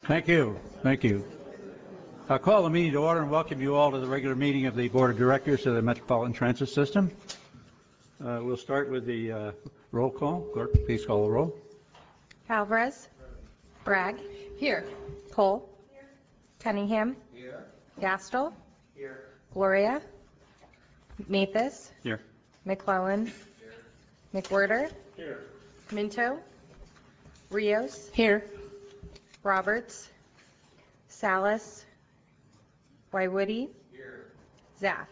Thank you. Thank you. I'll call the meeting to order and welcome you all to the regular meeting of the Board of Directors of the Metropolitan Transit System. We'll start with the roll call. Clerk, please call the roll. Alvarez. Bragg. Here. Cole. Here. Cunningham. Here. Gastel. Here. Gloria. Mathis. Here. McClellan. Here. McWhirter. Here. Minto. Rios. Here. Roberts. Salas. Waiwoody. Here. Zaff.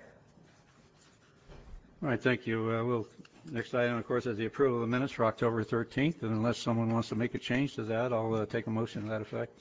All right, thank you. Next item, of course, is the approval of the minutes for October 13th, and unless someone wants to make a change to that, I'll take a motion to that effect.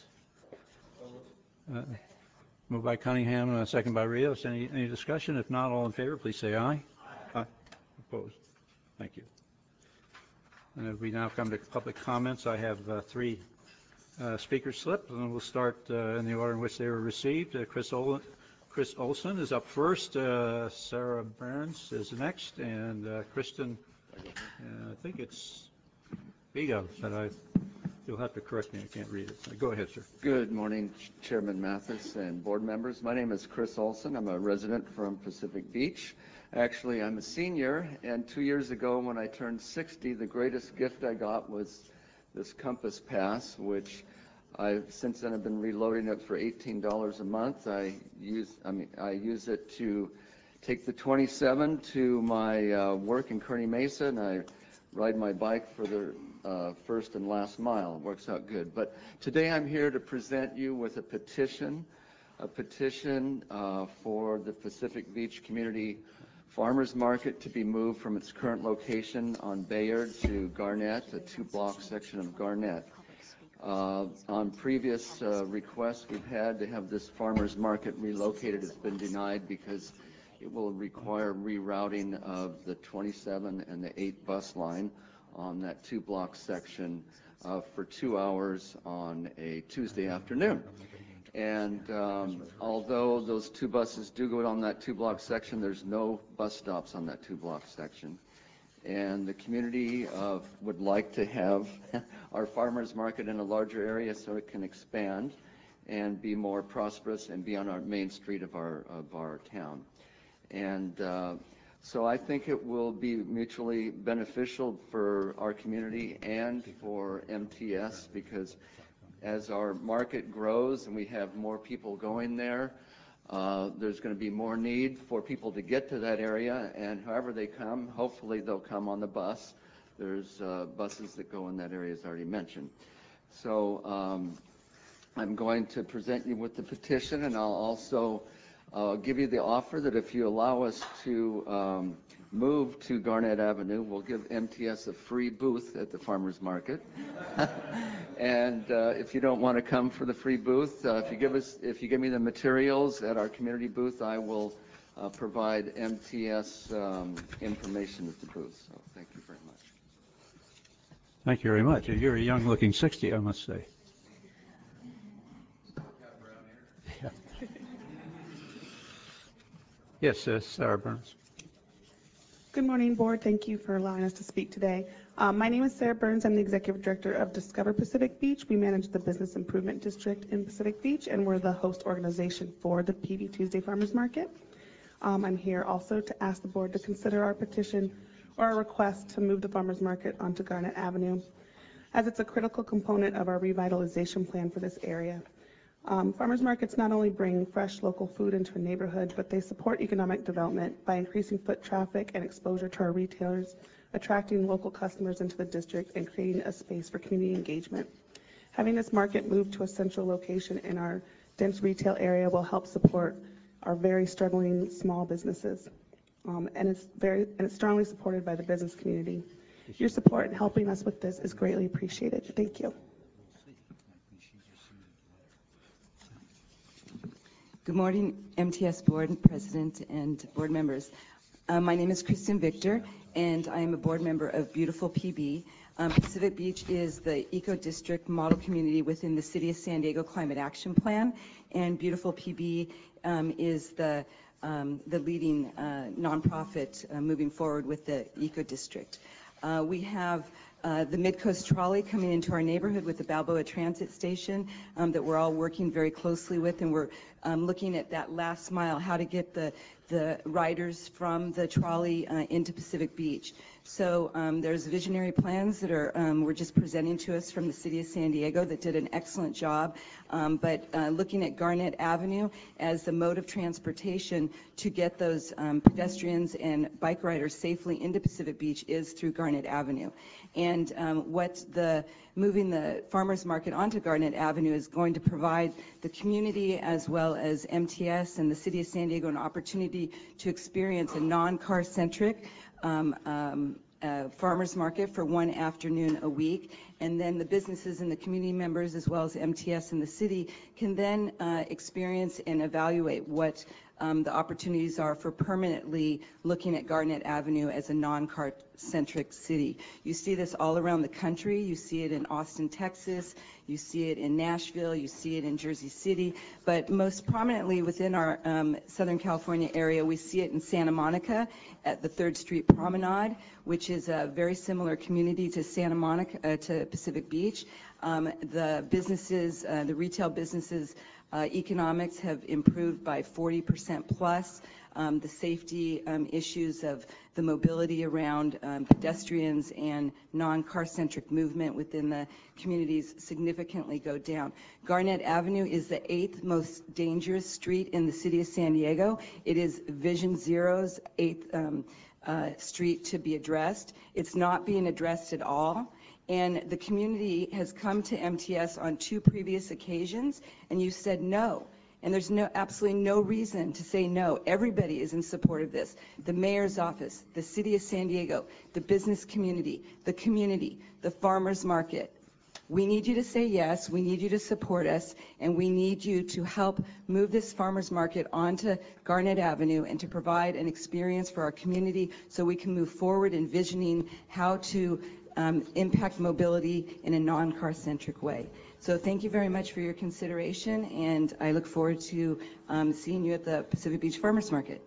Moved by Cunningham, second by Rios. Any discussion? If not, all in favor, please say aye. Aye. Opposed? Thank you. And as we now come to public comments, I have three speaker slips, and we'll start in the order in which they were received. Chris Olson is up first. Sarah Burns is next, and Kristen, I think it's Vigo, but you'll have to correct me. I can't read it. Go ahead, sir. Good morning, Chairman Mathis and board members. My name is Chris Olson. I'm a resident from Pacific Beach. Actually, I'm a senior, and 2 years ago when I turned 60, the greatest gift I got was this Compass Pass, which since then I've been reloading it for $18 a month. I use it to take the 27 to my work in Kearney Mesa, and I ride my bike for the first and last mile. It works out good. But today I'm here to present you with a petition for the Pacific Beach Community Farmers Market to be moved from its current location on Bayard to Garnett, a 2-block section of Garnett. On previous requests we've had to have this farmers market relocated has been denied because it will require rerouting of the 27 and the 8 bus line on that 2-block section for 2 hours on a Tuesday afternoon. And although those 2 buses do go on that 2-block section, there's no bus stops on that 2-block section. And the community would like to have our farmers market in a larger area so it can expand and be more prosperous and be on our main street of our town. And so I think it will be mutually beneficial for our community and for MTS, because as our market grows and we have more people going there, there's going to be more need for people to get to that area, and however they come, hopefully they'll come on the bus. There's buses that go in that area, as already mentioned. So I'm going to present you with the petition, and I'll also give you the offer that if you allow us to move to Garnett Avenue, we'll give MTS a free booth at the farmers market. And if you don't want to come for the free booth, if you give me the materials at our community booth, I will provide MTS information at the booth. So thank you very much. Thank you very much. You're a young-looking 60, I must say. Yeah. Yes, Sarah Burns. Good morning, board. Thank you for allowing us to speak today. My name is Sarah Burns. I'm the executive director of Discover Pacific Beach. We manage the business improvement district in Pacific Beach, and we're the host organization for the PB Tuesday Farmers Market. I'm here also to ask the board to consider our petition or our request to move the farmers market onto Garnett Avenue, as it's a critical component of our revitalization plan for this area. Farmers markets not only bring fresh local food into a neighborhood, but they support economic development by increasing foot traffic and exposure to our retailers, attracting local customers into the district, and creating a space for community engagement. Having this market move to a central location in our dense retail area will help support our very struggling small businesses. And it's strongly supported by the business community. Your support in helping us with this is greatly appreciated. Thank you. Good morning, MTS board president and board members. My name is Kristen Victor, and I am a board member of Beautiful PB. Pacific Beach is the eco-district model community within the City of San Diego Climate Action Plan, and Beautiful PB is the leading nonprofit moving forward with the eco-district. We have the Midcoast Trolley coming into our neighborhood with the Balboa Transit Station that we're all working very closely with, and we're looking at that last mile, how to get the riders from the trolley into Pacific Beach. So there's visionary plans that were just presenting to us from the City of San Diego that did an excellent job, but looking at Garnett Avenue as the mode of transportation to get those pedestrians and bike riders safely into Pacific Beach is through Garnett Avenue. And moving the farmers market onto Garnett Avenue is going to provide the community as well as MTS and the City of San Diego an opportunity to experience a non-car centric farmers market for one afternoon a week, and then the businesses and the community members as well as MTS and the city can then experience and evaluate what the opportunities are for permanently looking at Garnett Avenue as a non-car centric city. You see this all around the country. You see it in Austin, Texas. You see it in Nashville. You see it in Jersey City. But most prominently within our Southern California area, we see it in Santa Monica at the 3rd Street Promenade, which is a very similar community to Santa Monica, to Pacific Beach. The businesses, the retail businesses, economics have improved by 40% plus. The safety issues of the mobility around pedestrians and non-car centric movement within the communities significantly go down. Garnett Avenue is the 8th most dangerous street in the city of San Diego. It is Vision Zero's 8th street to be addressed. It's not being addressed at all. And the community has come to MTS on 2 previous occasions, and you said no. And there's absolutely no reason to say no. Everybody is in support of this. The mayor's office, the city of San Diego, the business community, the farmers market. We need you to say yes. We need you to support us, and we need you to help move this farmers market onto Garnett Avenue and to provide an experience for our community so we can move forward envisioning how to impact mobility in a non-car centric way. So thank you very much for your consideration, and I look forward to seeing you at the Pacific Beach Farmers Market.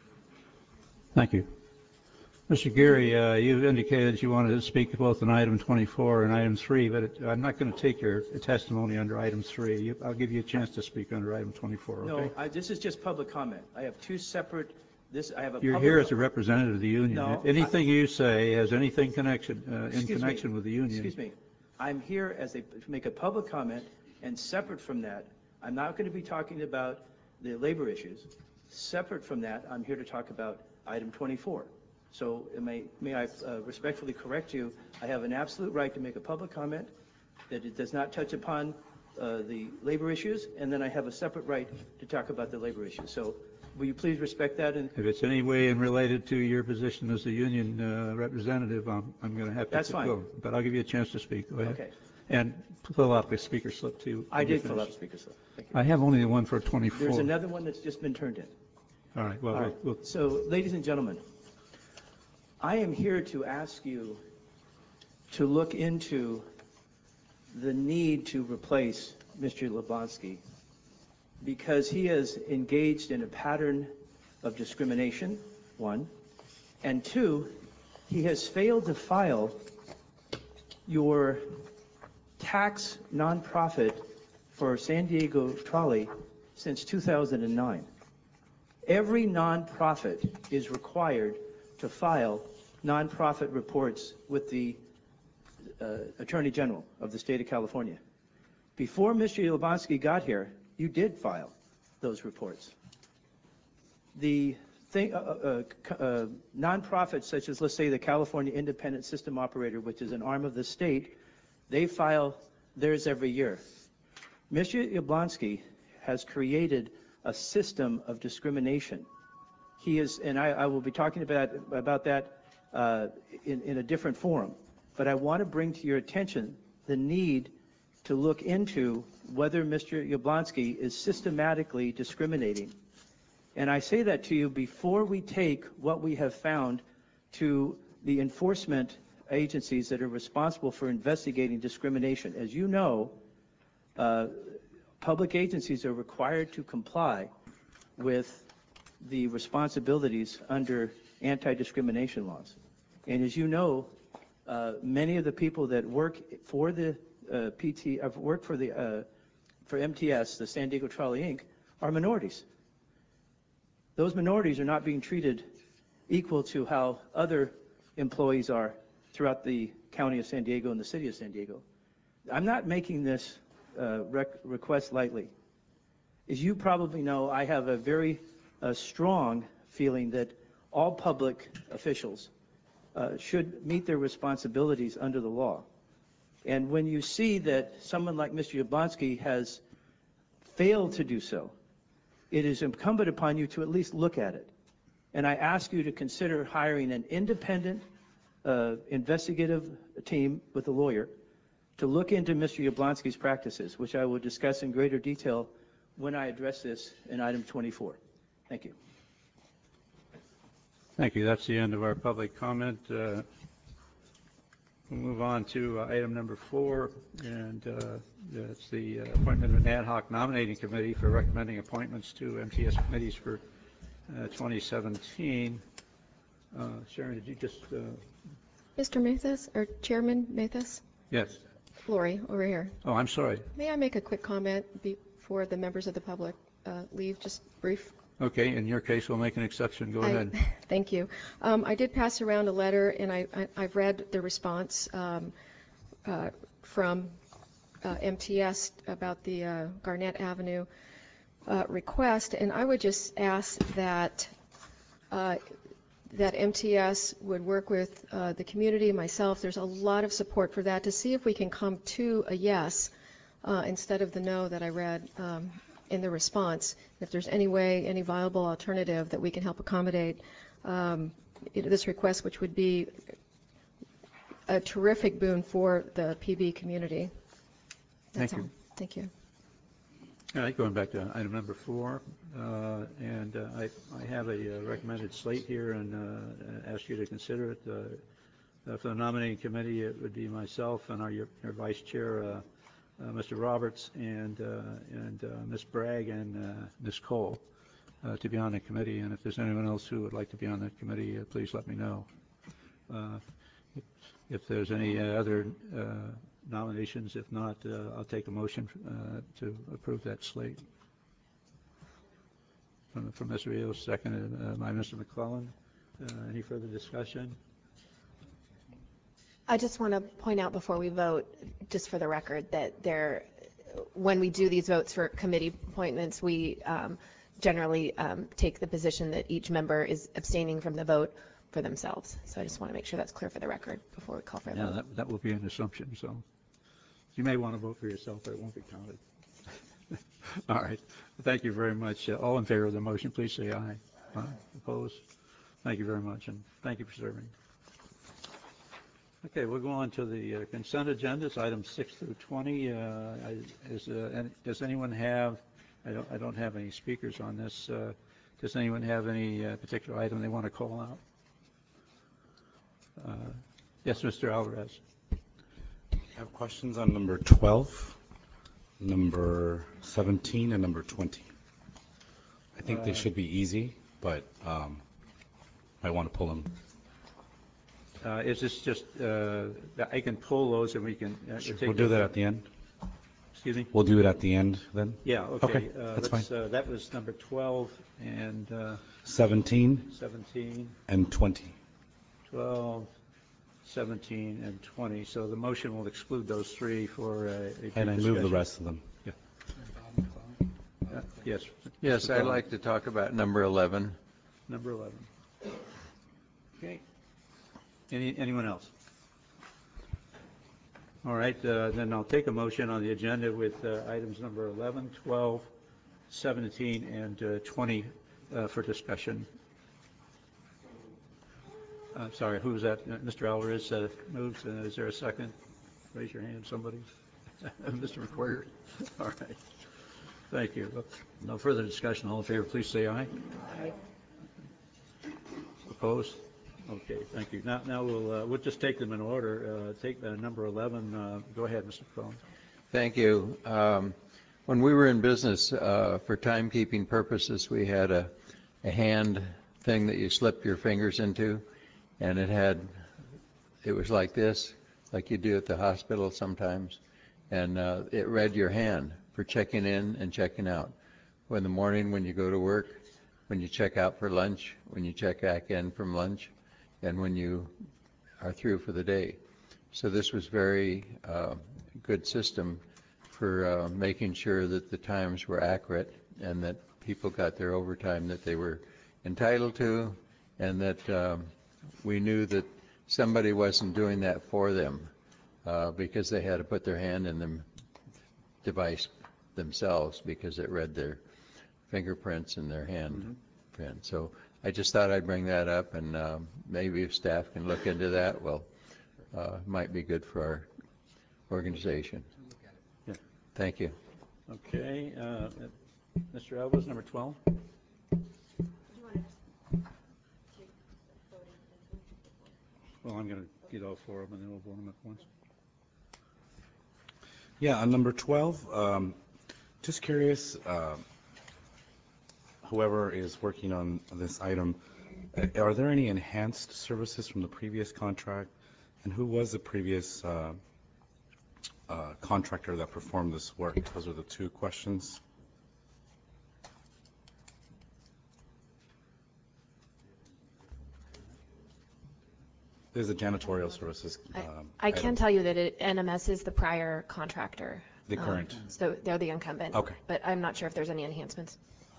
Thank you. Mr. Geary, you indicated you wanted to speak both on item 24 and item 3, but I'm not going to take your testimony under item 3. I'll give you a chance to speak under item 24, okay? No, this is just public comment. I have 2 separate, You're here as a representative of the union. No, anything you say has anything in connection with the union. Excuse me. I'm here to make a public comment, and separate from that, I'm not going to be talking about the labor issues. Separate from that, I'm here to talk about item 24. So may I respectfully correct you, I have an absolute right to make a public comment that it does not touch upon the labor issues, and then I have a separate right to talk about the labor issues. So will you please respect that? And if it's any way related to your position as the union representative, I'm going to have to. That's fine. Go. But I'll give you a chance to speak. Go ahead. Okay. And fill out the speaker slip too. I did fill out the speaker slip. Thank you. I have only the one for 24. There's another one that's just been turned in. All right. Well, All right. So, ladies and gentlemen, I am here to ask you to look into the need to replace Mr. Yablonsky because he has engaged in a pattern of discrimination, 1, and 2, he has failed to file your tax nonprofit for San Diego Trolley since 2009. Every nonprofit is required to file nonprofit reports with the Attorney General of the state of California. Before Mr. Yablonsky got here, you did file those reports. The nonprofits such as, let's say, the California Independent System Operator, which is an arm of the state, they file theirs every year. Mr. Yablonsky has created a system of discrimination. He is, and I will be talking about that in a different forum, but I want to bring to your attention the need to look into whether Mr. Yablonsky is systematically discriminating. And I say that to you before we take what we have found to the enforcement agencies that are responsible for investigating discrimination. As you know, public agencies are required to comply with the responsibilities under anti-discrimination laws. And as you know, Many of the people that work for the work for MTS, the San Diego Trolley Inc., are minorities. Those minorities are not being treated equal to how other employees are throughout the county of San Diego and the city of San Diego. I'm not making this request lightly. As you probably know, I have a very strong feeling that all public officials should meet their responsibilities under the law. And when you see that someone like Mr. Yablonsky has failed to do so, it is incumbent upon you to at least look at it. And I ask you to consider hiring an independent investigative team with a lawyer to look into Mr. Yablonsky's practices, which I will discuss in greater detail when I address this in item 24. Thank you. Thank you. That's the end of our public comment. We'll move on to item number 4, and that's the appointment of an ad hoc nominating committee for recommending appointments to MTS committees for 2017. Sharon, did you just... Mr. Mathis, or Chairman Mathis? Yes. Lori, over here. Oh, I'm sorry. May I make a quick comment before the members of the public leave, just brief? Okay, in your case, we'll make an exception. Go ahead. Thank you. I did pass around a letter, and I've read the response from MTS about the Garnett Avenue request, and I would just ask that MTS would work with the community, myself. There's a lot of support for that, to see if we can come to a yes instead of the no that I read in the response. If there's any way, any viable alternative that we can help accommodate this request, which would be a terrific boon for the PB community. That's Thank you. all. Thank you. All right, going back to item number 4, and I have a recommended slate here, and ask you to consider it. For the nominating committee, it would be myself and your vice chair, Mr. Roberts, and Ms. Bragg and Ms. Cole to be on the committee. And if there's anyone else who would like to be on that committee, please let me know. If there's any other nominations, if not, I'll take a motion to approve that slate. From Ms. Rios, seconded by Mr. McClellan. Any further discussion? I just want to point out before we vote, just for the record, that when we do these votes for committee appointments, we generally take the position that each member is abstaining from the vote for themselves. So I just want to make sure that's clear for the record before we call for a vote. Yeah, that will be an assumption. So you may want to vote for yourself, but it won't be counted. All right. Thank you very much. All in favor of the motion, please say aye. Aye. Opposed? Thank you very much, and thank you for serving. Okay, we'll go on to the consent agenda. It's items 6 through 20. Does anyone have? I don't have any speakers on this. Does anyone have any particular item they want to call out? Yes, Mr. Alvarez. I have questions on number 12, number 17, and number 20. I think they should be easy, but I want to pull them. Is this just, I can pull those and we can take We'll do that at the end. Excuse me? We'll do it at the end then? Yeah, okay. That's fine. That was number 12 and 17 and 20. 12, 17, and 20. So the motion will exclude those 3 for a And I move the discussion. rest of them. Yeah. Yes. Yes, Mr. I'd Bell. like to talk about number 11. Number 11. Okay. Anyone else? All right, then I'll take a motion on the agenda with items number 11, 12, 17, and 20 for discussion. Sorry, who's that? Mr. Alvarez moves. Is there a second? Raise your hand, somebody. Mr. McQuarrie. All right. Thank you. No further discussion. All in favor, please say aye. Aye. Opposed? Okay, thank you. Now we'll just take them in order. Take number 11. Go ahead, Mr. Crone. Thank you. When we were in business, for timekeeping purposes, we had a hand thing that you slip your fingers into, and it had it was like this, like you do at the hospital sometimes, and it read your hand for checking in and checking out. In the morning when you go to work, when you check out for lunch, when you check back in from lunch, and when you are through for the day. So this was very good system for making sure that the times were accurate and that people got their overtime that they were entitled to, and that we knew that somebody wasn't doing that for them because they had to put their hand in the device themselves because it read their fingerprints and their hand print. So I just thought I'd bring that up, and maybe if staff can look into that, well, it might be good for our organization. Yeah. Thank you. Okay, Mr. Alves, number 12. Well, I'm going to get all four of them, and then we'll vote them at once. Yeah, on number 12, just curious, whoever is working on this item, are there any enhanced services from the previous contract? And who was the previous contractor that performed this work? Those are the two questions. There's a janitorial services. I can tell you that NMS is the prior contractor. The current. So they're the incumbent. Okay. But I'm not sure if there's any enhancements.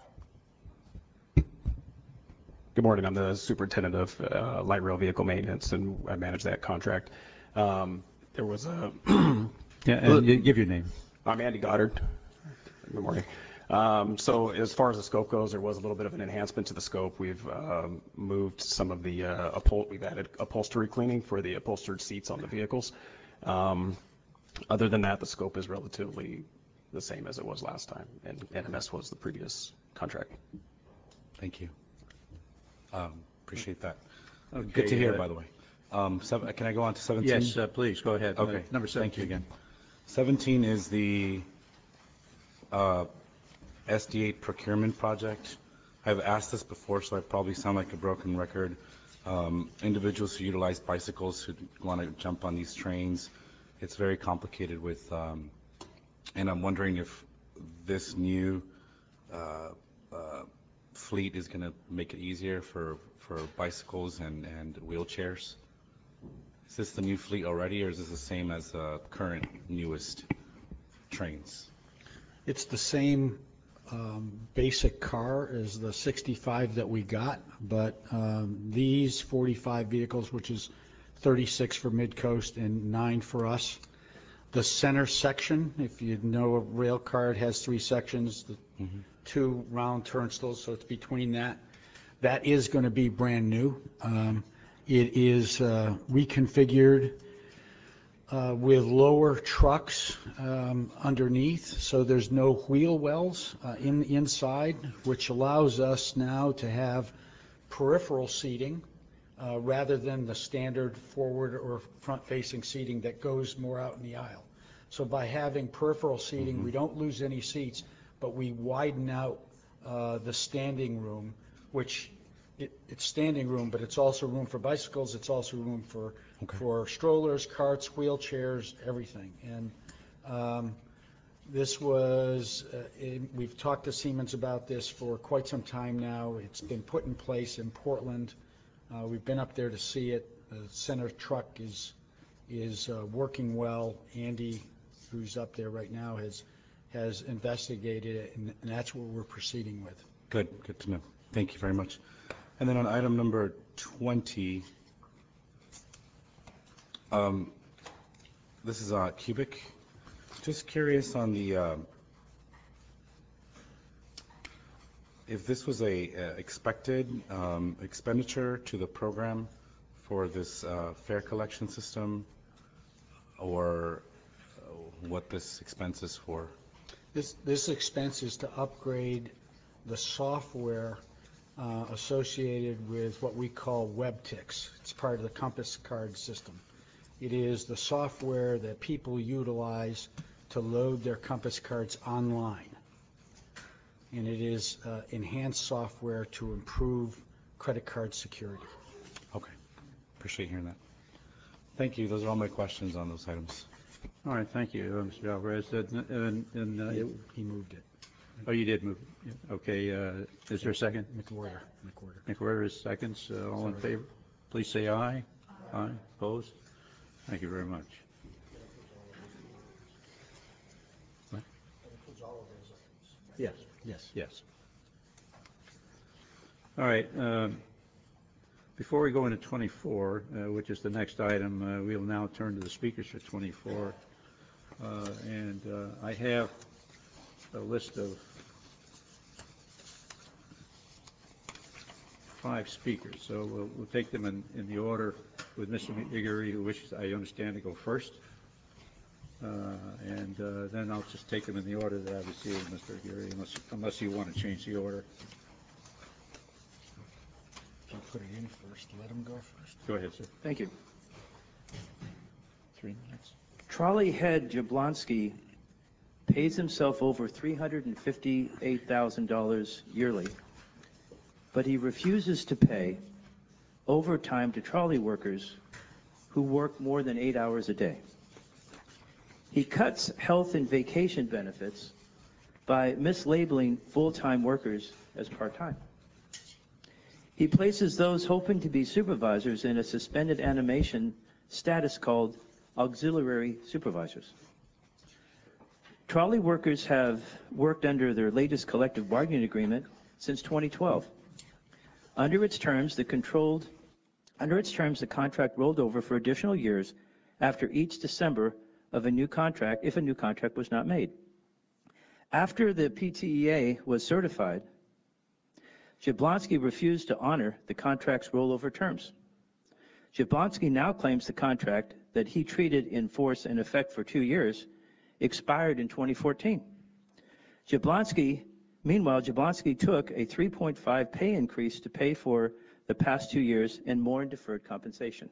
Good morning. I'm the superintendent of light rail vehicle maintenance, and I manage that contract. There was a Yeah, and you give your name. I'm Andy Goddard. Good morning. So as far as the scope goes, there was a little bit of an enhancement to the scope. We've moved some of the we've added upholstery cleaning for the upholstered seats on the vehicles. Other than that, the scope is relatively the same as it was last time, and NMS was the previous contract. Thank you. Appreciate that. Okay, Good to hear, by the way. Can I go on to 17? Yes, please, go ahead. Okay. Number 17. Thank you again. 17 is the SD8 procurement project. I've asked this before, so I probably sound like a broken record. Individuals who utilize bicycles who want to jump on these trains, it's very complicated with, and I'm wondering if this new fleet is going to make it easier for bicycles and wheelchairs. Is this the new fleet already, or is this the same as the current newest trains? It's the same basic car as the 65 that we got, but these 45 vehicles, which is 36 for Midcoast and 9 for us, the center section, if you know a rail car, it has 3 sections, the 2 round turnstiles, so it's between that. That is going to be brand new. It is reconfigured with lower trucks underneath, so there's no wheel wells inside, which allows us now to have peripheral seating rather than the standard forward or front-facing seating that goes more out in the aisle. So by having peripheral seating, we don't lose any seats, but we widen out the standing room, which it's standing room, but it's also room for bicycles. It's also room for strollers, carts, wheelchairs, everything. And this was, we've talked to Siemens about this for quite some time now. It's been put in place in Portland. We've been up there to see it. The center truck is working well. Andy, who's up there right now, has investigated it, and that's what we're proceeding with. Good to know. Thank you very much. And then on item number 20, this is Cubic. Just curious on the if this was a expected expenditure to the program for this fare collection system, or what this expense is for. This expense is to upgrade the software associated with what we call WebTix. It's part of the Compass card system. It is the software that people utilize to load their Compass cards online. And it is enhanced software to improve credit card security. Okay. Appreciate hearing that. Thank you. Those are all my questions on those items. All right, thank you, Mr. Alvarez. He moved it. Oh, you did move it. Yeah. Okay, is there a second? McWhorter. McWhorter is seconds. All in favor? Please say aye. Aye. Opposed? Thank you very much. What? That includes all of those items. Yes. Yes. Yes. All right. Before we go into 24, which is the next item, we will now turn to the speakers for 24. I have a list of 5 speakers, so we'll take them in the order with Mr. Iguri, who wishes, I understand, to go first. Then I'll just take them in the order that I received, Mr. Iguri, unless you want to change the order. If you put it in first, let him go first. Go ahead, sir. Thank you. 3 minutes. Trolley head Jablonski pays himself over $358,000 yearly, but he refuses to pay overtime to trolley workers who work more than 8 hours a day. He cuts health and vacation benefits by mislabeling full-time workers as part-time. He places those hoping to be supervisors in a suspended animation status called auxiliary supervisors. Trolley workers have worked under their latest collective bargaining agreement since 2012. Under its terms, the contract rolled over for additional years after each December of a new contract, if a new contract was not made. After the PTEA was certified, Jablonski refused to honor the contract's rollover terms. Jablonski now claims the contract that he treated in force and effect for 2 years expired in 2014. Meanwhile, Jablonski took a 3.5 pay increase to pay for the past 2 years and more in deferred compensation.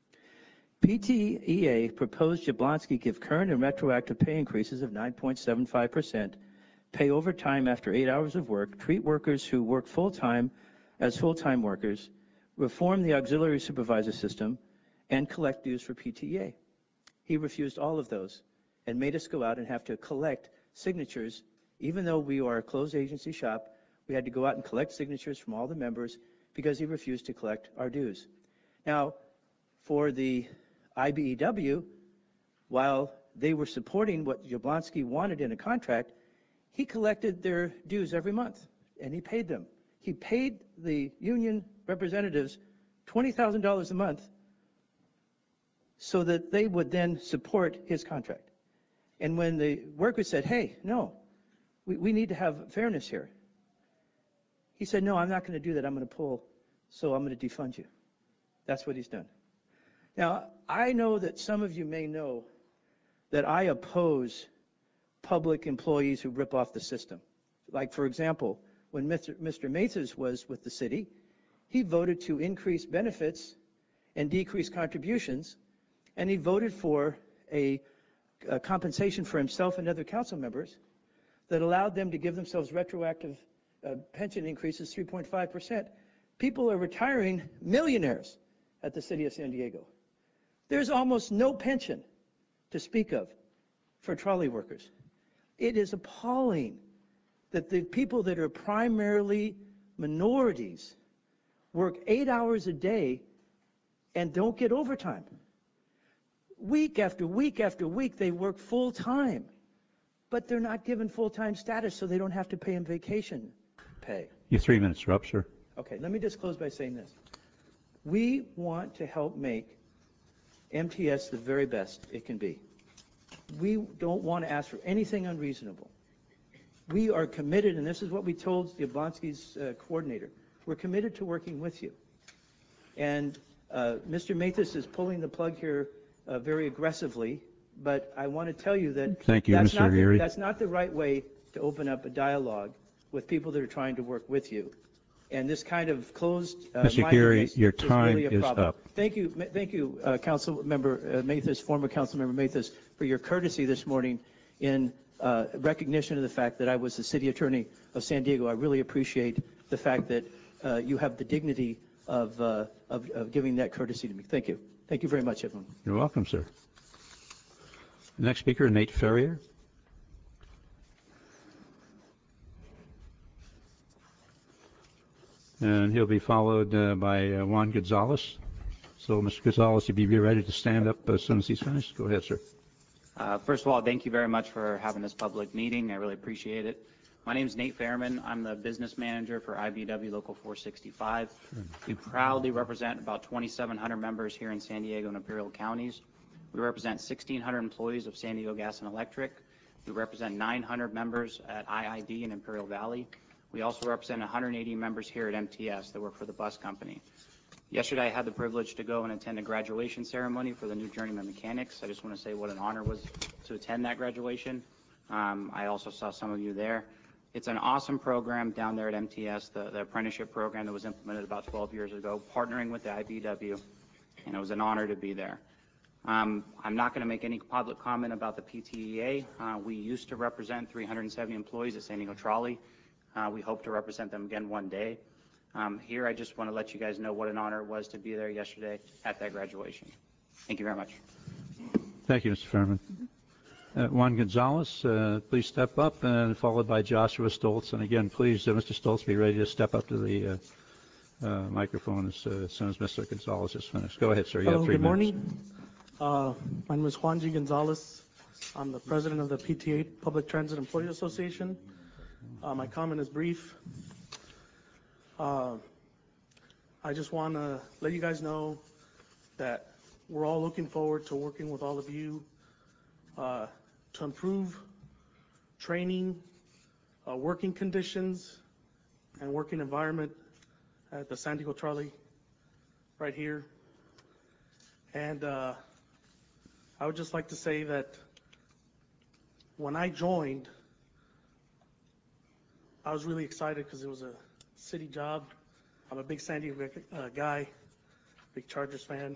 PTEA proposed Jablonski give current and retroactive pay increases of 9.75%, pay overtime after 8 hours of work, treat workers who work full-time as full-time workers, reform the auxiliary supervisor system, and collect dues for PTEA. He refused all of those and made us go out and have to collect signatures. Even though we are a closed agency shop, we had to go out and collect signatures from all the members because he refused to collect our dues. Now, for the IBEW, while they were supporting what Jablonski wanted in a contract, he collected their dues every month, and he paid them. He paid the union representatives $20,000 a month so that they would then support his contract. And when the workers said, hey, no, we need to have fairness here, he said, no, I'm not going to do that. I'm going to pull, so I'm going to defund you. That's what he's done. Now, I know that some of you may know that I oppose public employees who rip off the system. Like, for example, when Mr. Mathers was with the city, he voted to increase benefits and decrease contributions, and he voted for a compensation for himself and other council members that allowed them to give themselves retroactive pension increases, 3.5%. People are retiring millionaires at the city of San Diego. There's almost no pension to speak of for trolley workers. It is appalling that the people that are primarily minorities work 8 hours a day and don't get overtime. Week after week after week, they work full time, but they're not given full-time status, so they don't have to pay them vacation pay. Your 3 minutes are up, sir. Okay, let me just close by saying this. We want to help make MTS the very best it can be. We don't want to ask for anything unreasonable. We are committed, and this is what we told Jablonski's coordinator, we're committed to working with you. And Mr. Mathis is pulling the plug here very aggressively, but I want to tell you that Thank you, Mr. Geary. That's not the right way to open up a dialogue with people that are trying to work with you. And this kind of closed Mr. Geary, your is time really a is problem. up. Thank you, Council Member Mathis, former Council Member Mathis, for your courtesy this morning in recognition of the fact that I was the City Attorney of San Diego. I really appreciate the fact that you have the dignity of giving that courtesy to me. Thank you. Thank you very much, everyone. You're welcome, sir. The next speaker, Nate Ferrier. And he'll be followed by Juan Gonzalez. So, Mr. Gonzalez, if you'd be ready to stand up as soon as he's finished, go ahead, sir. First of all, thank you very much for having this public meeting. I really appreciate it. My name is Nate Fairman. I'm the business manager for IBEW Local 465. We proudly represent about 2,700 members here in San Diego and Imperial counties. We represent 1,600 employees of San Diego Gas and Electric. We represent 900 members at IID in Imperial Valley. We also represent 180 members here at MTS that work for the bus company. Yesterday, I had the privilege to go and attend a graduation ceremony for the new journeyman mechanics. I just want to say what an honor it was to attend that graduation. I also saw some of you there. It's an awesome program down there at MTS, the apprenticeship program that was implemented about 12 years ago, partnering with the IBEW, and it was an honor to be there. I'm not going to make any public comment about the PTEA. We used to represent 370 employees at San Diego Trolley. We hope to represent them again one day. Here, I just want to let you guys know what an honor it was to be there yesterday at that graduation. Thank you very much. Thank you, Mr. Fairman. Juan Gonzalez, please step up, followed by Joshua Stoltz. And again, please, Mr. Stoltz, be ready to step up to the microphone as soon as Mr. Gonzalez is finished. Go ahead, sir. You have 3 good minutes. morning. My name is Juan G. Gonzalez. I'm the president of the PTA, Public Transit Employees Association. My comment is brief. I just want to let you guys know that we're all looking forward to working with all of you to improve training, working conditions, and working environment at the San Diego Trolley right here. And I would just like to say that when I joined, I was really excited because it was a city job. I'm a big San Diego guy, big Chargers fan.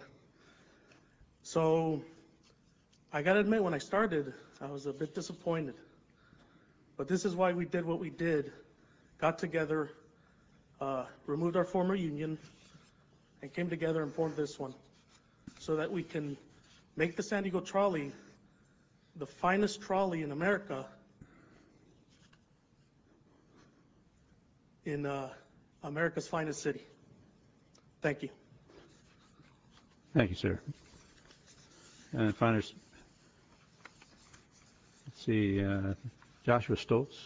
So I got to admit, when I started, I was a bit disappointed. But this is why we did what we did, got together, removed our former union, and came together and formed this one so that we can make the San Diego Trolley the finest trolley in America, in America's finest city. Thank you. Thank you, sir. And finally, let's see, Joshua Stoltz.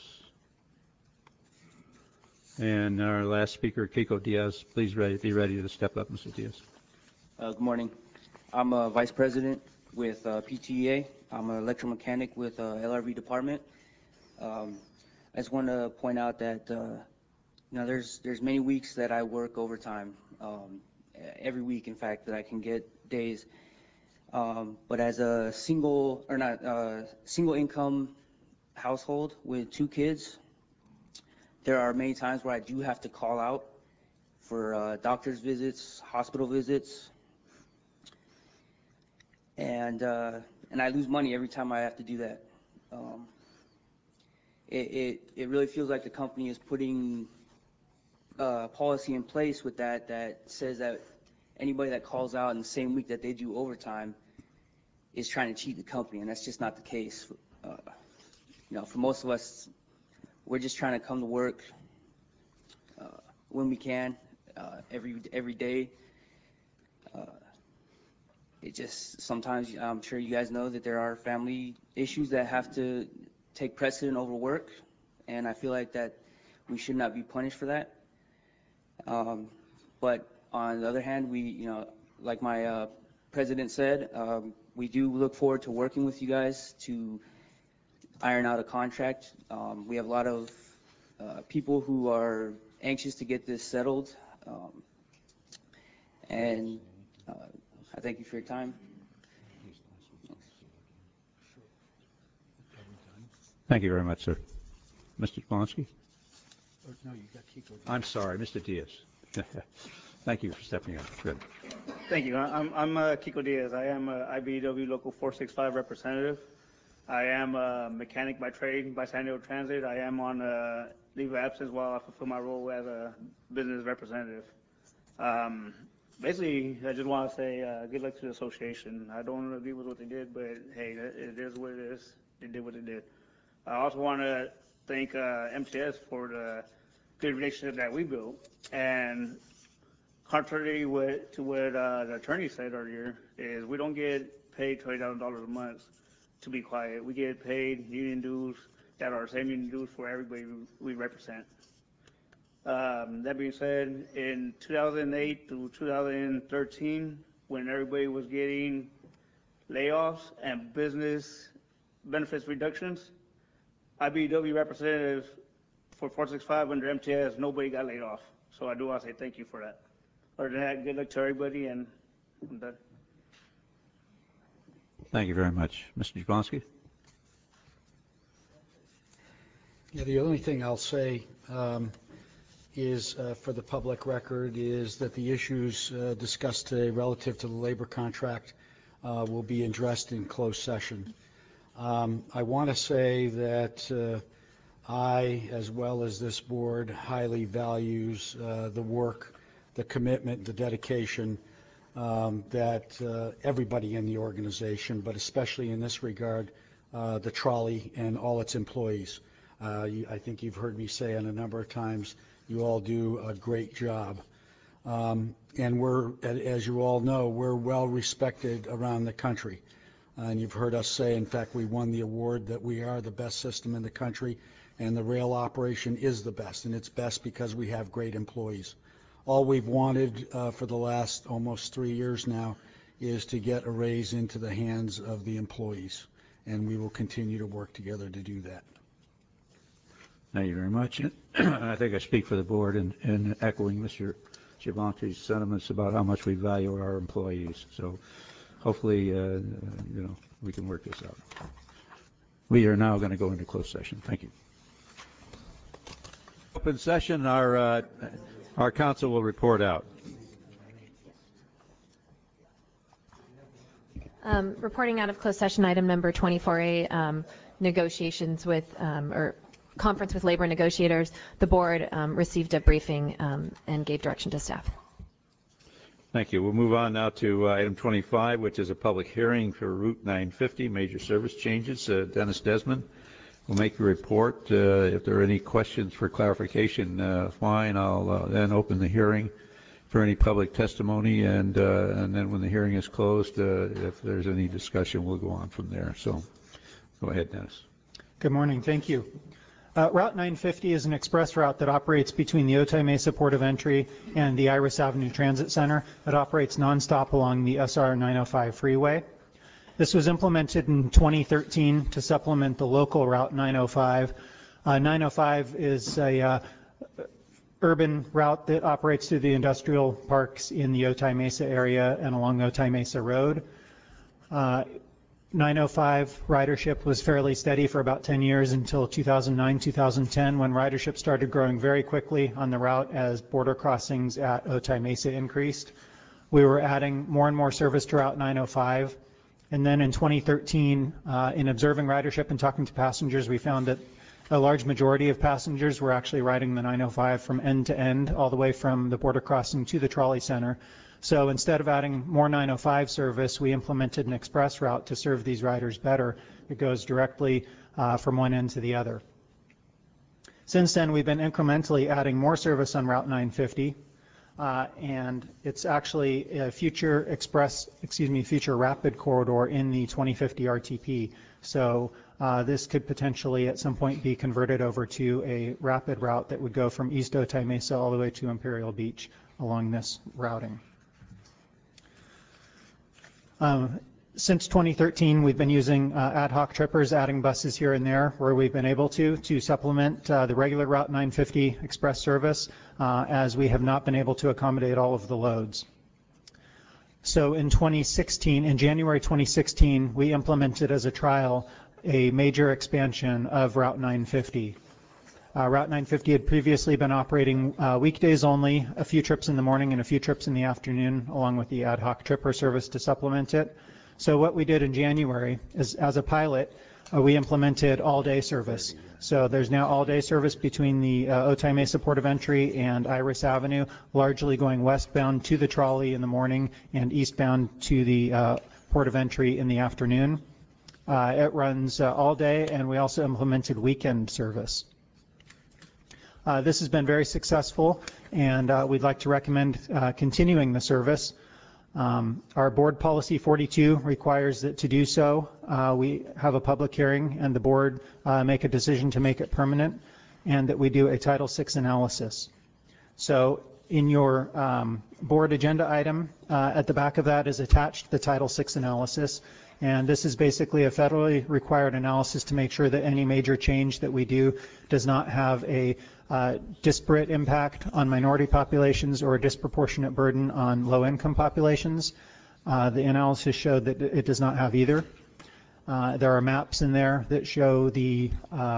And our last speaker, Kiko Diaz. Please be ready to step up, Mr. Diaz. Good morning. I'm a vice president with PTEA. I'm an electromechanic with LRV department. I just want to point out that there's many weeks that I work overtime. Every week, in fact, that I can get days. But as a single income household with 2 kids, there are many times where I do have to call out for doctor's visits, hospital visits, and I lose money every time I have to do that. It really feels like the company is putting a policy in place with that says that anybody that calls out in the same week that they do overtime is trying to cheat the company, and that's just not the case. For most of us, we're just trying to come to work when we can, every day. It just sometimes, I'm sure you guys know that there are family issues that have to take precedent over work, and I feel like that we should not be punished for that. But on the other hand, we, like my president said, we do look forward to working with you guys to iron out a contract. We have a lot of people who are anxious to get this settled, and I thank you for your time. Thank you very much, sir. Mr. Jablonski? No, you got Kiko. I'm sorry, Mr. Diaz. Thank you for stepping up. Good. Thank you. I'm Kiko Diaz. I am a IBEW Local 465 representative. I am a mechanic by trade by San Diego Transit. I am on leave of absence while I fulfill my role as a business representative. basically, I just want to say good luck to the association. I don't agree with what they did, but hey, it is what it is. They did what they did. I also want to thank MTS for the good relationship that we built. And contrary to what the attorney said earlier, is we don't get paid $20,000 a month to be quiet. We get paid union dues that are the same union dues for everybody we represent. That being said, in 2008 through 2013, when everybody was getting layoffs and business benefits reductions, IBEW representative for 465 under MTS, nobody got laid off. So I do want to say thank you for that. Other than that, good luck to everybody, and I'm done. Thank you very much. Mr. Jablonski? Yeah, the only thing I'll say is, for the public record, is that the issues discussed today relative to the labor contract will be addressed in closed session. I want to say that I, as well as this board, highly values the work, the commitment, the dedication that everybody in the organization, but especially in this regard, the trolley and all its employees. I think you've heard me say it a number of times, you all do a great job. And we're, as you all know, we're well respected around the country. And you've heard us say, in fact, we won the award that we are the best system in the country, and the rail operation is the best, and it's best because we have great employees. All we've wanted for the last almost 3 years now is to get a raise into the hands of the employees, and we will continue to work together to do that. Thank you very much. I think I speak for the board in echoing Mr. Jablonski's sentiments about how much we value our employees. So hopefully, we can work this out. We are now going to go into closed session. Thank you. Open session, our counsel will report out. Reporting out of closed session, item number 24A, negotiations with, or conference with labor negotiators. The board received a briefing and gave direction to staff. Thank you. We'll move on now to item 25, which is a public hearing for Route 950 major service changes. Dennis Desmond will make a report. If there are any questions for clarification, fine. I'll then open the hearing for any public testimony, and then when the hearing is closed, if there's any discussion, we'll go on from there. So go ahead, Dennis. Good morning. Thank you. Route 950 is an express route that operates between the Otay Mesa Port of Entry and the Iris Avenue Transit Center. It operates nonstop along the SR 905 freeway. This was implemented in 2013 to supplement the local Route 905. 905 is a urban route that operates through the industrial parks in the Otay Mesa area and along Otay Mesa Road. 905 ridership was fairly steady for about 10 years until 2009, 2010, when ridership started growing very quickly on the route as border crossings at Otay Mesa increased. We were adding more and more service to Route 905. And then in 2013, in observing ridership and talking to passengers, we found that a large majority of passengers were actually riding the 905 from end to end, all the way from the border crossing to the trolley center. So instead of adding more 905 service, we implemented an express route to serve these riders better. It goes directly from one end to the other. Since then, we've been incrementally adding more service on Route 950, and it's actually a future rapid corridor in the 2050 RTP. So this could potentially at some point be converted over to a rapid route that would go from East Otay Mesa all the way to Imperial Beach along this routing. Since 2013, we've been using ad hoc trippers, adding buses here and there where we've been able to supplement the regular Route 950 express service, as we have not been able to accommodate all of the loads. So in January 2016, we implemented as a trial a major expansion of Route 950. Route 950 had previously been operating weekdays only, a few trips in the morning and a few trips in the afternoon, along with the ad hoc tripper service to supplement it. So what we did in January is, as a pilot, we implemented all-day service. So there's now all-day service between the Otay Mesa Port of Entry and Iris Avenue, largely going westbound to the trolley in the morning and eastbound to the Port of Entry in the afternoon. It runs all day, and we also implemented weekend service. This has been very successful, and we'd like to recommend continuing the service. Our board policy 42 requires that to do so, we have a public hearing and the board make a decision to make it permanent, and that we do a Title VI analysis. So in your board agenda item, at the back of that is attached the Title VI analysis. And this is basically a federally required analysis to make sure that any major change that we do does not have a disparate impact on minority populations or a disproportionate burden on low-income populations. The analysis showed that it does not have either. There are maps in there that show the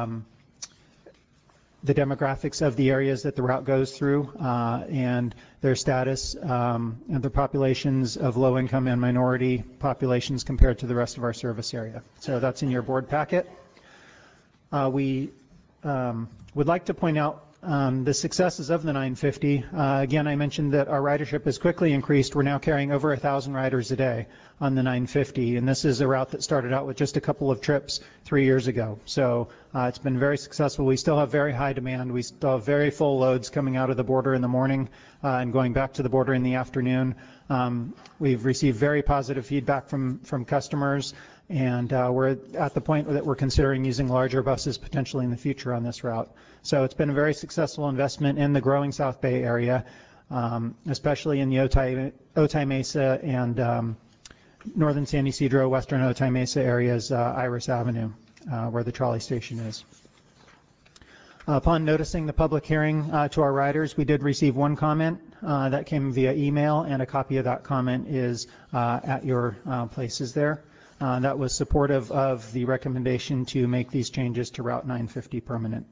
demographics of the areas that the route goes through and their status and the populations of low-income and minority populations compared to the rest of our service area. So that's in your board packet. We would like to point out the successes of the 950. Again, I mentioned that our ridership has quickly increased. We're now carrying over 1,000 riders a day on the 950, and this is a route that started out with just a couple of trips 3 years ago. So it's been very successful. We still have very high demand. We still have very full loads coming out of the border in the morning and going back to the border in the afternoon. We've received very positive feedback from customers, and we're at the point that we're considering using larger buses potentially in the future on this route. So it's been a very successful investment in the growing South Bay area, especially in the Otay Mesa and northern San Ysidro, western Otay Mesa areas, Iris Avenue, where the trolley station is. Upon noticing the public hearing to our riders, we did receive one comment that came via email, and a copy of that comment is at your places there. That was supportive of the recommendation to make these changes to Route 950 permanent.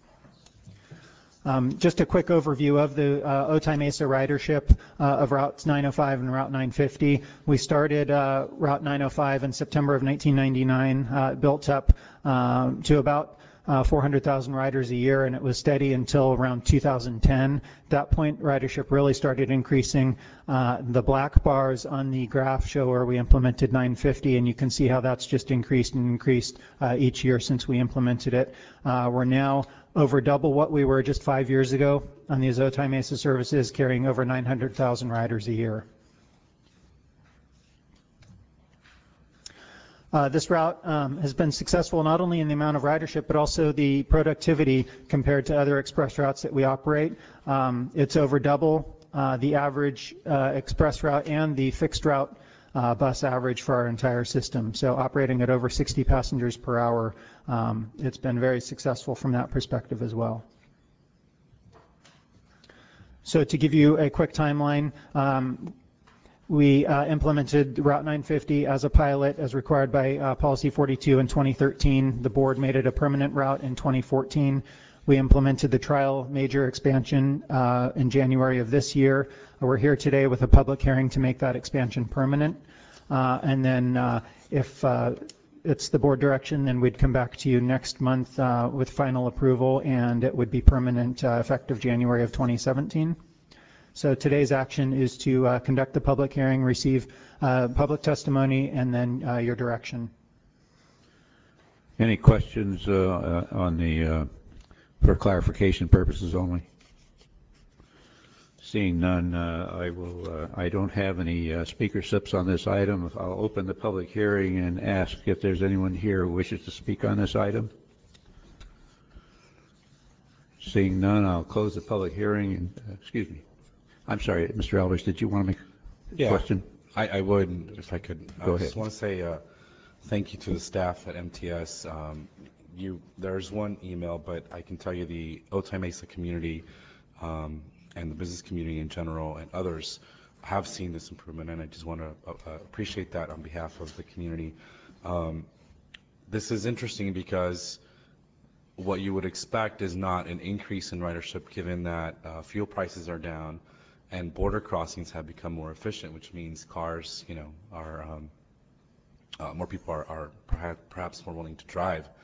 Just a quick overview of the Otay Mesa ridership of Routes 905 and Route 950. We started Route 905 in September of 1999, built up to about 400,000 riders a year, and it was steady until around 2010. At that point, ridership really started increasing. The black bars on the graph show where we implemented 950, and you can see how that's just increased and increased each year since we implemented it. We're now over double what we were just 5 years ago on these Otay Mesa services, carrying over 900,000 riders a year. This route has been successful not only in the amount of ridership, but also the productivity compared to other express routes that we operate. It's over double the average express route and the fixed route bus average for our entire system. So operating at over 60 passengers per hour, it's been very successful from that perspective as well. So to give you a quick timeline, we implemented Route 950 as a pilot as required by Policy 42 in 2013. The board made it a permanent route in 2014. We implemented the trial major expansion in January of this year. We're here today with a public hearing to make that expansion permanent. And then if it's the board direction, then we'd come back to you next month with final approval, and it would be permanent effective January of 2017. So today's action is to conduct the public hearing, receive public testimony, and then your direction. Any questions on the, for clarification purposes only? Seeing none, I don't have any speaker slips on this item. I'll open the public hearing and ask if there's anyone here who wishes to speak on this item. Seeing none, I'll close the public hearing. And, excuse me. I'm sorry, Mr. Elders, did you want to make a question? I would, if I could. Go ahead. I just want to say thank you to the staff at MTS. There's one email, but I can tell you the Otay Mesa community and the business community in general and others have seen this improvement, and I just want to appreciate that on behalf of the community. This is interesting because what you would expect is not an increase in ridership, given that fuel prices are down and border crossings have become more efficient, which means cars, are more people are perhaps more willing to drive.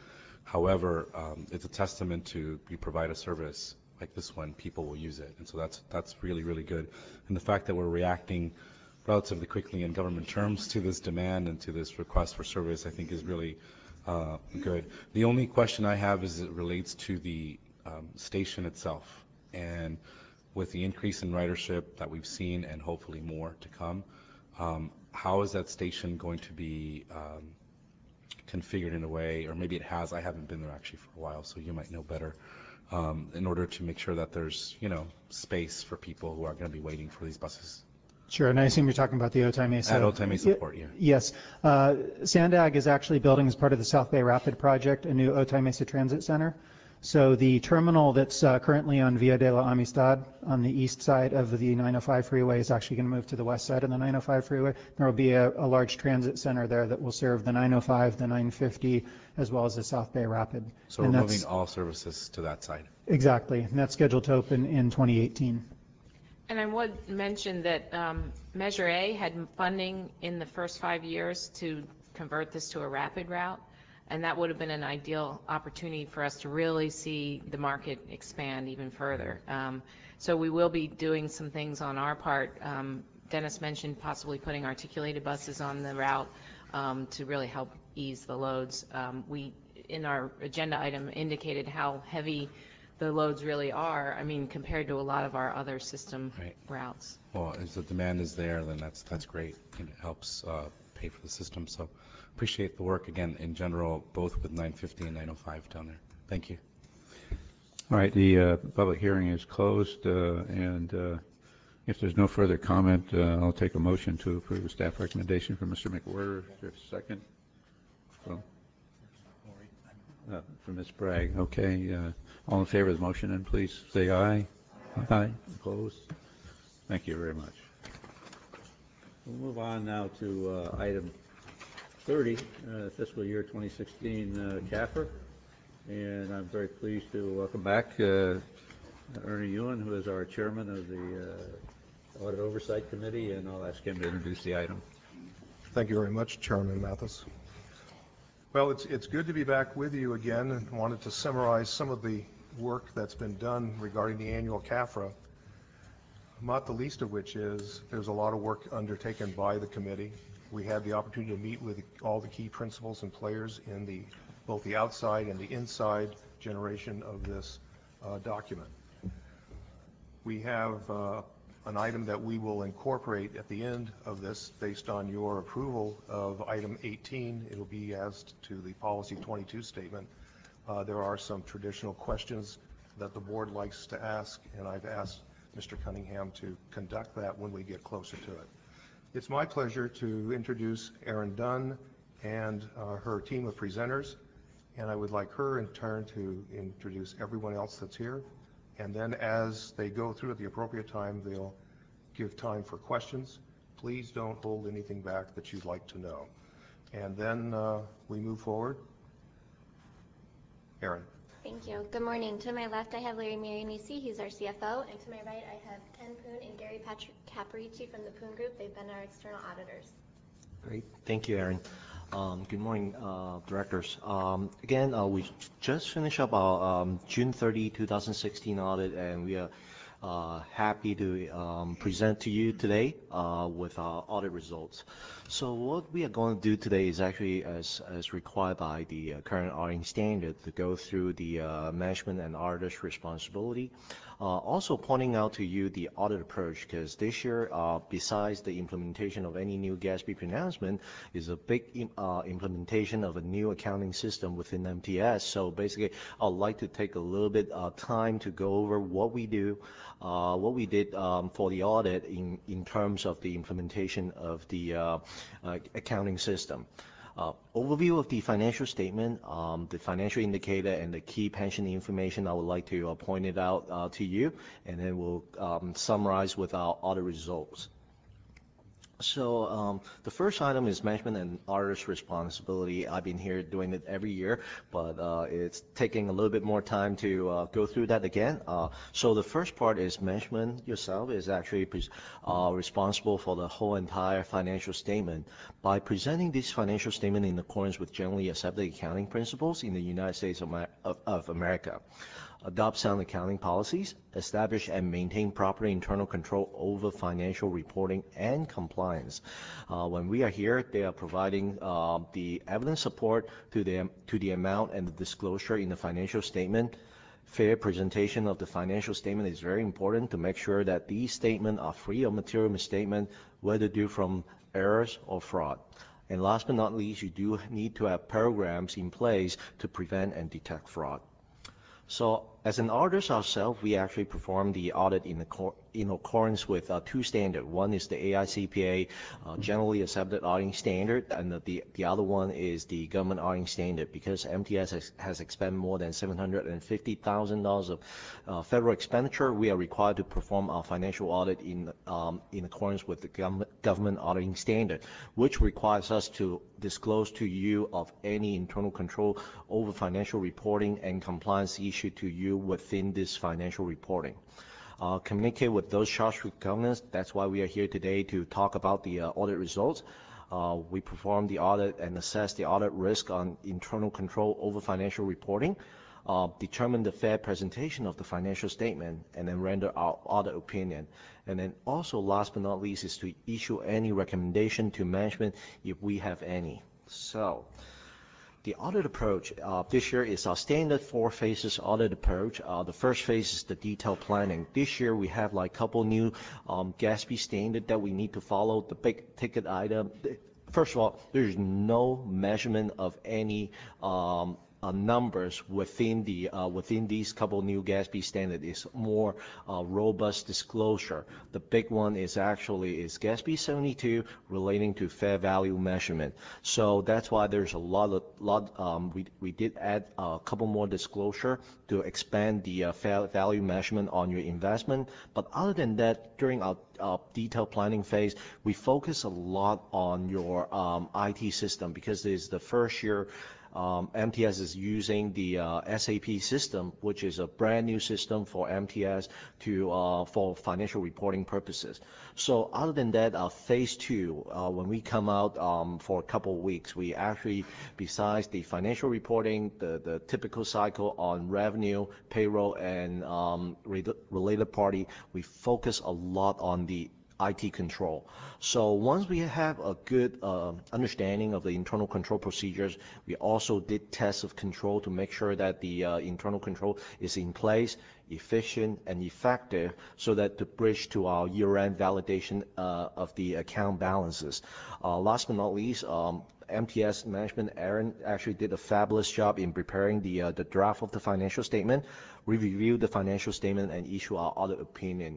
However, it's a testament to you provide a service like this one, people will use it. And so that's really, really good. And the fact that we're reacting relatively quickly in government terms to this demand and to this request for service, I think is really good. The only question I have is it relates to the station itself. And with the increase in ridership that we've seen and hopefully more to come, how is that station going to be configured in a way, or maybe it has, I haven't been there actually for a while, so you might know better, in order to make sure that there's, space for people who are going to be waiting for these buses? Sure, and I assume you're talking about the Otay Mesa. At Otay Mesa Port, yeah. Yes. Sandag is actually building, as part of the South Bay Rapid project, a new Otay Mesa Transit Center. So the terminal that's currently on Via de la Amistad on the east side of the 905 freeway is actually going to move to the west side of the 905 freeway. There will be a large transit center there that will serve the 905, the 950, as well as the South Bay Rapid. So we're moving all services to that side. Exactly, and that's scheduled to open in 2018. And I would mention that Measure A had funding in the first 5 years to convert this to a rapid route. And that would have been an ideal opportunity for us to really see the market expand even further. So we will be doing some things on our part. Dennis mentioned possibly putting articulated buses on the route to really help ease the loads. We, in our agenda item, indicated how heavy the loads really are, compared to a lot of our other system routes. Well, as the demand is there, then that's great, and it helps pay for the system. So appreciate the work again in general, both with 950 and 905 down there. Thank you. All right, the public hearing is closed, and if there's no further comment, I'll take a motion to approve the staff recommendation from Mr. McWhirter. Is there a second? From Ms. Bragg. Okay. All in favor of the motion, then please say aye. Aye. Opposed? Thank you very much. We'll move on now to item 30, fiscal year 2016 CAFR. And I'm very pleased to welcome back Ernie Ewan, who is our chairman of the Audit Oversight Committee, and I'll ask him to introduce the item. Thank you very much, Chairman Mathis. Well, it's good to be back with you again, and wanted to summarize some of the work that's been done regarding the annual CAFRA, not the least of which is there's a lot of work undertaken by the committee. We had the opportunity to meet with all the key principals and players in both the outside and the inside generation of this document. We have an item that we will incorporate at the end of this based on your approval of item 18. It'll be as to the policy 22 statement. There are some traditional questions that the board likes to ask, and I've asked Mr. Cunningham to conduct that when we get closer to it. It's my pleasure to introduce Erin Dunn and her team of presenters, and I would like her in turn to introduce everyone else that's here. And then as they go through at the appropriate time, they'll give time for questions. Please don't hold anything back that you'd like to know. And then we move forward. Erin. Thank you. Good morning. To my left, I have Larry Marianisi. He's our CFO. And to my right, I have Ken Poon and Gary Caparici from the Poon Group. They've been our external auditors. Great. Thank you, Erin. Good morning, directors. Again, we just finished up our June 30, 2016 audit, and we are happy to present to you today with our audit results. So what we are going to do today is actually, as required by the current auditing standard, to go through the management and auditor's responsibility. Also pointing out to you the audit approach, because this year, besides the implementation of any new GASB pronouncement, is a big implementation of a new accounting system within MTS. So basically, I'd like to take a little bit time to go over what we do, what we did for the audit in terms of the implementation of the accounting system. Overview of the financial statement, the financial indicator, and the key pension information, I would like to point it out to you, and then we'll summarize with our audit results. So the first item is management and auditor's responsibility. I've been here doing it every year, but it's taking a little bit more time to go through that again. So the first part is management yourself is actually responsible for the whole entire financial statement. By presenting this financial statement in accordance with generally accepted accounting principles in the United States of America, adopt sound accounting policies, establish and maintain proper internal control over financial reporting and compliance. When we are here, they are providing the evidence support to the amount and the disclosure in the financial statement. Fair presentation of the financial statement is very important to make sure that these statements are free of material misstatement, whether due from errors or fraud. And last but not least, you do need to have programs in place to prevent and detect fraud. So as an auditor ourselves, we actually perform the audit in accordance with two standards. One is the AICPA generally accepted auditing standard, and the other one is the government auditing standard. Because MTS has expended more than $750,000 of federal expenditure, we are required to perform our financial audit in accordance with the government auditing standard, which requires us to disclose to you of any internal control over financial reporting and compliance issued to you within this financial reporting. Communicate with those charged with governance. That's why we are here today to talk about the audit results. We perform the audit and assess the audit risk on internal control over financial reporting, determine the fair presentation of the financial statement, and then render our audit opinion. And then also, last but not least, is to issue any recommendation to management if we have any. So the audit approach this year is our standard 4 phases audit approach. The first phase is the detailed planning. This year we have like a couple new GASB standard that we need to follow. The big ticket item. First of all, there's no measurement of any numbers within these couple new GASB standard. Is more robust disclosure. The big one is GASB 72 relating to fair value measurement. So that's why there's a lot. We did add a couple more disclosure to expand the fair value measurement on your investment. But other than that, during our detailed planning phase, we focus a lot on your IT system, because this is the first year MTS is using the SAP system, which is a brand new system for MTS for financial reporting purposes. So other than that, phase 2, when we come out for a couple of weeks, we actually, besides the financial reporting, the typical cycle on revenue, payroll, and related party, we focus a lot on the IT control. So once we have a good understanding of the internal control procedures, we also did tests of control to make sure that the internal control is in place, efficient, and effective, so that to bridge to our year-end validation of the account balances. Last but not least, MTS management, Aaron, actually did a fabulous job in preparing the draft of the financial statement. We reviewed the financial statement and issue our audit opinion.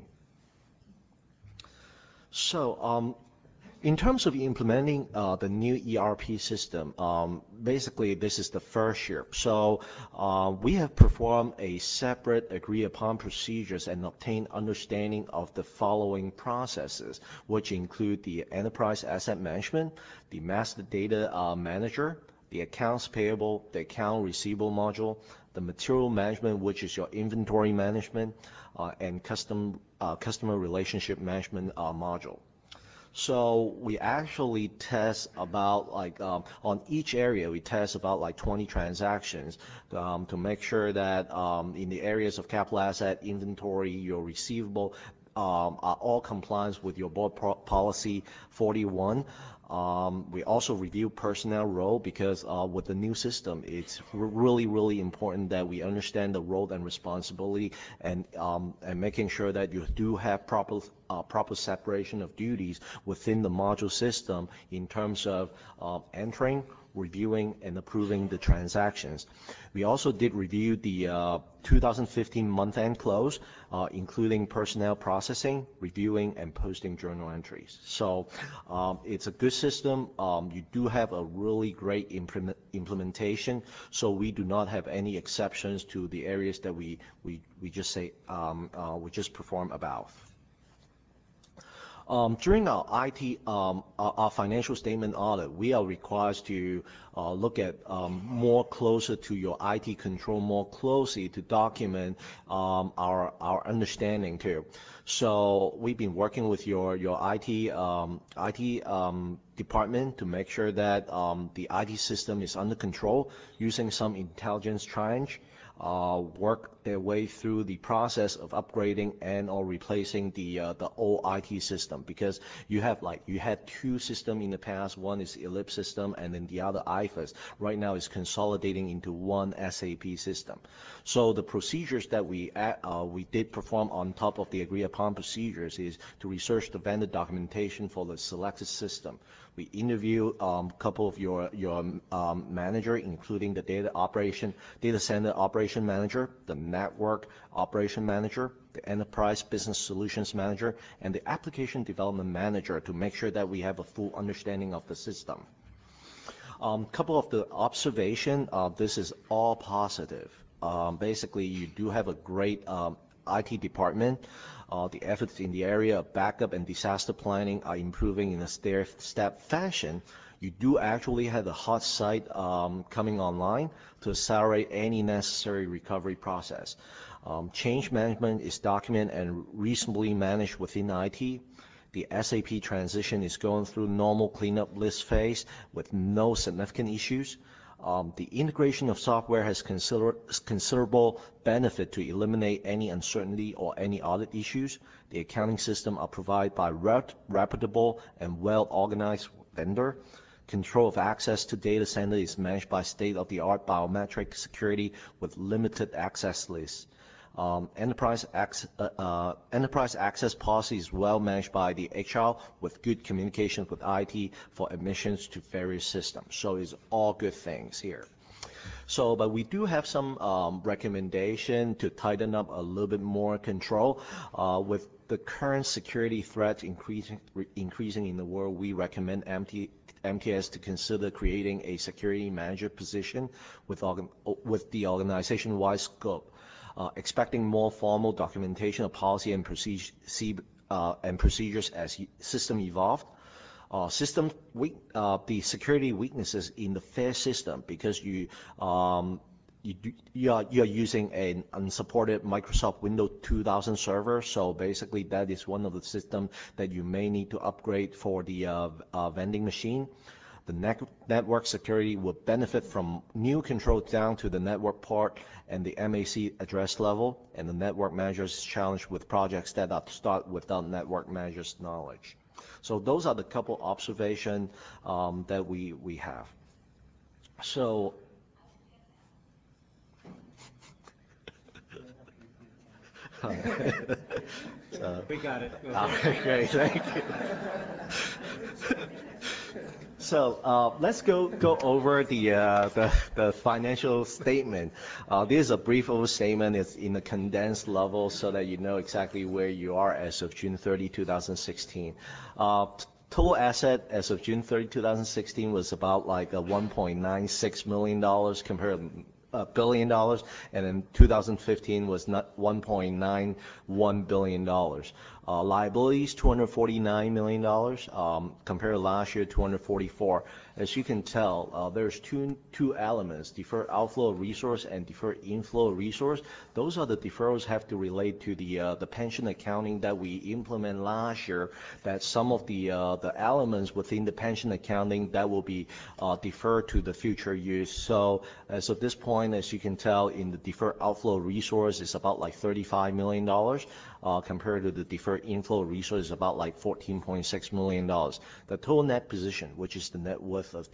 So in terms of implementing the new ERP system, basically this is the first year. So we have performed a separate agreed-upon procedures and obtained understanding of the following processes, which include the enterprise asset management, the master data manager, the accounts payable, the account receivable module, the material management, which is your inventory management, and customer relationship management module. So we actually test about on each area we test about 20 transactions to make sure that in the areas of capital asset, inventory, your receivable are all compliant with your board policy 41. We also review personnel role, because with the new system, it's really important that we understand the role and responsibility, and making sure that you do have proper separation of duties within the module system in terms of entering, reviewing, and approving the transactions. We also did review the 2015 month-end close, including personnel processing, reviewing, and posting journal entries. So it's a good system. You do have a really great implementation, so we do not have any exceptions to the areas that we just perform about. During our IT, our financial statement audit, we are required to look at more closer to your IT control, more closely to document our understanding too. So we've been working with your IT department to make sure that the IT system is under control, using some intelligence triage, work their way through the process of upgrading and or replacing the old IT system, because you had two systems in the past. One is Ellipse system, and then the other IFAS. Right now is consolidating into one SAP system. So the procedures that we did perform on top of the agreed upon procedures is to research the vendor documentation for the selected system. We interview a couple of your manager, including the data center operation manager, the network operation manager, the enterprise business solutions manager, and the application development manager, to make sure that we have a full understanding of the system. Couple of the observation, this is all positive. Basically, you do have a great IT department. The efforts in the area of backup and disaster planning are improving in a stair-step fashion. You do actually have a hot site coming online to accelerate any necessary recovery process. Change management is documented and reasonably managed within IT. The SAP transition is going through normal cleanup list phase with no significant issues. The integration of software has considerable benefit to eliminate any uncertainty or any audit issues. The accounting system are provided by reputable and well-organized vendor. Control of access to data center is managed by state-of-the-art biometric security with limited access lists. Enterprise access policy is well managed by the HR with good communication with IT for admissions to various systems. So it's all good things here. So, but we do have some recommendation to tighten up a little bit more control. With the current security threats increasing in the world, we recommend MTS to consider creating a security manager position with the organization-wide scope. Expecting more formal documentation of policy and procedures as system evolved. The security weaknesses in the FAIR system, because you are using an unsupported Microsoft Windows 2000 server. So basically, that is one of the systems that you may need to upgrade for the vending machine. The network security will benefit from new control down to the network port and the MAC address level, and the network manager is challenged with projects that are start without network manager's knowledge. So those are the couple observations that we have. So we got it. All right, great, thank you. So let's go over the financial statement. This is a brief overstatement. It's in a condensed level so that you know exactly where you are as of June 30, 2016. Total asset as of June 30, 2016 was about like $1.96 million compared to $1 billion, and in 2015 was not $1.91 billion. Liabilities, $249 million, compared to last year, $244. As you can tell, there's two elements, deferred outflow of resource and deferred inflow of resource. Those are the deferrals have to relate to the pension accounting that we implement last year, that some of the elements within the pension accounting that will be deferred to the future years. So as of this point, as you can tell, in the deferred outflow resource is about like $35 million, compared to the deferred inflow resource is about like $14.6 million. The total net position, which is the net worth of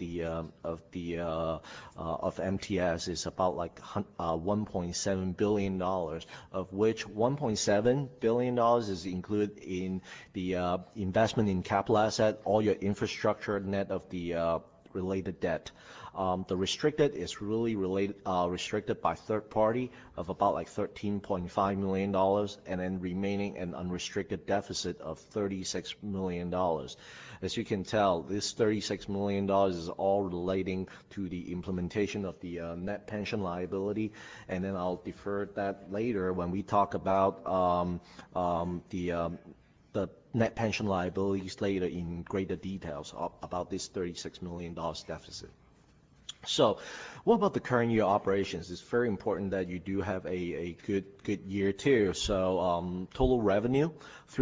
MTS, is about like $1.7 billion, of which $1.7 billion is included in the investment in capital asset, all your infrastructure net of the related debt. The restricted is really restricted by third party of about like $13.5 million, and then remaining an unrestricted deficit of $36 million. As you can tell, this $36 million is all relating to the implementation of the net pension liability, and then I'll defer that later when we talk about the net pension liabilities later in greater details about this $36 million deficit. So what about the current year operations? It's very important that you do have a good year too. So total revenue,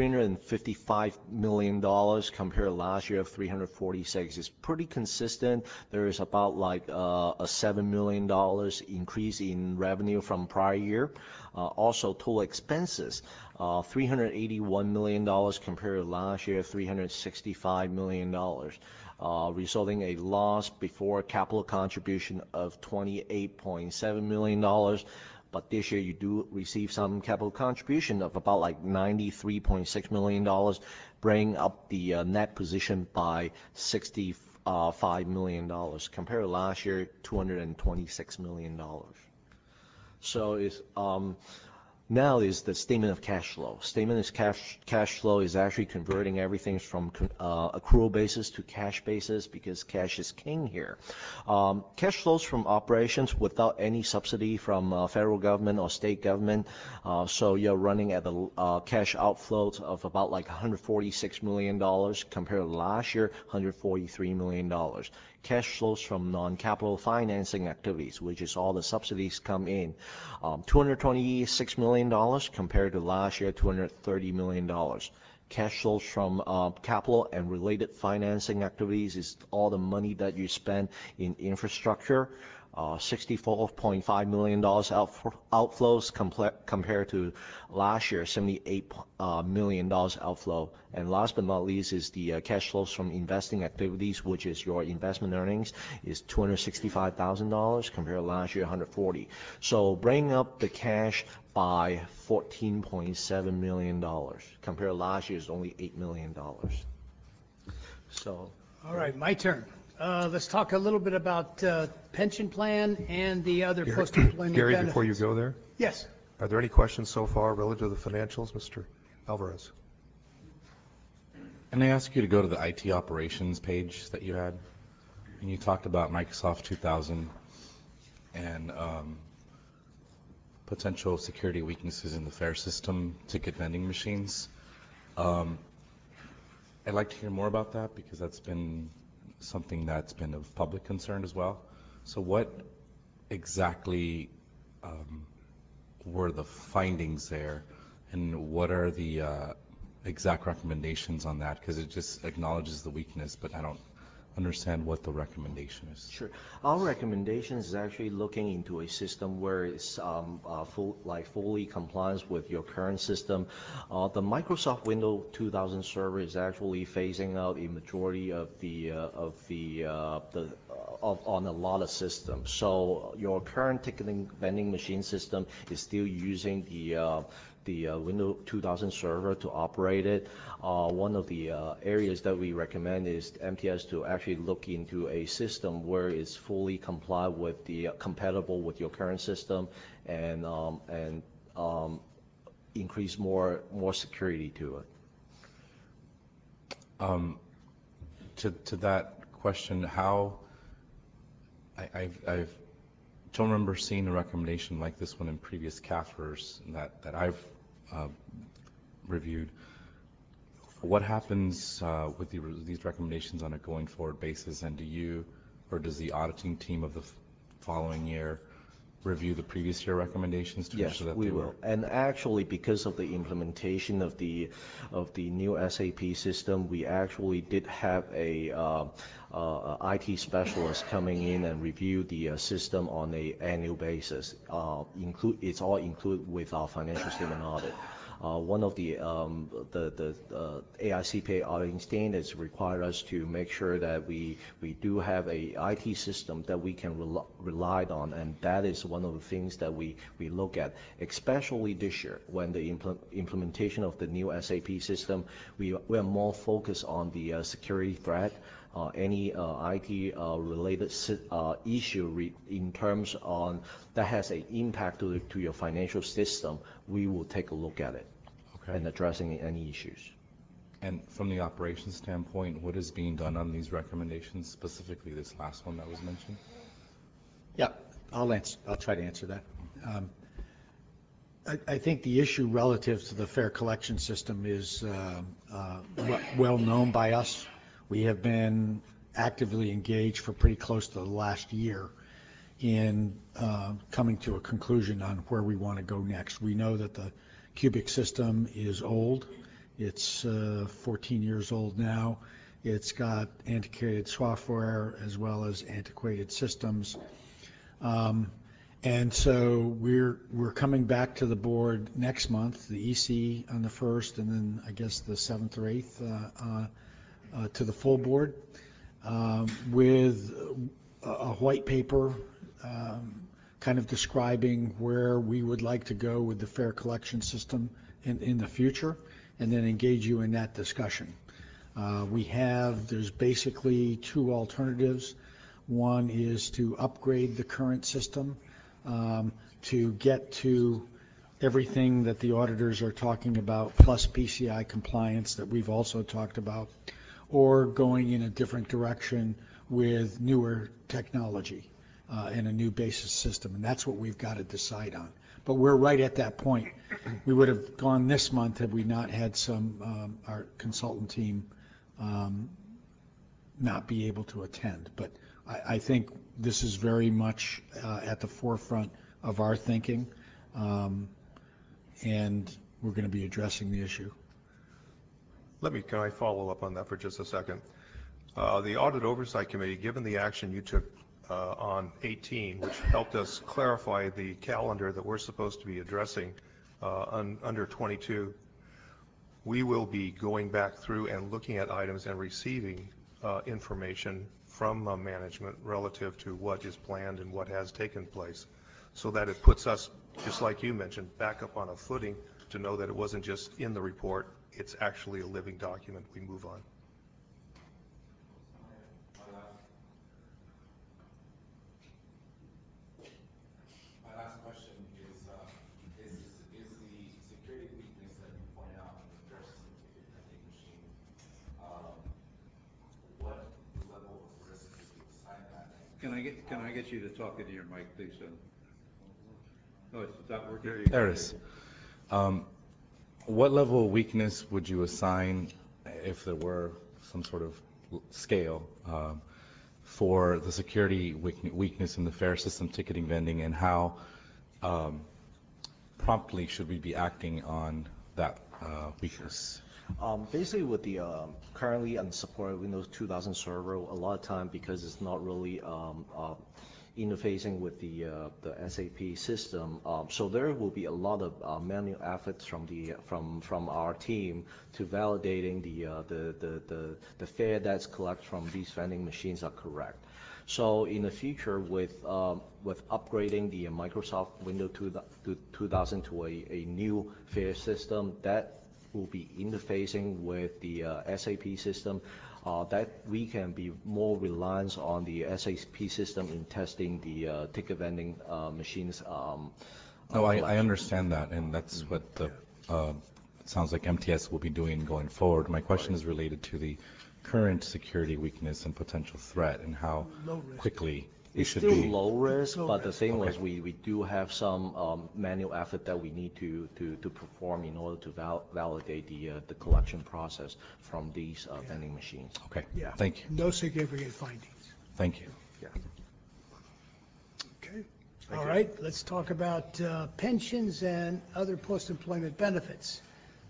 $355 million compared to last year of $346 is pretty consistent. There is about like a $7 million increase in revenue from prior year. Also total expenses, $381 million compared to last year, $365 million. Resulting a loss before capital contribution of $28.7 million. But this year you do receive some capital contribution of about like $93.6 million, bringing up the net position by $65 million compared to last year, $226 million. So it's now is the statement of cash flow. Statement of cash flow is actually converting everything from accrual basis to cash basis because cash is king here. Cash flows from operations without any subsidy from federal government or state government. So you're running at a cash outflows of about like $146 million compared to last year, $143 million. Cash flows from non-capital financing activities, which is all the subsidies come in, $226 million compared to last year, $230 million. Cash flows from capital and related financing activities is all the money that you spend in infrastructure. $64.5 million outflows compared to last year, $78 million outflow. And last but not least is the cash flows from investing activities, which is your investment earnings, is $265,000 compared to last year, $140. So bringing up the cash by $14.7 million compared to last year's only $8 million. So. All right, my turn. Let's talk a little bit about pension plan and the other post-employment Gary, benefits. before you go there? Yes. Are there any questions so far relative to the financials, Mr. Alvarez? And I ask you to go to the IT operations page that you had, and you talked about Microsoft 2000 and potential security weaknesses in the fare system, ticket vending machines. I'd like to hear more about that because that's been something that's been of public concern as well. So what exactly were the findings there, and what are the exact recommendations on that? Because it just acknowledges the weakness, but I don't understand what the recommendation is. Sure. Our recommendation is actually looking into a system where it's fully complies with your current system. The Microsoft Windows 2000 server is actually phasing out a majority of on a lot of systems. So your current ticketing vending machine system is still using the Windows 2000 server to operate it. One of the areas that we recommend is MTS to actually look into a system where it's fully compatible with your current system and increase more security to it. To that question, how I don't remember seeing a recommendation like this one in previous CAFRs that I've reviewed. What happens with these recommendations on a going forward basis, and does the auditing team of the following year review the previous year recommendations to ensure that they will? Yes, we will. And actually, because of the implementation of the new SAP system, we actually did have a IT specialist coming in and review the system on an annual basis. It's all included with our financial statement audit. One of the AICPA auditing standards require us to make sure that we do have a IT system that we can rely on, and that is one of the things that we look at, especially this year when the implementation of the new SAP system, we are more focused on the security threat. Any IT related issue in terms on that has an impact to your financial system, we will take a look at it and addressing any issues. And from the operations standpoint, what is being done on these recommendations, specifically this last one that was mentioned? Yeah, I'll try to answer that. I think the issue relative to the fare collection system is well known by us. We have been actively engaged for pretty close to the last year in coming to a conclusion on where we want to go next. We know that the cubic system is old. It's 14 years old now. It's got antiquated software as well as antiquated systems. And so we're coming back to the board next month, the EC on the 1st, and then I guess the 7th or 8th to the full board with a white paper kind of describing where we would like to go with the fare collection system in the future, and then engage you in that discussion. There's basically two alternatives. One is to upgrade the current system to get to everything that the auditors are talking about, plus PCI compliance that we've also talked about, or going in a different direction with newer technology and a new basis system. And that's what we've got to decide on. But we're right at that point. We would have gone this month had we not had our consultant team not be able to attend. But I think this is very much at the forefront of our thinking, and we're going to be addressing the issue. Can I follow up on that for just a second? The Audit Oversight Committee, given the action you took on 18, which helped us clarify the calendar that we're supposed to be addressing under 22, we will be going back through and looking at items and receiving information from management relative to what is planned and what has taken place, so that it puts us, just like you mentioned, back up on a footing to know that it wasn't just in the report, it's actually a living document. We move on. My last question is the security weakness that you point out in the fare system ticket vending machine, what level of risk would you assign that? Can I get you to talk into your mic, please? Oh, it's not working. There it is. What level of weakness would you assign, if there were some sort of scale, for the security weakness in the fare system ticketing vending, and how promptly should we be acting on that weakness? Basically, with the currently unsupported Windows 2000 server, a lot of time, because it's not really interfacing with the SAP system, so there will be a lot of manual efforts from our team to validating the fare that's collected from these vending machines are correct. So in the future, with upgrading the Microsoft Windows 2000 to a new fare system that will be interfacing with the SAP system, that we can be more reliant on the SAP system in testing the ticket vending machines. I understand that, and that's what it sounds like MTS will be doing going forward. My question is related to the current security weakness and potential threat, and how quickly we should be. It's still low risk, but the thing was we do have some manual effort that we need to perform in order to validate the collection process from these vending machines. Okay. Yeah. Thank you. No significant findings. Thank you. Yeah. Okay. All right. Let's talk about pensions and other post-employment benefits.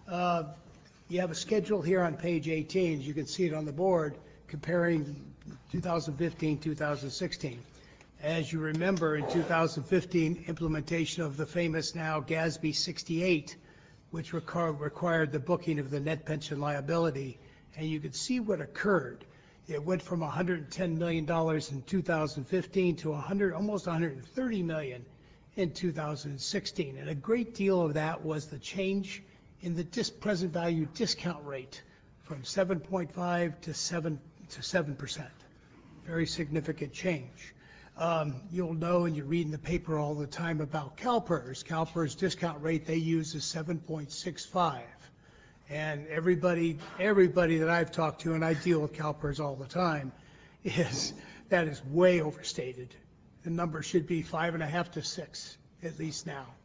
You have a schedule here on page 18, as you can see it on the board, comparing 2015, 2016. As you remember, in 2015, implementation of the famous now GASB 68, which required the booking of the net pension liability, and you could see what occurred. It went from $110 million in 2015 to almost $130 million in 2016, and a great deal of that was the change in the present value discount rate from 7.5 to 7%. Very significant change. You'll know, and you read in the paper all the time about CalPERS. CalPERS discount rate they use is 7.65. And everybody that I've talked to, and I deal with CalPERS all the time, that is way overstated. The number should be 5.5 to 6, at least now.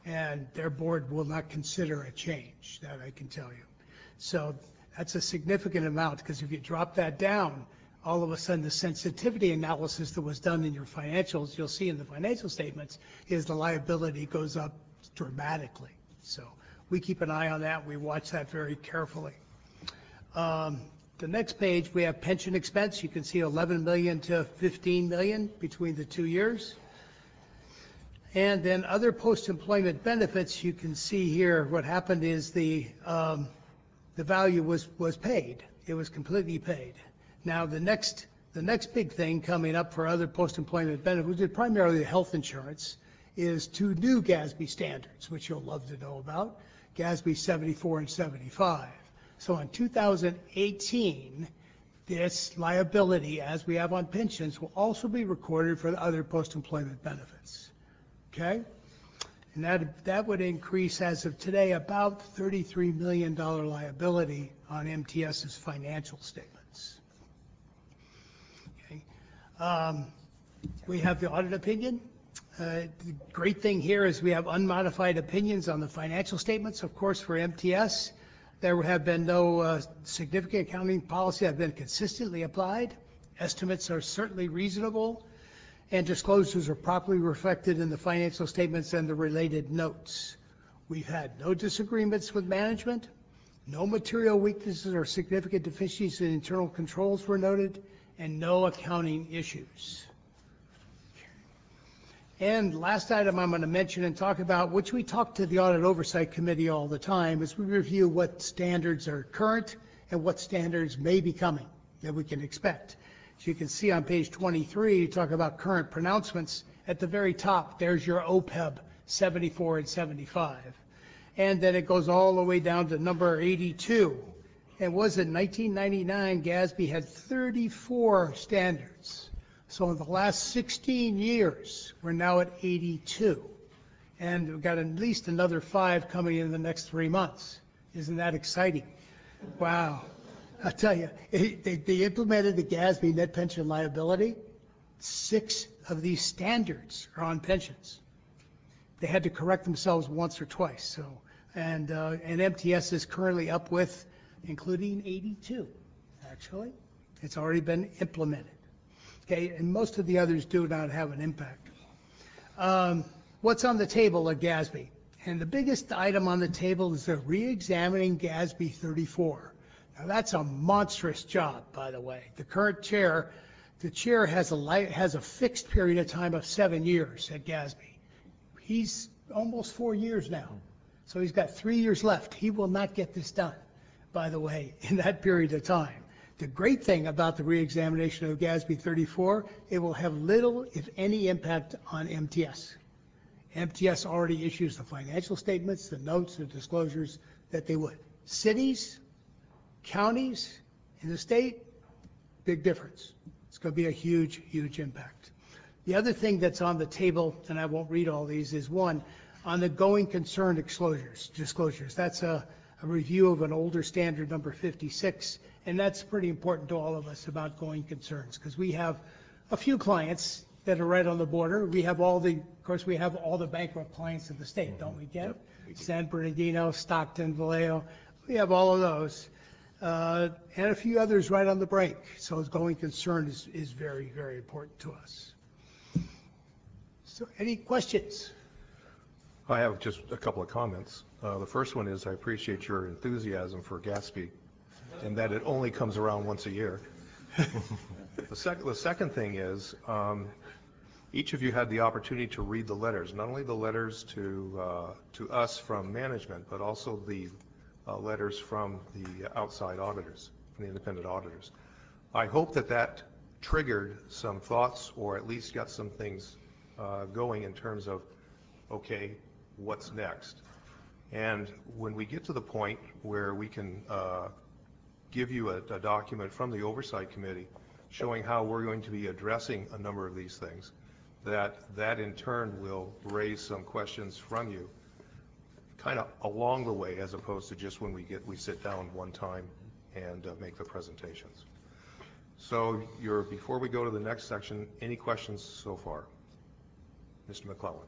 and their board will not consider a change, that I can tell you. So that's a significant amount, because if you drop that down, all of a sudden the sensitivity analysis that was done in your financials, you'll see in the financial statements, is the liability goes up dramatically. So we keep an eye on that. We watch that very carefully. The next page, we have pension expense. You can see 11 million to 15 million between the 2 years. And then other post-employment benefits, you can see here what happened is the value was paid. It was completely paid. Now the next big thing coming up for other post-employment benefits, which is primarily health insurance, is 2 new GASB standards, which you'll love to know about, GASB 74 and 75. So in 2018, this liability, as we have on pensions, will also be recorded for the other post-employment benefits. Okay? And that would increase, as of today, about $33 million liability on MTS's financial statements. Okay? We have the audit opinion. The great thing here is we have unmodified opinions on the financial statements, of course, for MTS. There have been no significant accounting policy that have been consistently applied. Estimates are certainly reasonable, and disclosures are properly reflected in the financial statements and the related notes. We've had no disagreements with management. No material weaknesses or significant deficiencies in internal controls were noted, and no accounting issues. And last item I'm going to mention and talk about, which we talk to the Audit Oversight Committee all the time, is we review what standards are current and what standards may be coming that we can expect. As you can see on page 23, you talk about current pronouncements. At the very top, there's your OPEB 74 and 75. And then it goes all the way down to number 82. And was in 1999, GASB had 34 standards. So in the last 16 years, we're now at 82. And we've got at least another 5 coming in the next 3 months. Isn't that exciting? Wow. I'll tell you, they implemented the GASB net pension liability. 6 of these standards are on pensions. They had to correct themselves once or twice. So, and MTS is currently up with, including 82, actually. It's already been implemented. Okay, and most of the others do not have an impact. What's on the table at GASB? And the biggest item on the table is the re-examining GASB 34. Now that's a monstrous job, by the way. The current chair, the chair has a fixed period of time of 7 years at GASB. He's almost 4 years now, so he's got 3 years left. He will not get this done, by the way, in that period of time. The great thing about the re-examination of GASB 34, it will have little, if any, impact on MTS. MTS already issues the financial statements, the notes, the disclosures that they would. Cities, counties, in the state, big difference. It's going to be a huge, huge impact. The other thing that's on the table, and I won't read all these, is one, on the going concern disclosures. That's a review of an older standard, number 56, and that's pretty important to all of us about going concerns, because we have a few clients that are right on the border. We have of course, we have all the bankrupt clients in the state, don't we, Ken? Yep, we do. San Bernardino, Stockton, Vallejo. We have all of those. And a few others right on the brink. So going concern is very, very important to us. So any questions? I have just a couple of comments. The first one is I appreciate your enthusiasm for GASB and that it only comes around once a year. The second thing is each of you had the opportunity to read the letters, not only the letters to us from management, but also the letters from the outside auditors, from the independent auditors. I hope that triggered some thoughts, or at least got some things going in terms of, okay, what's next? And when we get to the point where we can give you a document from the Oversight Committee showing how we're going to be addressing a number of these things, that in turn will raise some questions from you kind of along the way, as opposed to just when we sit down one time and make the presentations. So before we go to the next section, any questions so far? Mr. McClellan.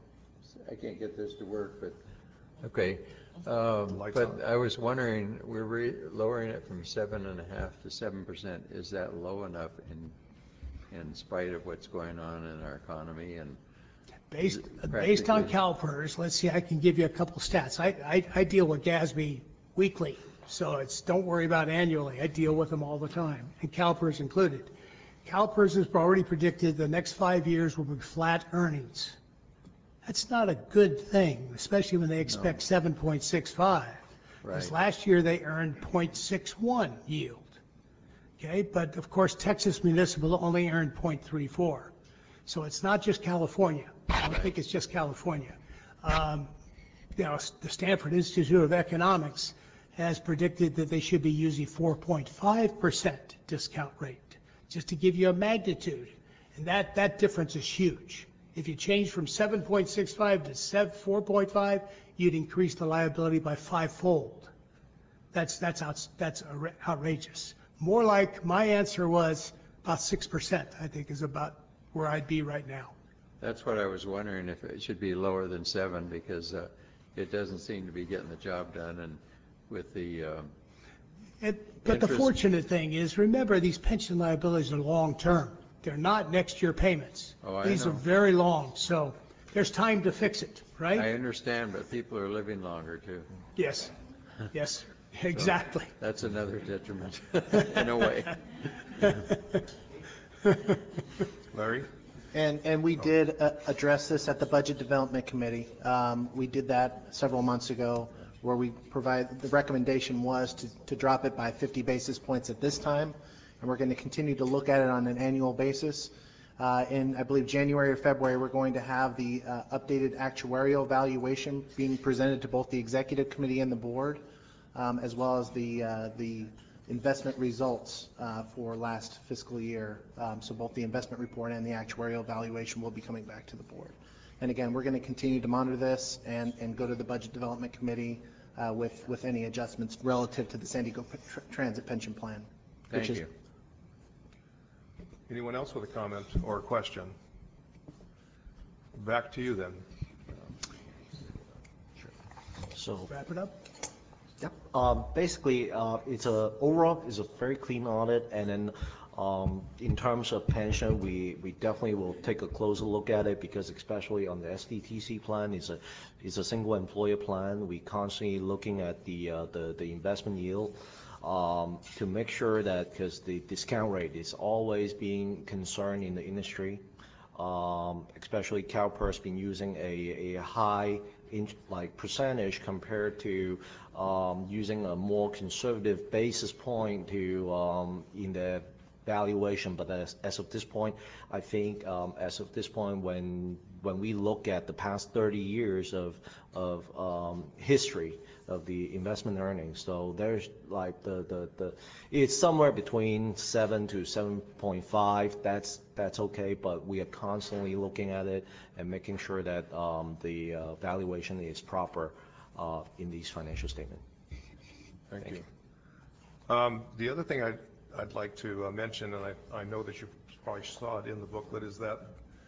I can't get this to work, but, okay. But I was wondering, we're lowering it from 7.5% to 7%. Is that low enough in spite of what's going on in our economy and Based on CalPERS, let's see, I can give you a couple stats. I deal with GASB weekly, so don't worry about annually. I deal with them all the time, and CalPERS included. CalPERS has already predicted the next 5 years will be flat earnings. That's not a good thing, especially when they expect 7.65. Because last year they earned 0.61 yield. Okay, but of course Texas Municipal only earned 0.34. So it's not just California. I don't think it's just California. The Stanford Institute of Economics has predicted that they should be using 4.5% discount rate, just to give you a magnitude. And that difference is huge. If you change from 7.65 to 4.5, you'd increase the liability by 5-fold. That's outrageous. More like my answer was about 6%, I think, is about where I'd be right now. That's what I was wondering, if it should be lower than 7, because it doesn't seem to be getting the job done, and with the But the fortunate thing is, remember, these pension liabilities are long-term. They're not next year payments. These are very long, so there's time to fix it, right? I understand, but people are living longer, too. Yes, yes, exactly. So that's another detriment, in a way. Larry? And we did address this at the Budget Development Committee. We did that several months ago, where the recommendation was to drop it by 50 basis points at this time, and we're going to continue to look at it on an annual basis. In, I believe, January or February, we're going to have the updated actuarial valuation being presented to both the Executive Committee and the Board, as well as the investment results for last fiscal year. So both the investment report and the actuarial valuation will be coming back to the Board. And again, we're going to continue to monitor this and go to the Budget Development Committee with any adjustments relative to the San Diego Transit Pension Plan. Thank you. Anyone else with a comment or a question? Back to you then. So wrap it up. Yep. Basically, overall, it's a very clean audit, and then in terms of pension, we definitely will take a closer look at it, because especially on the SDTC plan, it's a single employer plan. We constantly looking at the investment yield to make sure that, because the discount rate is always being concerned in the industry, especially CalPERS been using a high percentage compared to using a more conservative basis point to in the valuation. But as of this point, I think as of this point, when we look at the past 30 years of history of the investment earnings, so there's like it's somewhere between 7 to 7.5. That's okay, but we are constantly looking at it and making sure that the valuation is proper in these financial statements. Thank you. The other thing I'd like to mention, and I know that you probably saw it in the booklet, is that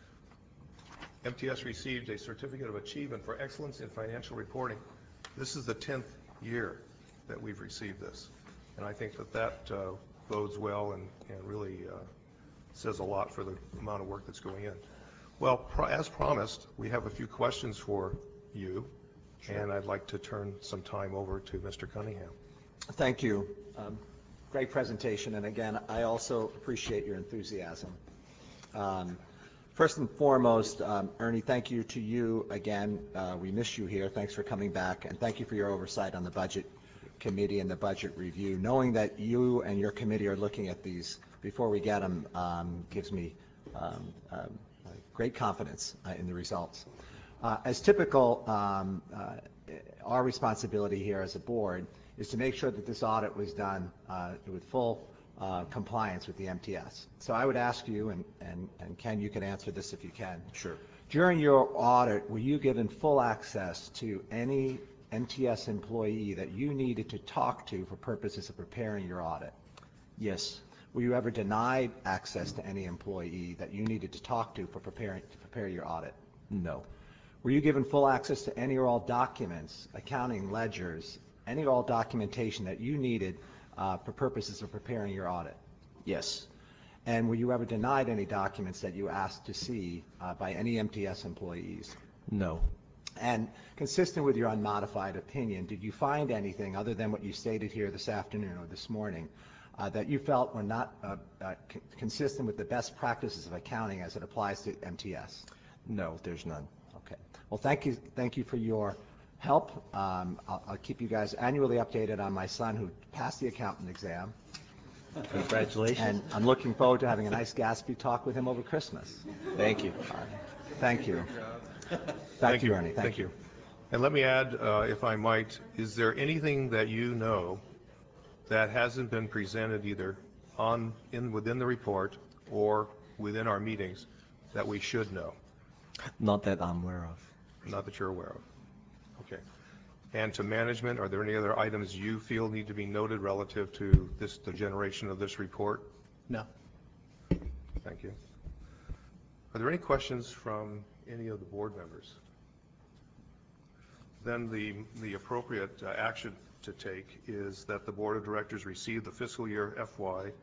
MTS received a Certificate of Achievement for Excellence in Financial Reporting. This is the 10th year that we've received this, and I think that bodes well and really says a lot for the amount of work that's going in. Well, as promised, we have a few questions for you, and I'd like to turn some time over to Mr. Cunningham. Thank you. Great presentation, and again, I also appreciate your enthusiasm. First and foremost, Ernie, thank you to you again. We miss you here. Thanks for coming back, and thank you for your oversight on the Budget Committee and the budget review. Knowing that you and your committee are looking at these before we get them gives me great confidence in the results. As typical, our responsibility here as a board is to make sure that this audit was done with full compliance with the MTS. So I would ask you, and Ken, you can answer this if you can. Sure. During your audit, were you given full access to any MTS employee that you needed to talk to for purposes of preparing your audit? Yes. Were you ever denied access to any employee that you needed to talk to to prepare your audit? No. Were you given full access to any or all documents, accounting ledgers, any or all documentation that you needed for purposes of preparing your audit? Yes. And were you ever denied any documents that you asked to see by any MTS employees? No. And consistent with your unmodified opinion, did you find anything other than what you stated here this afternoon or this morning that you felt were not consistent with the best practices of accounting as it applies to MTS? No, there's none. Okay. Well, thank you for your help. I'll keep you guys annually updated on my son who passed the accountant exam. Congratulations. And I'm looking forward to having a nice Gatsby talk with him over Christmas. Thank you. Thank you. Back to you, Ernie. Thank you. And let me add, if I might, is there anything that you know that hasn't been presented either within the report or within our meetings that we should know? Not that I'm aware of. Not that you're aware of. Okay. And to management, are there any other items you feel need to be noted relative to the generation of this report? No. Thank you. Are there any questions from any of the board members? Then the appropriate action to take is that the Board of Directors receive the fiscal year FY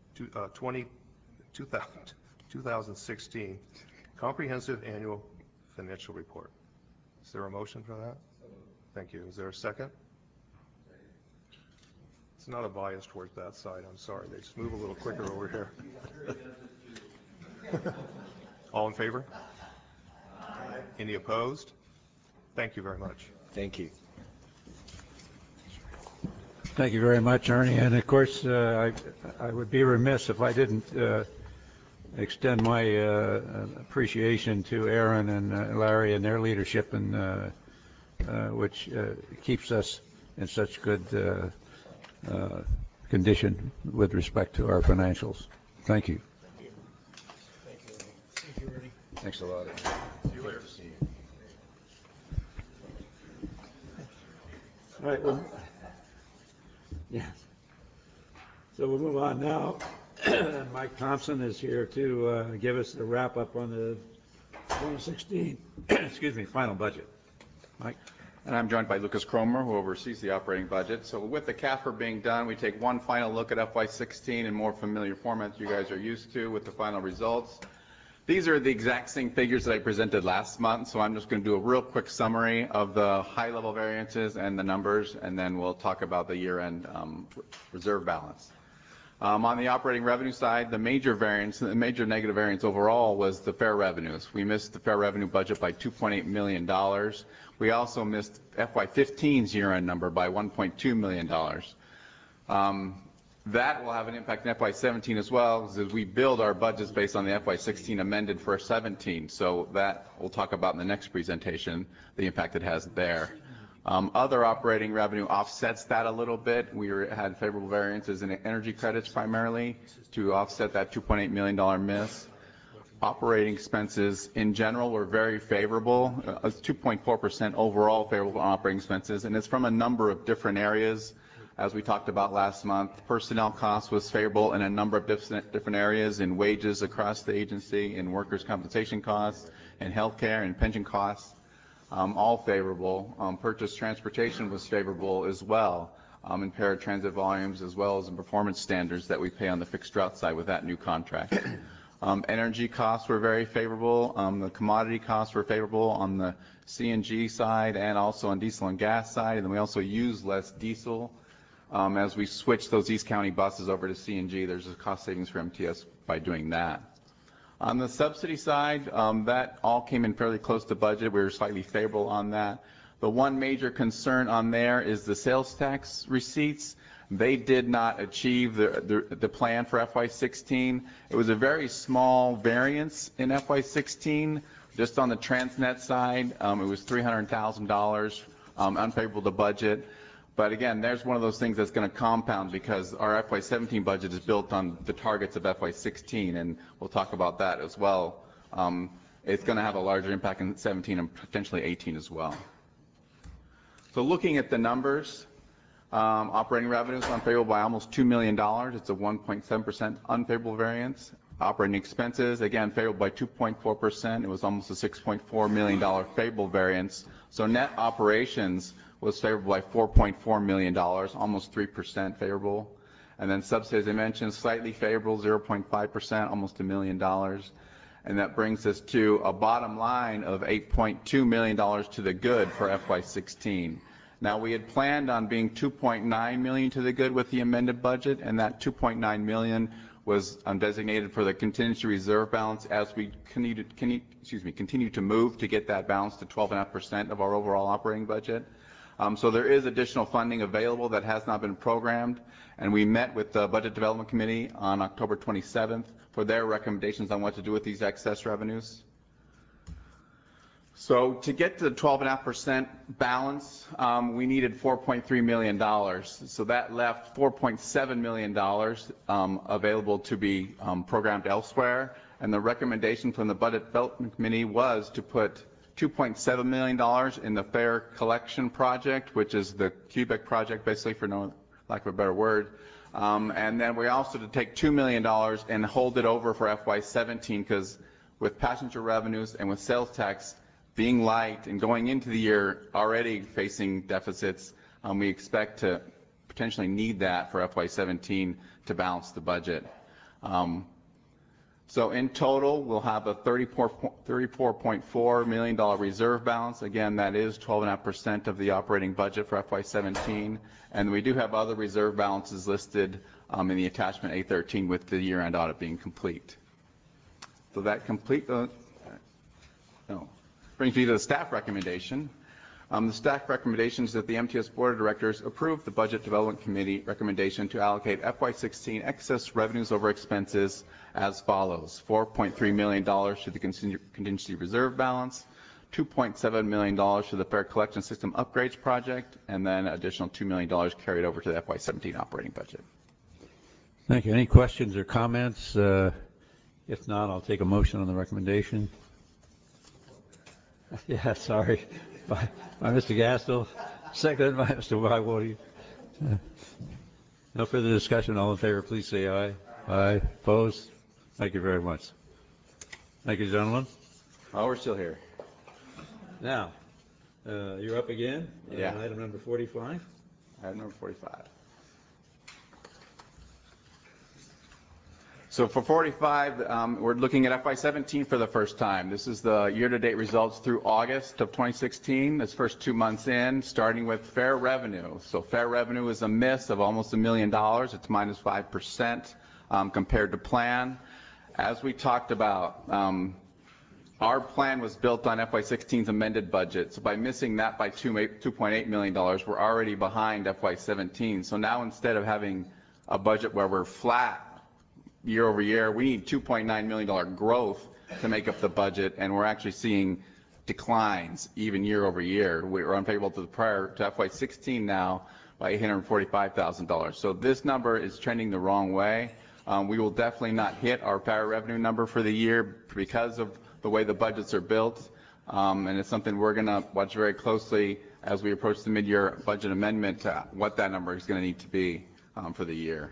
2016 Comprehensive Annual Financial Report. Is there a motion for that? Thank you. Is there a second? It's not a bias towards that side. I'm sorry. They just move a little quicker over here. All in favor? Aye. Any opposed? Thank you very much. Thank you. Thank you very much, Ernie. And of course, I would be remiss if I didn't extend my appreciation to Aaron and Larry and their leadership, and which keeps us in such good condition with respect to our financials. Thank you. Thank you, Ernie. Thanks a lot. See you later. All right. Well, yeah. So we'll move on now. Mike Thompson is here to give us the wrap up on the 2016, excuse me, final budget. Mike. And I'm joined by Lucas Cromer, who oversees the operating budget. So with the CAFR being done, we take one final look at FY16 in more familiar format you guys are used to with the final results. These are the exact same figures that I presented last month, so I'm just going to do a real quick summary of the high-level variances and the numbers, and then we'll talk about the year-end reserve balance. On the operating revenue side, the major negative variance overall was the fair revenues. We missed the fair revenue budget by $2.8 million. We also missed FY15's year-end number by $1.2 million. That will have an impact in FY17 as well, as we build our budgets based on the FY16 amended for 17. So that we'll talk about in the next presentation, the impact it has there. Other operating revenue offsets that a little bit. We had favorable variances in energy credits primarily to offset that $2.8 million miss. Operating expenses in general were very favorable. It's 2.4% overall favorable operating expenses, and it's from a number of different areas. As we talked about last month, personnel costs was favorable in a number of different areas, in wages across the agency, in workers' compensation costs, in healthcare and pension costs, all favorable. Purchase transportation was favorable as well, in paratransit volumes as well as in performance standards that we pay on the fixed route side with that new contract. Energy costs were very favorable. The commodity costs were favorable on the CNG side and also on diesel and gas side, and then we also use less diesel. As we switch those East County buses over to CNG, there's a cost savings for MTS by doing that. On the subsidy side, that all came in fairly close to budget. We were slightly favorable on that. The one major concern on there is the sales tax receipts. They did not achieve the plan for FY16. It was a very small variance in FY16. Just on the Transnet side, it was $300,000 unfavorable to budget. But again, there's one of those things that's going to compound because our FY17 budget is built on the targets of FY16, and we'll talk about that as well. It's going to have a larger impact in 17 and potentially 18 as well. So looking at the numbers, operating revenues unfavorable by almost $2 million. It's a 1.7% unfavorable variance. Operating expenses, again, favorable by 2.4%. It was almost a $6.4 million favorable variance. So net operations was favorable by $4.4 million, almost 3% favorable. And then subsidies, I mentioned, slightly favorable, 0.5%, almost $1 million. And that brings us to a bottom line of $8.2 million to the good for FY16. Now, we had planned on being $2.9 million to the good with the amended budget, and that $2.9 million was designated for the contingency reserve balance as we continue to move to get that balance to 12.5% of our overall operating budget. So there is additional funding available that has not been programmed, and we met with the Budget Development Committee on October 27th for their recommendations on what to do with these excess revenues. So to get to the 12.5% balance, we needed $4.3 million. So that left $4.7 million available to be programmed elsewhere. And the recommendation from the Budget Development Committee was to put $2.7 million in the fare collection project, which is the cubic project, basically, for no lack of a better word. And then we also to take $2 million and hold it over for FY17, because with passenger revenues and with sales tax being light and going into the year already facing deficits, we expect to potentially need that for FY17 to balance the budget. So in total, we'll have a $34.4 million reserve balance. Again, that is 12.5% of the operating budget for FY17. And we do have other reserve balances listed in the attachment A13 with the year-end audit being complete. So that brings me to the staff recommendation. The staff recommendation is that the MTS Board of Directors approve the Budget Development Committee recommendation to allocate FY16 excess revenues over expenses as follows: $4.3 million to the contingency reserve balance, $2.7 million to the fare collection system upgrades project, and then additional $2 million carried over to the FY17 operating budget. Thank you. Any questions or comments? If not, I'll take a motion on the recommendation. Yeah, sorry. By Mr. Gastel, seconded by Mr. Wywody. No further discussion. All in favor, please say aye. Aye. Opposed? Thank you very much. Thank you, gentlemen. Oh, we're still here. Now, you're up again. Yeah. Item number 45. Item number 45. So for 45, we're looking at FY17 for the first time. This is the year-to-date results through August of 2016. This first 2 months in, starting with fare revenue. So fare revenue is a miss of almost $1 million. It's minus 5% compared to plan. As we talked about, our plan was built on FY16's amended budget. So by missing that by $2.8 million, we're already behind FY17. So now instead of having a budget where we're flat year over year, we need $2.9 million growth to make up the budget, and we're actually seeing declines even year over year. We're unfavorable to the prior to FY16 now by $845,000. So this number is trending the wrong way. We will definitely not hit our fare revenue number for the year because of the way the budgets are built, and it's something we're going to watch very closely as we approach the mid-year budget amendment to what that number is going to need to be for the year.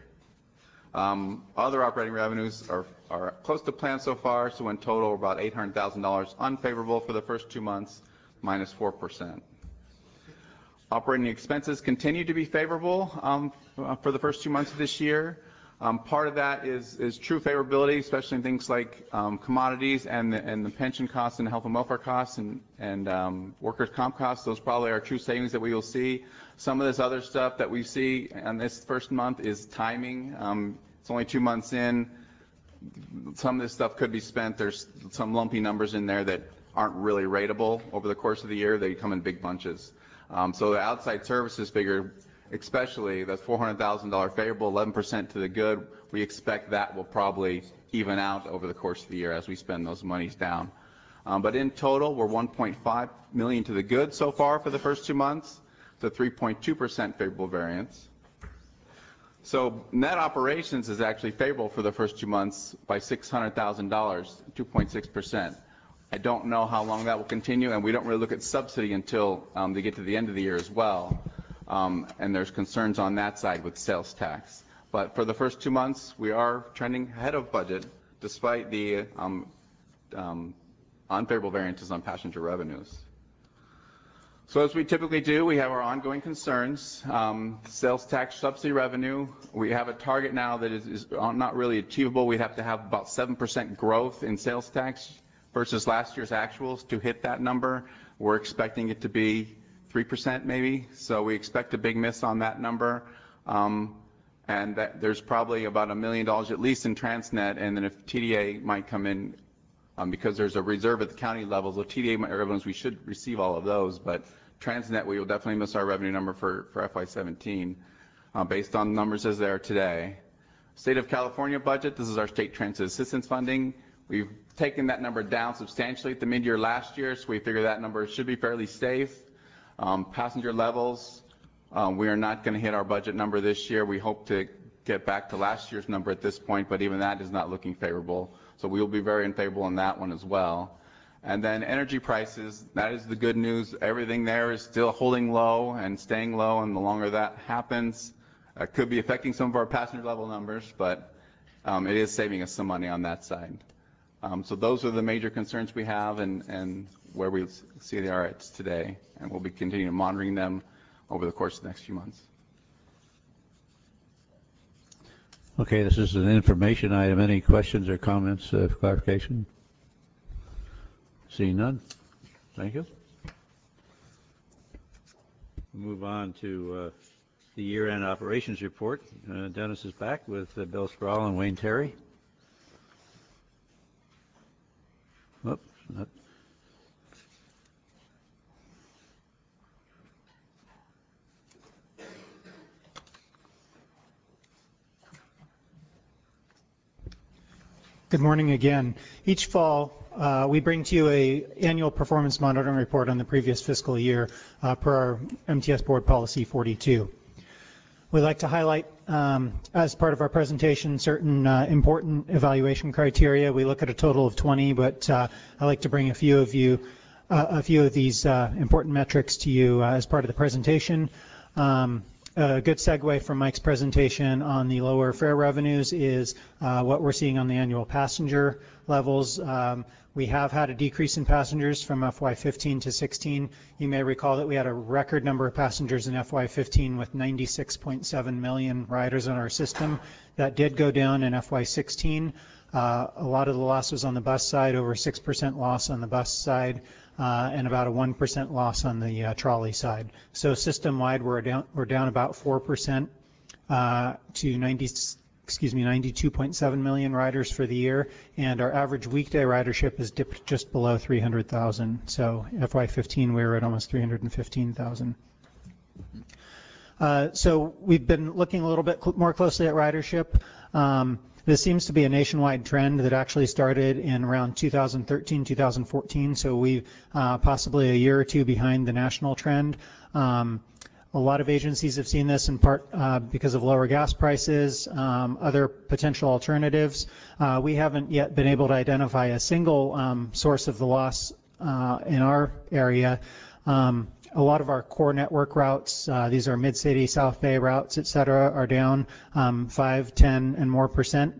Other operating revenues are close to plan so far, so in total about $800,000 unfavorable for the first 2 months, minus 4%. Operating expenses continue to be favorable for the first 2 months of this year. Part of that is true favorability, especially in things like commodities and the pension costs and health and welfare costs and workers' comp costs. Those probably are true savings that we will see. Some of this other stuff that we see in this first month is timing. It's only 2 months in. Some of this stuff could be spent. There's some lumpy numbers in there that aren't really rateable over the course of the year. They come in big bunches. So the outside services figure, especially that's $400,000 favorable, 11% to the good. We expect that will probably even out over the course of the year as we spend those monies down. But in total, we're $1.5 million to the good so far for the first 2 months. It's a 3.2% favorable variance. So net operations is actually favorable for the first 2 months by $600,000, 2.6%. I don't know how long that will continue, and we don't really look at subsidy until they get to the end of the year as well. And there's concerns on that side with sales tax. But for the first 2 months, we are trending ahead of budget despite the unfavorable variances on passenger revenues. So as we typically do, we have our ongoing concerns. Sales tax subsidy revenue, we have a target now that is not really achievable. We'd have to have about 7% growth in sales tax versus last year's actuals to hit that number. We're expecting it to be 3% maybe, so we expect a big miss on that number. And that there's probably about $1 million at least in Transnet, and then if TDA might come in, because there's a reserve at the county level, so TDA revenues, we should receive all of those, but Transnet, we will definitely miss our revenue number for FY17 based on numbers as they are today. State of California budget, this is our state transit assistance funding. We've taken that number down substantially at the mid-year last year, so we figure that number should be fairly safe. Passenger levels, we are not going to hit our budget number this year. We hope to get back to last year's number at this point, but even that is not looking favorable. So we will be very unfavorable on that one as well. And then energy prices, that is the good news. Everything there is still holding low and staying low, and the longer that happens, it could be affecting some of our passenger level numbers, but it is saving us some money on that side. So those are the major concerns we have and where we see they are at today, and we'll be continuing monitoring them over the course of the next few months. Okay, this is an information item. Any questions or comments, clarification? Seeing none. Thank you. We'll move on to the year-end operations report. Dennis is back with Bill Sproul and Wayne Terry. Oops, not. Good morning again. Each fall, we bring to you an annual performance monitoring report on the previous fiscal year per our MTS Board Policy 42. We'd like to highlight, as part of our presentation, certain important evaluation criteria. We look at a total of 20, but I'd like to bring a few of these important metrics to you as part of the presentation. A good segue from Mike's presentation on the lower fare revenues is what we're seeing on the annual passenger levels. We have had a decrease in passengers from FY15 to 16. You may recall that we had a record number of passengers in FY15 with 96.7 million riders on our system. That did go down in FY16. A lot of the loss was on the bus side, over 6% loss on the bus side, and about a 1% loss on the trolley side. So system-wide, we're down about 4% to 92.7 million riders for the year, and our average weekday ridership has dipped just below 300,000. So FY15, we were at almost 315,000. So we've been looking a little bit more closely at ridership. This seems to be a nationwide trend that actually started in around 2013, 2014, so we're possibly a year or two behind the national trend. A lot of agencies have seen this in part because of lower gas prices, other potential alternatives. We haven't yet been able to identify a single source of the loss in our area. A lot of our core network routes, these are Mid-City, South Bay routes, et cetera, are down 5, 10, and more %.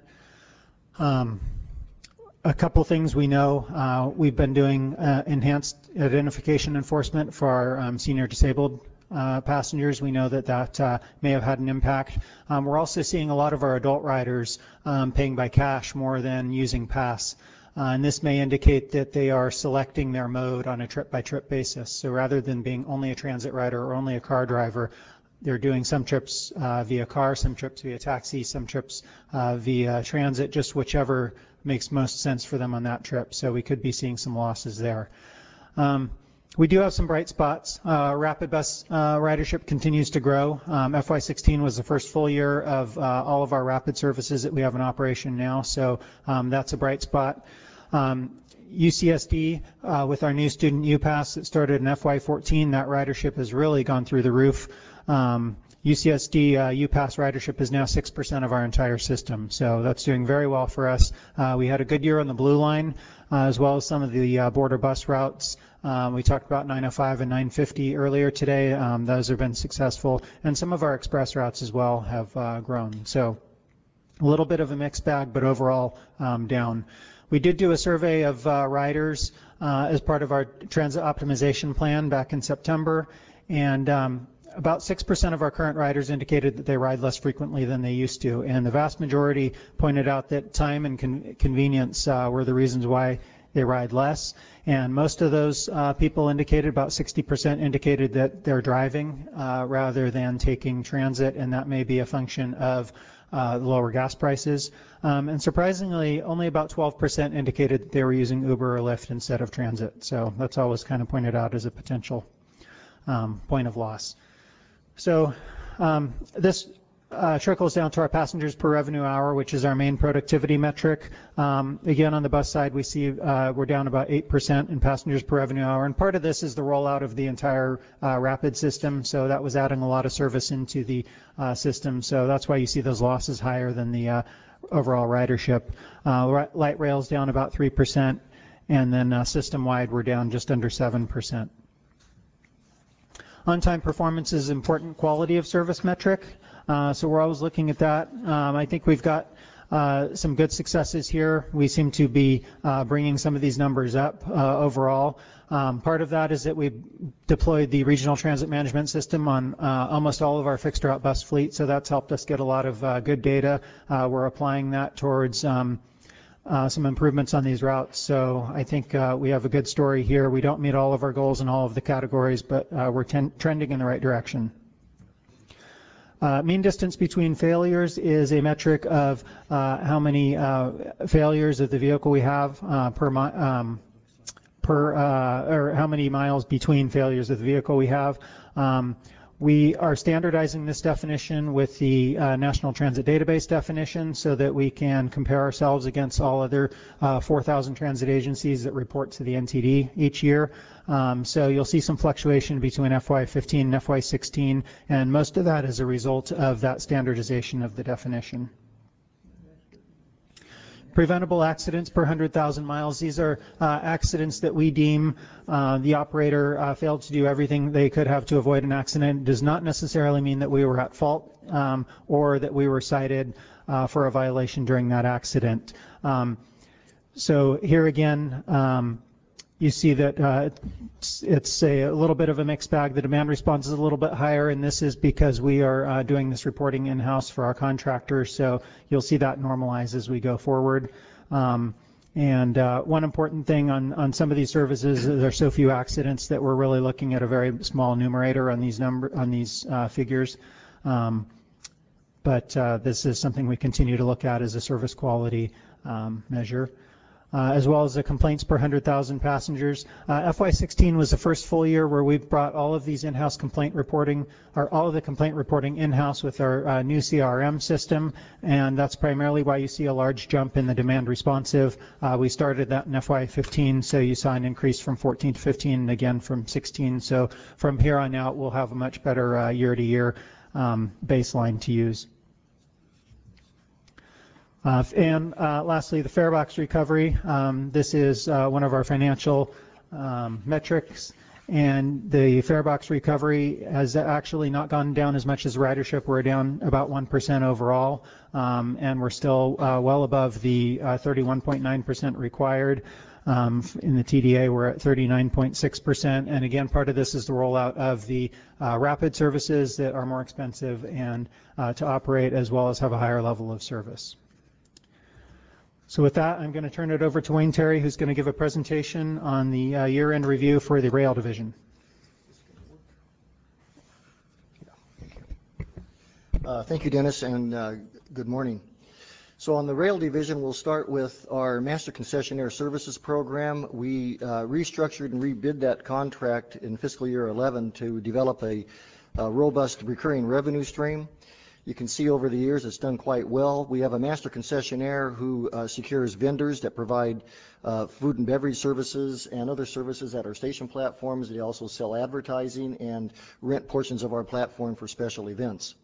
A couple things we know, we've been doing enhanced identification enforcement for our senior disabled passengers. We know that may have had an impact. We're also seeing a lot of our adult riders paying by cash more than using pass. And this may indicate that they are selecting their mode on a trip-by-trip basis. So rather than being only a transit rider or only a car driver, they're doing some trips via car, some trips via taxi, some trips via transit, just whichever makes most sense for them on that trip. So we could be seeing some losses there. We do have some bright spots. Rapid bus ridership continues to grow. FY16 was the first full year of all of our rapid services that we have in operation now, so that's a bright spot. UCSD, with our new student UPass that started in FY14, that ridership has really gone through the roof. UCSD UPass ridership is now 6% of our entire system, so that's doing very well for us. We had a good year on the Blue Line, as well as some of the border bus routes. We talked about 905 and 950 earlier today. Those have been successful, and some of our express routes as well have grown. So A little bit of a mixed bag, but overall down. We did do a survey of riders as part of our transit optimization plan back in September, and about 6% of our current riders indicated that they ride less frequently than they used to, and the vast majority pointed out that time and convenience were the reasons why they ride less. And most of those people indicated, about 60% indicated that they're driving rather than taking transit, and that may be a function of lower gas prices. And surprisingly, only about 12% indicated that they were using Uber or Lyft instead of transit. So that's always kind of pointed out as a potential point of loss. So this trickles down to our passengers per revenue hour, which is our main productivity metric. Again, on the bus side, we see we're down about 8% in passengers per revenue hour. And part of this is the rollout of the entire rapid system. So that was adding a lot of service into the system. So that's why you see those losses higher than the overall ridership. Light rail's down about 3%. And then system-wide, we're down just under 7%. On-time performance is an important quality of service metric, so we're always looking at that. I think we've got some good successes here. We seem to be bringing some of these numbers up overall. Part of that is that we've deployed the regional transit management system on almost all of our fixed route bus fleet, so that's helped us get a lot of good data. We're applying that towards some improvements on these routes. So I think we have a good story here. We don't meet all of our goals in all of the categories, but we're trending in the right direction. Mean distance between failures is a metric of how many failures of the vehicle we have or how many miles between failures of the vehicle we have. We are standardizing this definition with the National Transit Database definition so that we can compare ourselves against all other 4,000 transit agencies that report to the NTD each year. So you'll see some fluctuation between FY15 and FY16, and most of that is a result of that standardization of the definition. Preventable accidents per 100,000 miles. These are accidents that we deem the operator failed to do everything they could have to avoid an accident. It does not necessarily mean that we were at fault or that we were cited for a violation during that accident. So here again, you see that it's a little bit of a mixed bag. The demand response is a little bit higher, and this is because we are doing this reporting in-house for our contractors, so you'll see that normalize as we go forward. And one important thing on some of these services is there are so few accidents that we're really looking at a very small numerator on these figures. But this is something we continue to look at as a service quality measure. As well as the complaints per 100,000 passengers. FY16 was the first full year where we've brought all of these in-house complaint reporting, or all of the complaint reporting in-house with our new CRM system, and that's primarily why you see a large jump in the demand responsive. We started that in FY15, so you saw an increase from 14 to 15 and again from 16. So from here on out, we'll have a much better year-to-year baseline to use. And lastly, the fare box recovery. This is one of our financial metrics, and the fare box recovery has actually not gone down as much as ridership. We're down about 1% overall, and we're still well above the 31.9% required. In the TDA, we're at 39.6%, and again, part of this is the rollout of the rapid services that are more expensive and to operate, as well as have a higher level of service. So with that, I'm going to turn it over to Wayne Terry, who's going to give a presentation on the year-end review for the rail division. Thank you, Dennis, and good morning. So on the rail division, we'll start with our Master Concessionaire Services program. We restructured and rebid that contract in fiscal year 11 to develop a robust recurring revenue stream. You can see over the years it's done quite well. We have a master concessionaire who secures vendors that provide food and beverage services and other services at our station platforms. They also sell advertising and rent portions of our platform for special events.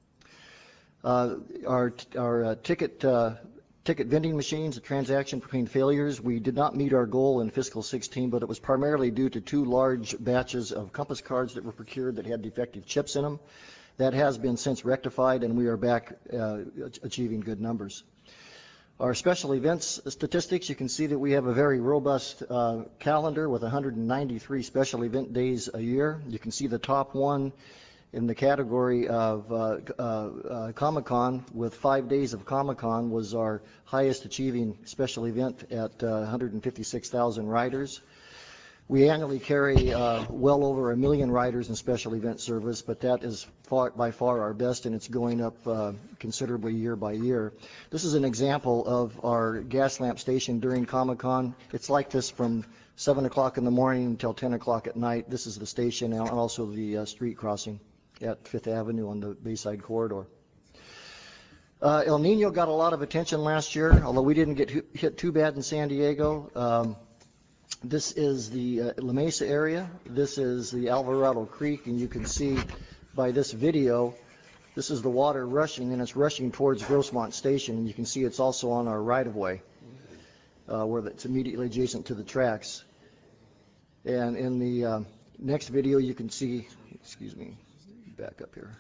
Our ticket vending machines, the transaction between failures, we did not meet our goal in fiscal 16, but it was primarily due to two large batches of Compass cards that were procured that had defective chips in them. That has been since rectified, and we are back achieving good numbers. Our special events statistics, you can see that we have a very robust calendar with 193 special event days a year. You can see the top one in the category of Comic-Con, with 5 days of Comic-Con, was our highest achieving special event at 156,000 riders. We annually carry well over 1 million riders in special event service, but that is by far our best, and it's going up considerably year by year. This is an example of our gas lamp station during Comic-Con. It's like this from 7 o'clock in the morning until 10 o'clock at night. This is the station and also the street crossing at 5th Avenue on the Bayside Corridor. El Nino got a lot of attention last year, although we didn't get hit too bad in San Diego. This is the La Mesa area. This is the Alvarado Creek, and you can see by this video, this is the water rushing, and it's rushing towards Grossmont Station, and you can see it's also on our right-of-way, where it's immediately adjacent to the tracks. And in the next video, you can see, excuse me, back up here.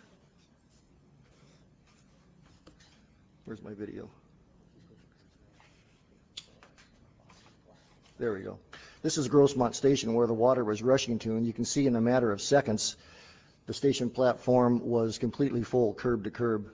Where's my video? There we go. This is Grossmont Station, where the water was rushing to, and you can see in a matter of seconds the station platform was completely full, curb to curb.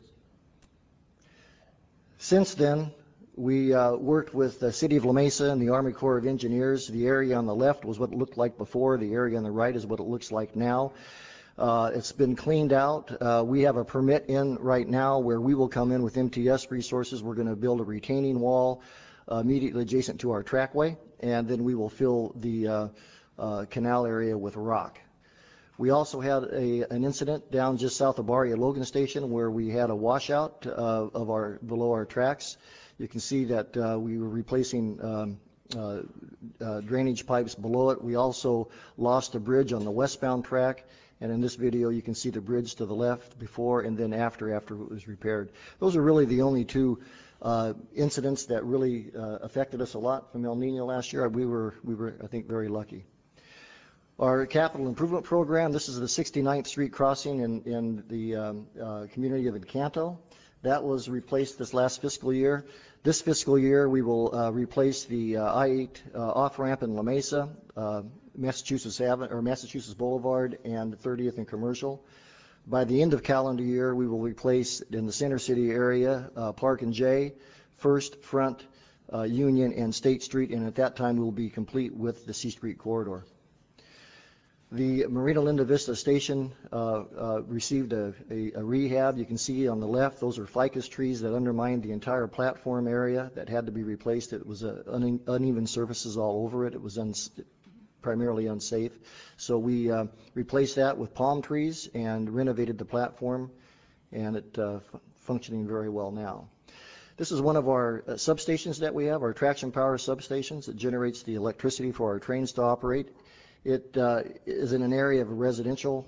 Since then, we worked with the City of La Mesa and the Army Corps of Engineers. The area on the left was what it looked like before. The area on the right is what it looks like now. It's been cleaned out. We have a permit in right now where we will come in with MTS resources. We're going to build a retaining wall immediately adjacent to our trackway, and then we will fill the canal area with rock. We also had an incident down just south of Barrio Logan Station where we had a washout below our tracks. You can see that we were replacing drainage pipes below it. We also lost a bridge on the westbound track, and in this video you can see the bridge to the left before and then after it was repaired. Those are really the only two incidents that really affected us a lot from El Nino last year. We were, I think, very lucky. Our capital improvement program, this is the 69th Street crossing in the community of Encanto. That was replaced this last fiscal year. This fiscal year, we will replace the I-8 off-ramp in La Mesa, Massachusetts Boulevard, and 30th and Commercial. By the end of calendar year, we will replace in the Center City area Park and J, First, Front, Union, and State Street, and at that time we will be complete with the C Street corridor. The Marina Linda Vista Station received a rehab. You can see on the left, those are ficus trees that undermined the entire platform area that had to be replaced. It was uneven surfaces all over it. It was primarily unsafe. So we replaced that with palm trees and renovated the platform, and it's functioning very well now. This is one of our substations that we have, our traction power substations. It generates the electricity for our trains to operate. It is in an area of a residential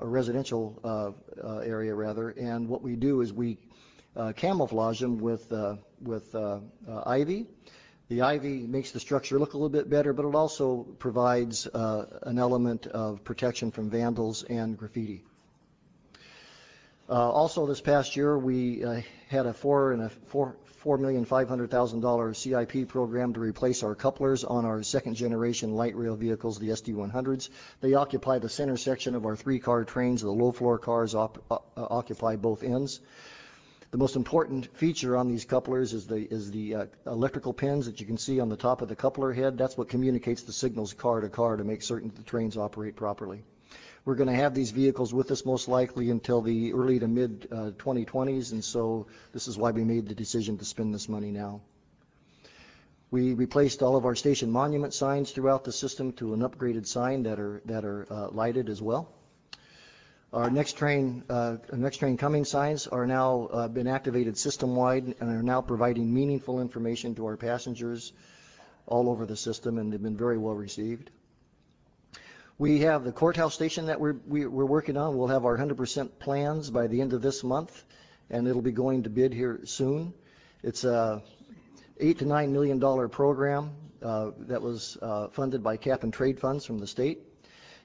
area rather, and what we do is we camouflage them with ivy. The ivy makes the structure look a little bit better, but it also provides an element of protection from vandals and graffiti. Also this past year, we had a $4,500,000 CIP program to replace our couplers on our second generation light rail vehicles, the SD100s. They occupy the center section of our 3-car trains. The low floor cars occupy both ends. The most important feature on these couplers is the electrical pins that you can see on the top of the coupler head. That's what communicates the signals car to car to make certain that the trains operate properly. We're going to have these vehicles with us most likely until the early to mid 2020s, and so this is why we made the decision to spend this money now. We replaced all of our station monument signs throughout the system to an upgraded sign that are lighted as well. Our next train coming signs are now been activated system-wide and are now providing meaningful information to our passengers all over the system, and they've been very well received. We have the courthouse station that we're working on. We'll have our 100% plans by the end of this month, and it'll be going to bid here soon. It's a $8 to $9 million program that was funded by cap and trade funds from the state.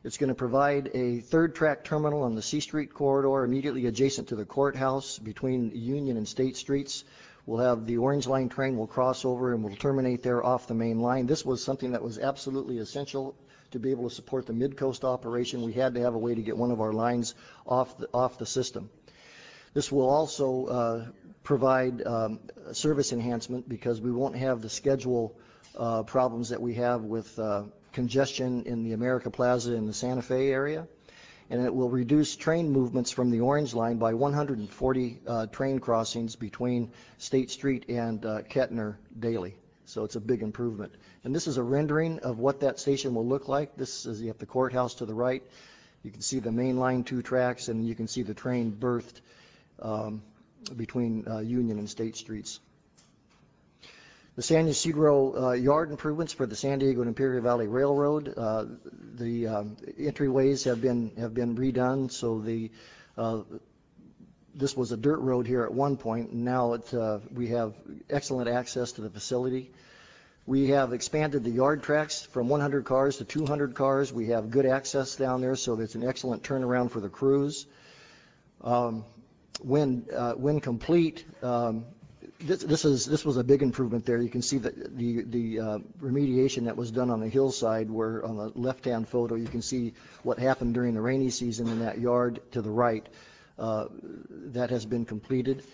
It's going to provide a third-track terminal on the C Street corridor immediately adjacent to the courthouse between Union and State Streets. We'll have the Orange Line train will cross over and will terminate there off the main line. This was something that was absolutely essential to be able to support the Midcoast operation. We had to have a way to get one of our lines off the system. This will also provide service enhancement because we won't have the schedule problems that we have with congestion in the America Plaza in the Santa Fe area, and it will reduce train movements from the Orange Line by 140 train crossings between State Street and Kettner daily. So it's a big improvement. And this is a rendering of what that station will look like. This is, you have the courthouse to the right. You can see the main line 2 tracks, and you can see the train berthed between Union and State Streets. The San Ysidro yard improvements for the San Diego and Imperial Valley Railroad. The entryways have been redone, so this was a dirt road here at one point, and now we have excellent access to the facility. We have expanded the yard tracks from 100 cars to 200 cars. We have good access down there, so it's an excellent turnaround for the crews. When complete, this was a big improvement there. You can see that the remediation that was done on the hillside, where on the left-hand photo you can see what happened during the rainy season in that yard to the right. That has been completed.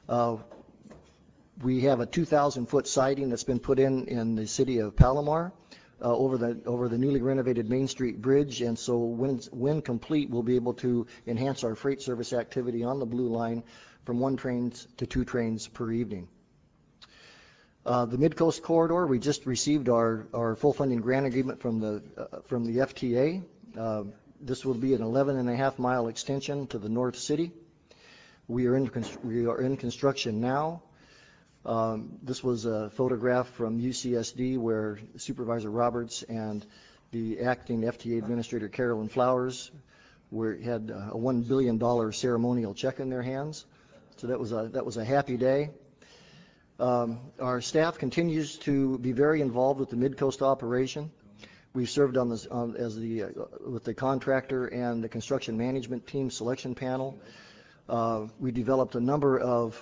We have a 2,000-foot siding that's been put in the city of Palomar over the newly renovated Main Street Bridge, and so when complete, we'll be able to enhance our freight service activity on the Blue Line from 1 train to 2 trains per evening. The Midcoast Corridor, we just received our full funding grant agreement from the FTA. This will be an 11.5-mile extension to the North City. We are in construction now. This was a photograph from UCSD where Supervisor Roberts and the acting FTA Administrator Carolyn Flowers had a $1 billion ceremonial check in their hands. So that was a happy day. Our staff continues to be very involved with the Midcoast operation. We've served with the contractor and the construction management team selection panel. We developed a number of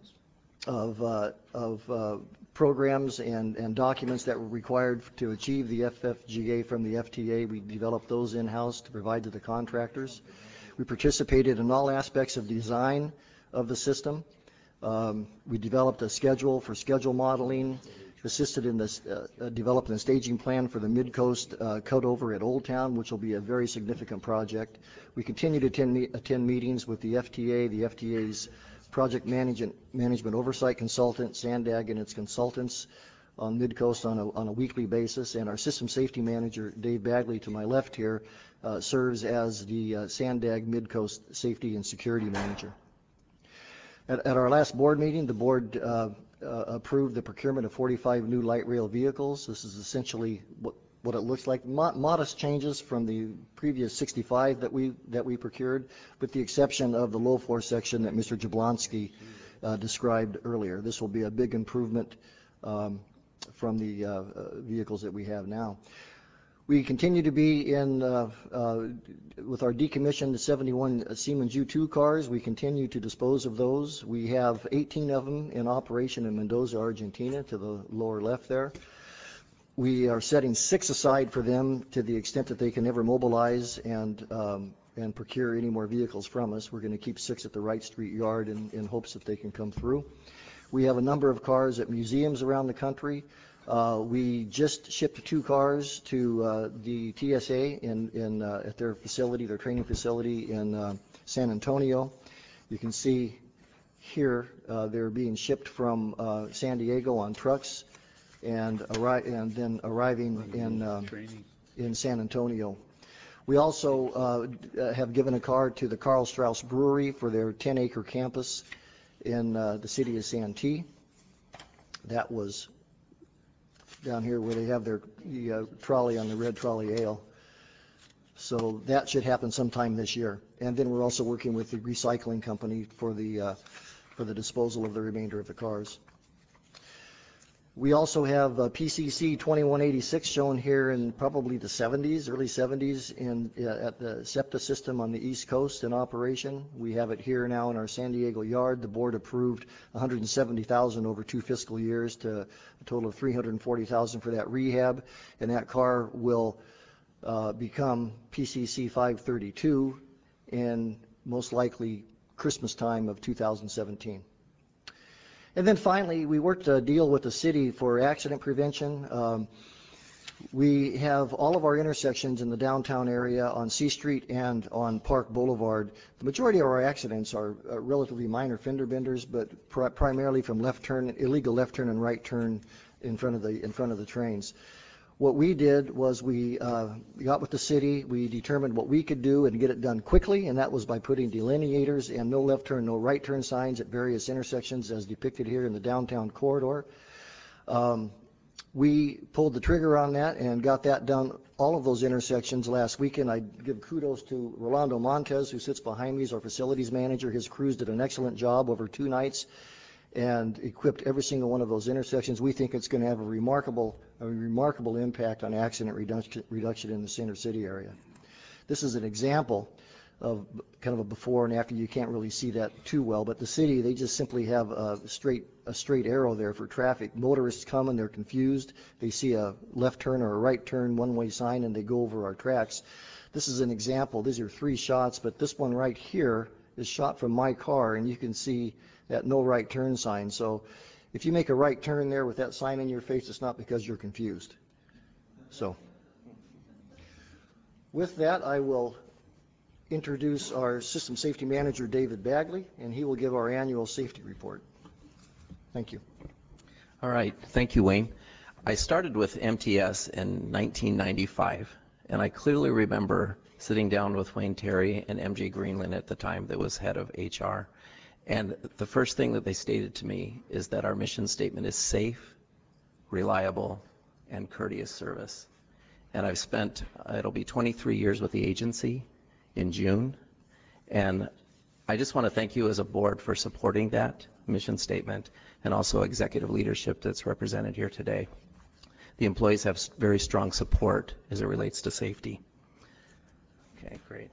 programs and documents that were required to achieve the FFGA from the FTA. We developed those in-house to provide to the contractors. We participated in all aspects of design of the system. We developed a schedule for schedule modeling, assisted in this, developing a staging plan for the Midcoast cutover at Old Town, which will be a very significant project. We continue to attend meetings with the FTA, the FTA's project management oversight consultant, Sandag, and its consultants on Midcoast on a weekly basis, and our system safety manager, Dave Bagley, to my left here, serves as the Sandag Midcoast safety and security manager. At our last board meeting, the board approved the procurement of 45 new light rail vehicles. This is essentially what it looks like. Modest changes from the previous 65 that we procured, with the exception of the low floor section that Mr. Jablonski described earlier. This will be a big improvement from the vehicles that we have now. We continue to be with our decommissioned 71 Siemens U2 cars. We continue to dispose of those. We have 18 of them in operation in Mendoza, Argentina, to the lower left there. We are setting 6 aside for them to the extent that they can ever mobilize and procure any more vehicles from us. We're going to keep 6 at the Wright Street Yard in hopes that they can come through. We have a number of cars at museums around the country. We just shipped 2 cars to the TSA at their facility, their training facility in San Antonio. You can see here they're being shipped from San Diego on trucks and then arriving in San Antonio. We also have given a car to the Karl Strauss Brewery for their 10-acre campus in the city of Santee. That was down here where they have the trolley on the red trolley ale. So that should happen sometime this year. And then we're also working with the recycling company for the disposal of the remainder of the cars. We also have PCC 2186 shown here in probably the 70s, early 70s, at the SEPTA system on the East Coast in operation. We have it here now in our San Diego yard. The board approved $170,000 over 2 fiscal years to a total of $340,000 for that rehab, and that car will become PCC 532 in most likely Christmas time of 2017. And then finally, we worked a deal with the city for accident prevention. We have all of our intersections in the downtown area on C Street and on Park Boulevard. The majority of our accidents are relatively minor fender benders, but primarily from illegal left turn and right turn in front of the trains. What we did was we got with the city, we determined what we could do and get it done quickly, and that was by putting delineators and no left turn, no right turn signs at various intersections as depicted here in the downtown corridor. We pulled the trigger on that and got that done, all of those intersections last weekend. I give kudos to Rolando Montez, who sits behind me, he's our facilities manager. His crews did an excellent job over 2 nights and equipped every single one of those intersections. We think it's going to have a remarkable impact on accident reduction in the center city area. This is an example of kind of a before and after. You can't really see that too well, but the city, they just simply have a straight arrow there for traffic. Motorists come and they're confused. They see a left turn or a right turn one-way sign and they go over our tracks. This is an example. These are 3 shots, but this one right here is shot from my car, and you can see that no right turn sign. So if you make a right turn there with that sign in your face, it's not because you're confused. So with that, I will introduce our system safety manager, David Bagley, and he will give our annual safety report. Thank you. All right. Thank you, Wayne. I started with MTS in 1995, and I clearly remember sitting down with Wayne Terry and MJ Greenland at the time that was head of HR. And the first thing that they stated to me is that our mission statement is safe, reliable, and courteous service. And I've spent, it'll be 23 years with the agency in June. And I just want to thank you as a board for supporting that mission statement and also executive leadership that's represented here today. The employees have very strong support as it relates to safety. Okay, great.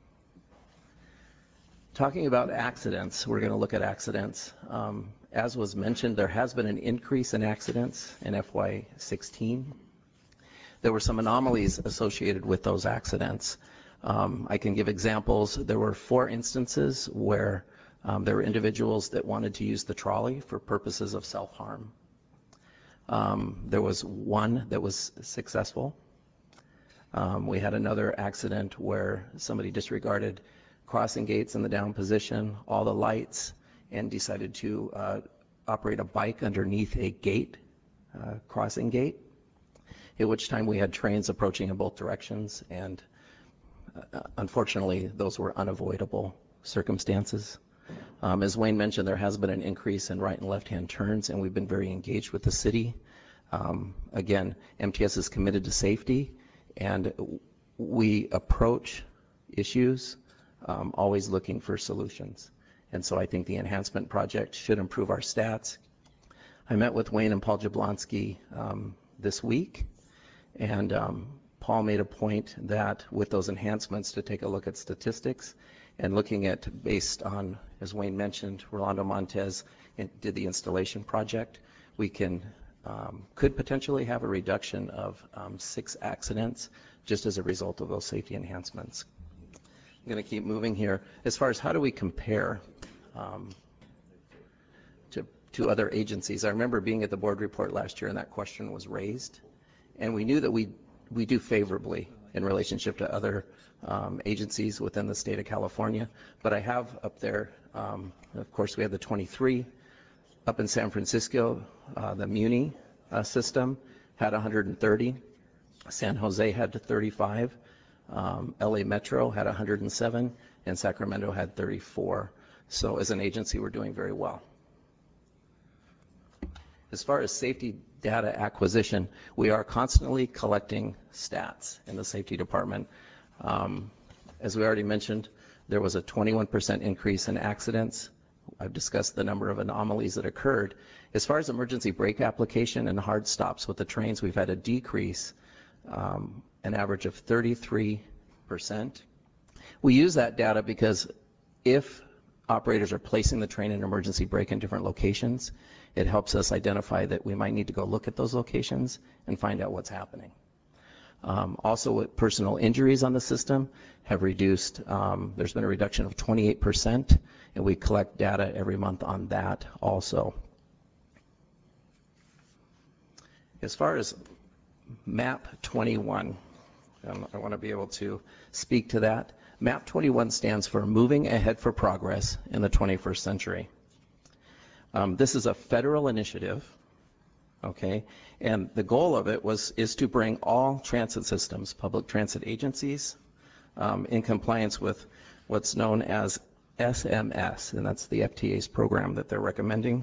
Talking about accidents, we're going to look at accidents. As was mentioned, there has been an increase in accidents in FY16. There were some anomalies associated with those accidents. I can give examples. There were 4 instances where there were individuals that wanted to use the trolley for purposes of self-harm. There was 1 that was successful. We had another accident where somebody disregarded crossing gates in the down position, all the lights, and decided to operate a bike underneath a gate, crossing gate, at which time we had trains approaching in both directions, and unfortunately those were unavoidable circumstances. As Wayne mentioned, there has been an increase in right and left-hand turns, and we've been very engaged with the city. Again, MTS is committed to safety, and we approach issues always looking for solutions. And so I think the enhancement project should improve our stats. I met with Wayne and Paul Jablonski this week, and Paul made a point that with those enhancements to take a look at statistics and looking at, based on, as Wayne mentioned, Rolando Montez did the installation project, we could potentially have a reduction of 6 accidents just as a result of those safety enhancements. I'm going to keep moving here. As far as how do we compare to other agencies, I remember being at the board report last year and that question was raised, and we knew that we do favorably in relationship to other agencies within the state of California. But I have up there, of course, we have the 23. Up in San Francisco, the Muni system had 130. San Jose had 35. LA Metro had 107, and Sacramento had 34. So as an agency, we're doing very well. As far as safety data acquisition, we are constantly collecting stats in the safety department. As we already mentioned, there was a 21% increase in accidents I've discussed the number of anomalies that occurred. As far as emergency brake application and hard stops with the trains, we've had a decrease, an average of 33%. We use that data because if operators are placing the train in emergency brake in different locations, it helps us identify that we might need to go look at those locations and find out what's happening. Also, with personal injuries on the system have reduced. There's been a reduction of 28%, and we collect data every month on that also. As far as MAP 21, I want to be able to speak to that. MAP 21 stands for Moving Ahead for Progress in the 21st Century. This is a federal initiative, okay, and the goal of it is to bring all transit systems, public transit agencies, in compliance with what's known as SMS, and that's the FTA's program that they're recommending.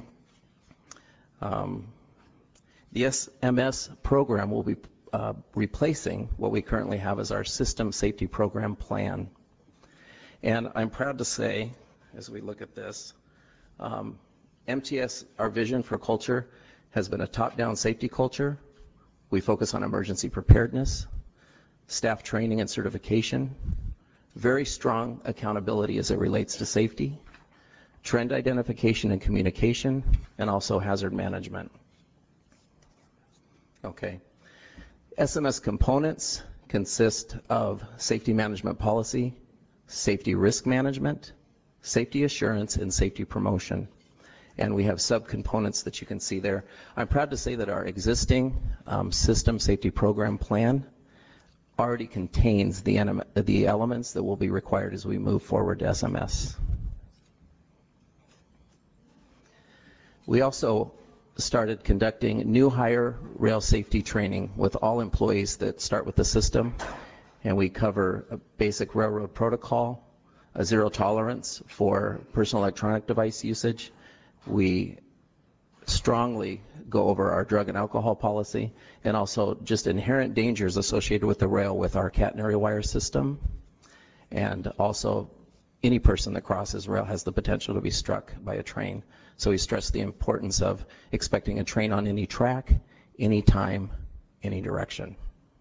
The SMS program will be replacing what we currently have as our System Safety Program Plan. And I'm proud to say, as we look at this, MTS, our vision for culture, has been a top-down safety culture. We focus on emergency preparedness, staff training and certification, very strong accountability as it relates to safety, trend identification and communication, and also hazard management. Okay. SMS components consist of safety management policy, safety risk management, safety assurance, and safety promotion. And we have subcomponents that you can see there. I'm proud to say that our existing System Safety Program Plan already contains the elements that will be required as we move forward to SMS. We also started conducting new hire rail safety training with all employees that start with the system, and we cover a basic railroad protocol, a zero tolerance for personal electronic device usage. We strongly go over our drug and alcohol policy, and also just inherent dangers associated with the rail with our catenary wire system, and also any person that crosses rail has the potential to be struck by a train. So we stress the importance of expecting a train on any track, any time, any direction.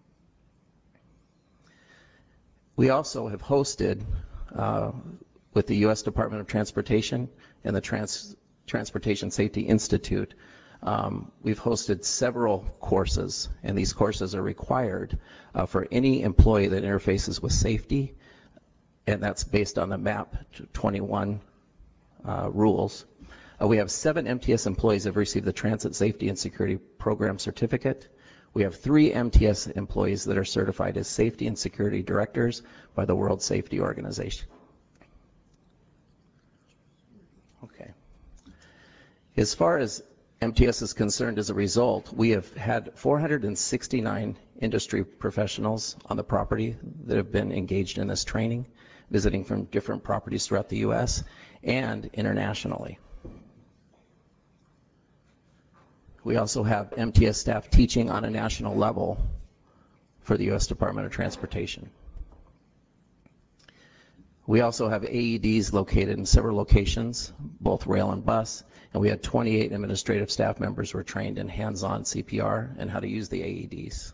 We also have hosted with the U.S. Department of Transportation and the Transportation Safety Institute, we've hosted several courses, and these courses are required for any employee that interfaces with safety, and that's based on the MAP 21 rules. We have 7 MTS employees that have received the Transit Safety and Security Program Certificate. We have 3 MTS employees that are certified as Safety and Security Directors by the World Safety Organization. Okay. As far as MTS is concerned, as a result, we have had 469 industry professionals on the property that have been engaged in this training, visiting from different properties throughout the U.S. and internationally. We also have MTS staff teaching on a national level for the U.S. Department of Transportation. We also have AEDs located in several locations, both rail and bus, and we had 28 administrative staff members who were trained in hands-on CPR and how to use the AEDs.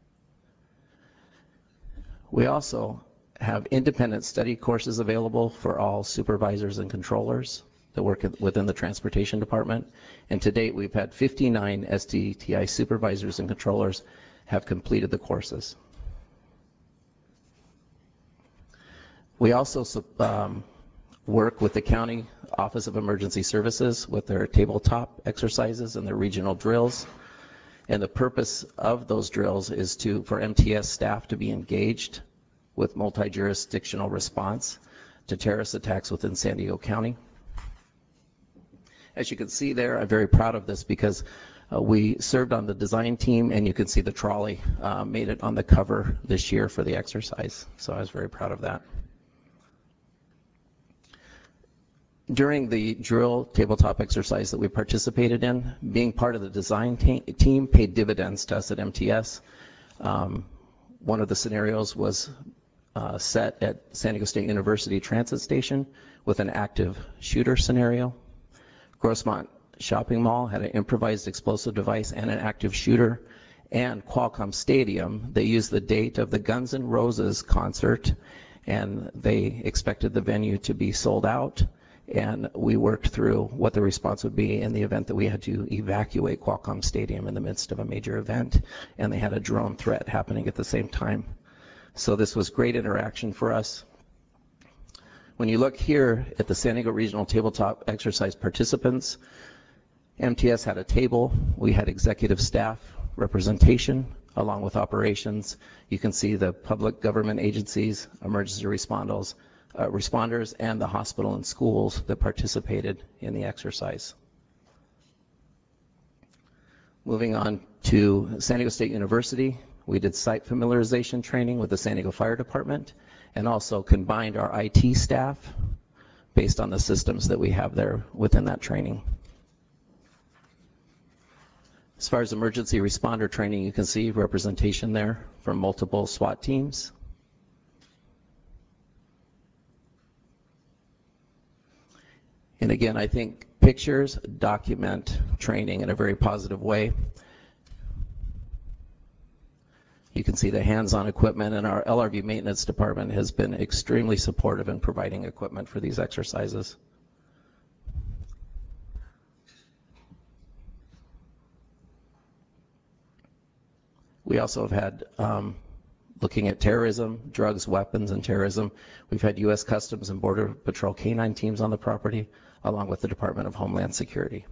We also have independent study courses available for all supervisors and controllers that work within the Transportation Department. And to date, we've had 59 SDTI supervisors and controllers have completed the courses. We also work with the County Office of Emergency Services with their tabletop exercises and their regional drills. And the purpose of those drills is for MTS staff to be engaged with multi-jurisdictional response to terrorist attacks within San Diego County. As you can see there, I'm very proud of this because we served on the design team, and you can see the trolley made it on the cover this year for the exercise. So I was very proud of that. During the drill tabletop exercise that we participated in, being part of the design team paid dividends to us at MTS. One of the scenarios was set at San Diego State University Transit Station with an active shooter scenario. Grossmont Shopping Mall had an improvised explosive device and an active shooter. And Qualcomm Stadium, they used the date of the Guns N' Roses concert, and they expected the venue to be sold out. And we worked through what the response would be in the event that we had to evacuate Qualcomm Stadium in the midst of a major event, and they had a drone threat happening at the same time. So this was great interaction for us. When you look here at the San Diego Regional Tabletop Exercise participants, MTS had a table. We had executive staff representation along with operations. You can see the public government agencies, emergency responders, and the hospital and schools that participated in the exercise. Moving on to San Diego State University, we did site familiarization training with the San Diego Fire Department and also combined our IT staff based on the systems that we have there within that training. As far as emergency responder training, you can see representation there from multiple SWAT teams. And again, I think pictures document training in a very positive way. You can see the hands-on equipment, and our LRV maintenance department has been extremely supportive in providing equipment for these exercises. We also have had, looking at terrorism, drugs, weapons, and terrorism, we've had U.S. Customs and Border Patrol canine teams on the property, along with the Department of Homeland Security.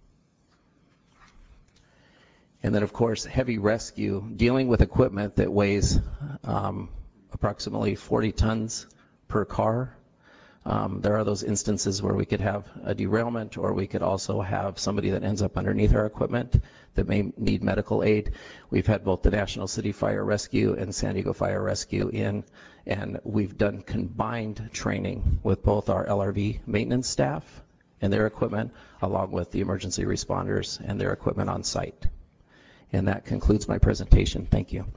And then, of course, heavy rescue, dealing with equipment that weighs approximately 40 tons per car. There are those instances where we could have a derailment, or we could also have somebody that ends up underneath our equipment that may need medical aid. We've had both the National City Fire Rescue and San Diego Fire Rescue in, and we've done combined training with both our LRV maintenance staff and their equipment, along with the emergency responders and their equipment on site. And that concludes my presentation. Thank you.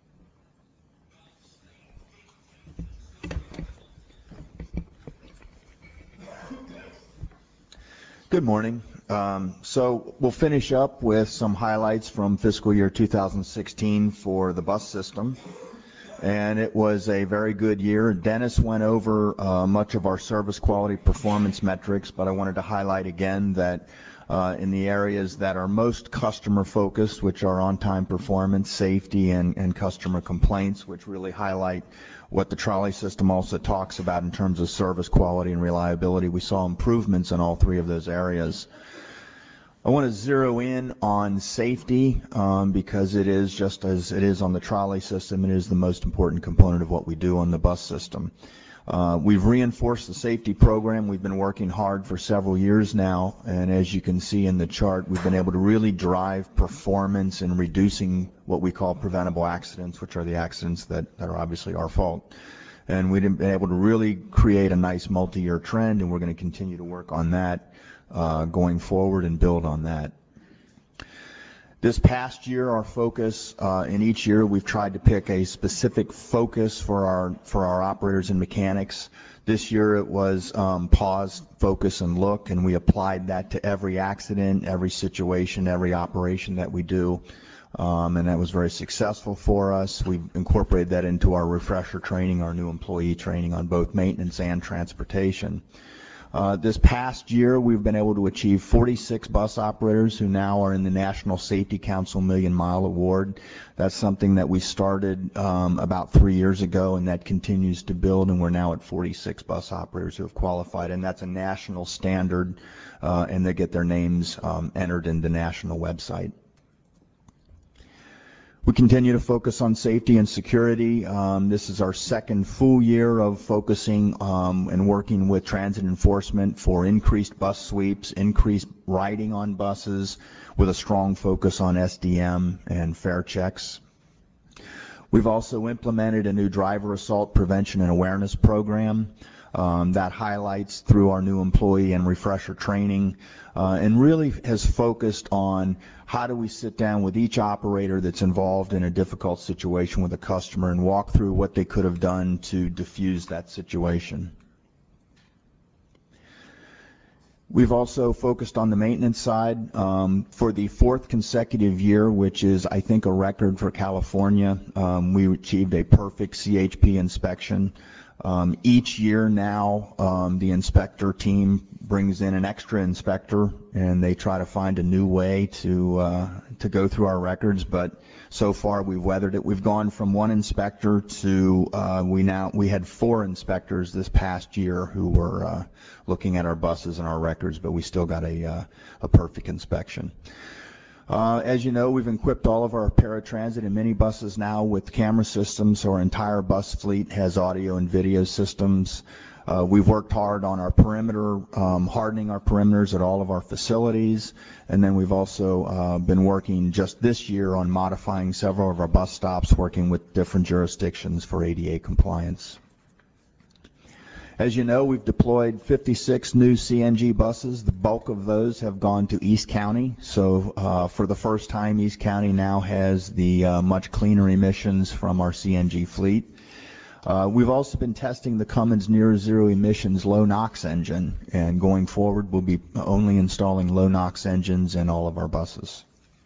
Good morning. So we'll finish up with some highlights from fiscal year 2016 for the bus system. And it was a very good year. Dennis went over much of our service quality performance metrics, but I wanted to highlight again that in the areas that are most customer focused, which are on-time performance, safety, and customer complaints, which really highlight what the trolley system also talks about in terms of service quality and reliability. We saw improvements in all three of those areas. I want to zero in on safety because it is, just as it is on the trolley system, it is the most important component of what we do on the bus system. We've reinforced the safety program. We've been working hard for several years now, and as you can see in the chart, we've been able to really drive performance in reducing what we call preventable accidents, which are the accidents that are obviously our fault. And we've been able to really create a nice multi-year trend, and we're going to continue to work on that going forward and build on that. This past year, our focus in each year, we've tried to pick a specific focus for our operators and mechanics. This year it was pause, focus, and look, and we applied that to every accident, every situation, every operation that we do, and that was very successful for us. We've incorporated that into our refresher training, our new employee training on both maintenance and transportation. This past year, we've been able to achieve 46 bus operators who now are in the National Safety Council Million Mile Award. That's something that we started about 3 years ago, and that continues to build, and we're now at 46 bus operators who have qualified, and that's a national standard, and they get their names entered in the national website. We continue to focus on safety and security. This is our second full year of focusing and working with transit enforcement for increased bus sweeps, increased riding on buses, with a strong focus on SDM and fare checks. We've also implemented a new driver assault prevention and awareness program that highlights through our new employee and refresher training, and really has focused on how do we sit down with each operator that's involved in a difficult situation with a customer and walk through what they could have done to diffuse that situation. We've also focused on the maintenance side for the fourth consecutive year, which is, I think, a record for California. We achieved a perfect CHP inspection. Each year now, the inspector team brings in an extra inspector, and they try to find a new way to go through our records. But so far, we've weathered it. We've gone from one inspector to we had 4 inspectors this past year who were looking at our buses and our records, but we still got a perfect inspection. As you know, we've equipped all of our paratransit and minibuses now with camera systems, so our entire bus fleet has audio and video systems. We've worked hard on our perimeter, hardening our perimeters at all of our facilities, and then we've also been working just this year on modifying several of our bus stops, working with different jurisdictions for ADA compliance. As you know, we've deployed 56 new CNG buses. The bulk of those have gone to East County. So for the first time, East County now has the much cleaner emissions from our CNG fleet. We've also been testing the Cummins Near Zero Emissions Low NOx engine, and going forward, we'll be only installing low NOx engines in all of our buses.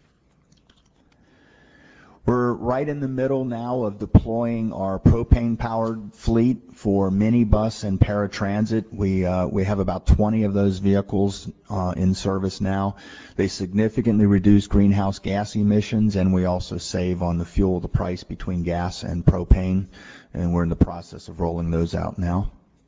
We're right in the middle now of deploying our propane-powered fleet for minibus and paratransit. We have about 20 of those vehicles in service now. They significantly reduce greenhouse gas emissions, and we also save on the fuel, the price between gas and propane, and we're in the process of rolling those out now.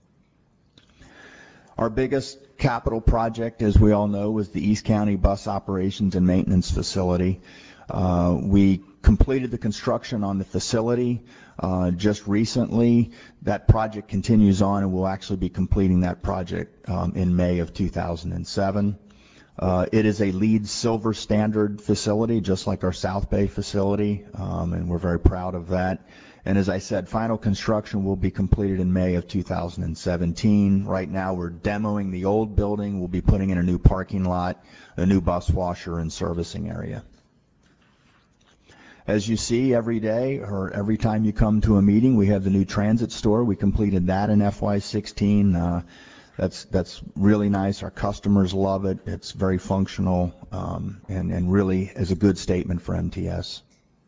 Our biggest capital project, as we all know, was the East County Bus Operations and Maintenance Facility. We completed the construction on the facility just recently. That project continues on, and we'll actually be completing that project in May of 2007. It is a LEED Silver standard facility, just like our South Bay facility, and we're very proud of that. And as I said, final construction will be completed in May of 2017. Right now, we're demoing the old building. We'll be putting in a new parking lot, a new bus washer, and servicing area. As you see every day, or every time you come to a meeting, we have the new transit store. We completed that in FY16. That's really nice. Our customers love it. It's very functional, and really is a good statement for MTS.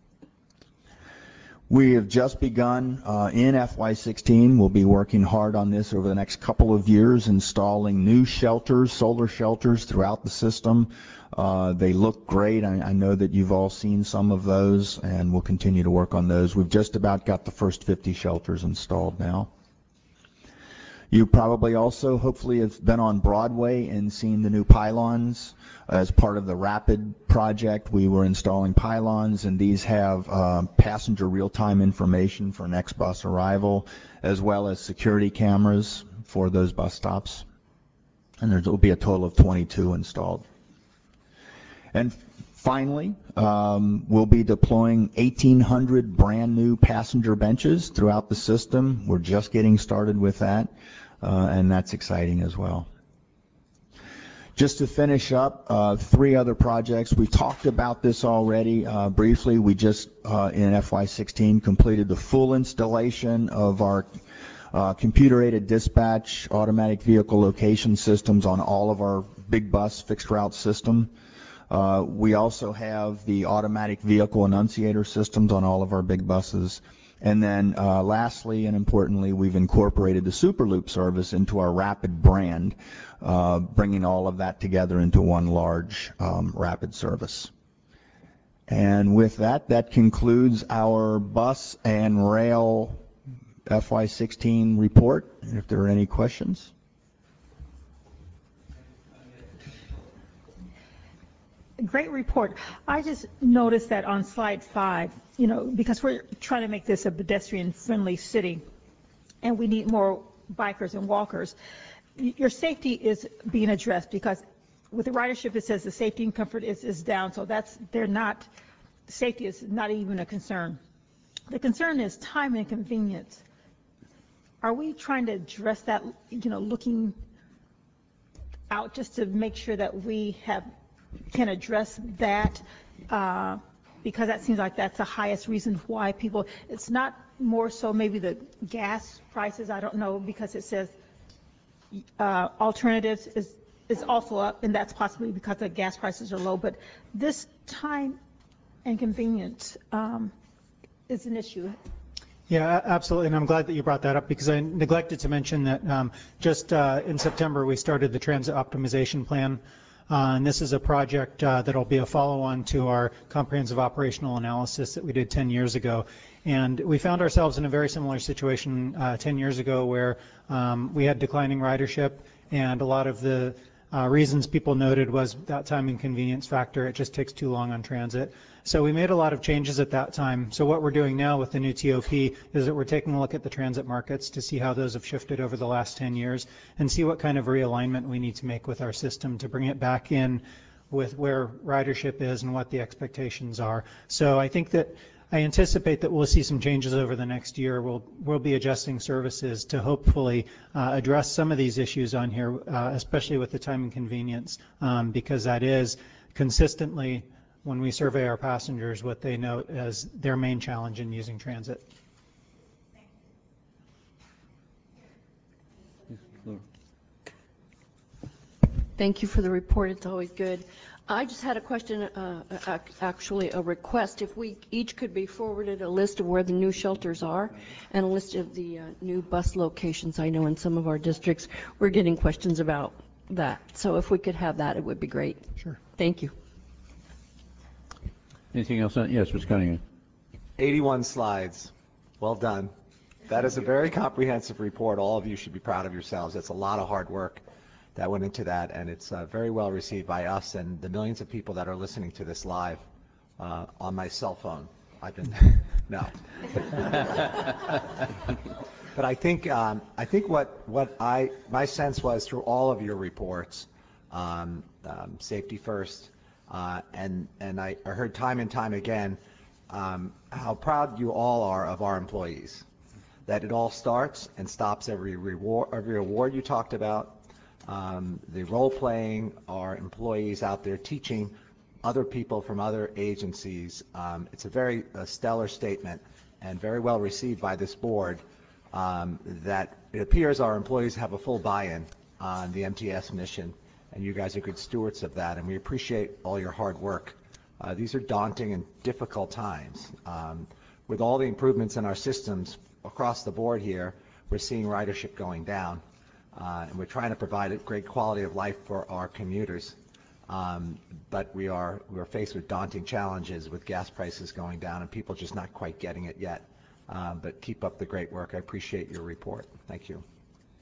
We have just begun in FY16. We'll be working hard on this over the next couple of years, installing new shelters, solar shelters throughout the system. They look great. I know that you've all seen some of those, and we'll continue to work on those. We've just about got the first 50 shelters installed now. You probably also, hopefully, have been on Broadway and seen the new pylons. As part of the RAPID project, we were installing pylons, and these have passenger real-time information for next bus arrival, as well as security cameras for those bus stops. And there will be a total of 22 installed. And finally, we'll be deploying 1,800 brand new passenger benches throughout the system. We're just getting started with that, and that's exciting as well. Just to finish up, 3 other projects. We've talked about this already briefly. We just, in FY16, completed the full installation of our computer-aided dispatch automatic vehicle location systems on all of our big bus fixed route system. We also have the automatic vehicle annunciator systems on all of our big buses. And then lastly and importantly, we've incorporated the Superloop service into our Rapid brand, bringing all of that together into one large Rapid service. And with that, that concludes our bus and rail FY16 report. If there are any questions. Great report. I just noticed that on slide 5, because we're trying to make this a pedestrian-friendly city, and we need more bikers and walkers, your safety is being addressed, because with the ridership, it says the safety and comfort is down, so safety is not even a concern. The concern is time and convenience. Are we trying to address that, looking out just to make sure that we can address that, because that seems like that's the highest reason why people, it's not more so maybe the gas prices, I don't know, because it says alternatives is also up, and that's possibly because the gas prices are low. But this time and convenience is an issue. Yeah, absolutely, and I'm glad that you brought that up because I neglected to mention that just in September we started the Transit Optimization Plan, and this is a project that will be a follow-on to our comprehensive operational analysis that we did 10 years ago. And we found ourselves in a very similar situation 10 years ago where we had declining ridership, and a lot of the reasons people noted was that time and convenience factor. It just takes too long on transit. So we made a lot of changes at that time. So what we're doing now with the new TOP is that we're taking a look at the transit markets to see how those have shifted over the last 10 years and see what kind of realignment we need to make with our system to bring it back in with where ridership is and what the expectations are. So I think that I anticipate that we'll see some changes over the next year. We'll be adjusting services to hopefully address some of these issues on here, especially with the time and convenience, because that is consistently, when we survey our passengers, what they note as their main challenge in using transit. Thank you for the report. It's always good. I just had a question, actually a request. If we each could be forwarded a list of where the new shelters are and a list of the new bus locations. I know in some of our districts we're getting questions about that. So if we could have that, it would be great. Sure. Thank you. Anything else? Yes, Mr. Cunningham. 81 slides. Well done. That is a very comprehensive report. All of you should be proud of yourselves. It's a lot of hard work that went into that, and it's very well received by us and the millions of people that are listening to this live on my cell phone. No. But I think my sense was through all of your reports, safety first, and I heard time and time again how proud you all are of our employees, that it all starts and stops every award you talked about. The role playing, our employees out there teaching other people from other agencies. It's a very stellar statement and very well received by this board, that it appears our employees have a full buy-in on the MTS mission, and you guys are good stewards of that, and we appreciate all your hard work. These are daunting and difficult times. With all the improvements in our systems across the board here, we're seeing ridership going down. And we're trying to provide a great quality of life for our commuters. But we're faced with daunting challenges with gas prices going down and people just not quite getting it yet. But keep up the great work. I appreciate your report. Thank you.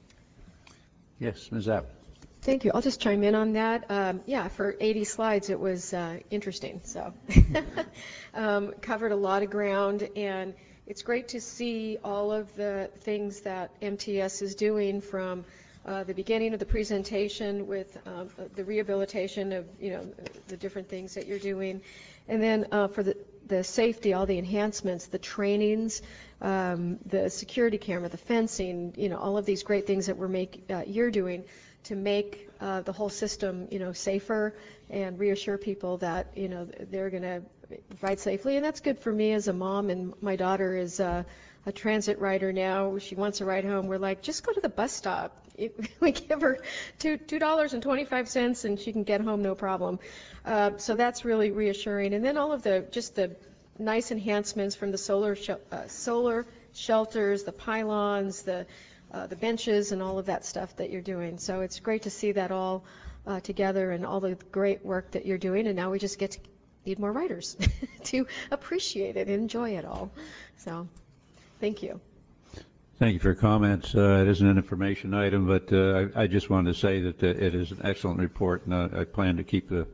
Yes, Ms. Zapp. Thank you. I'll just chime in on that. Yeah, for 80 slides, it was interesting. So covered a lot of ground, and it's great to see all of the things that MTS is doing from the beginning of the presentation with the rehabilitation of, the different things that you're doing. And then for the safety, all the enhancements, the trainings, the security camera, the fencing, all of these great things that you're doing to make the whole system, safer and reassure people that, they're going to ride safely. And that's good for me as a mom, and my daughter is a transit rider now. She wants to ride home. We're like, just go to the bus stop. We give her $2.25 and she can get home no problem. So that's really reassuring. And then all of the nice enhancements from the solar shelters, the pylons, the benches, and all of that stuff that you're doing. So it's great to see that all together and all the great work that you're doing. And now we just need more riders to appreciate it and enjoy it all. So thank you. Thank you for your comments. It isn't an information item, but I just wanted to say that it is an excellent report, and I plan to keep this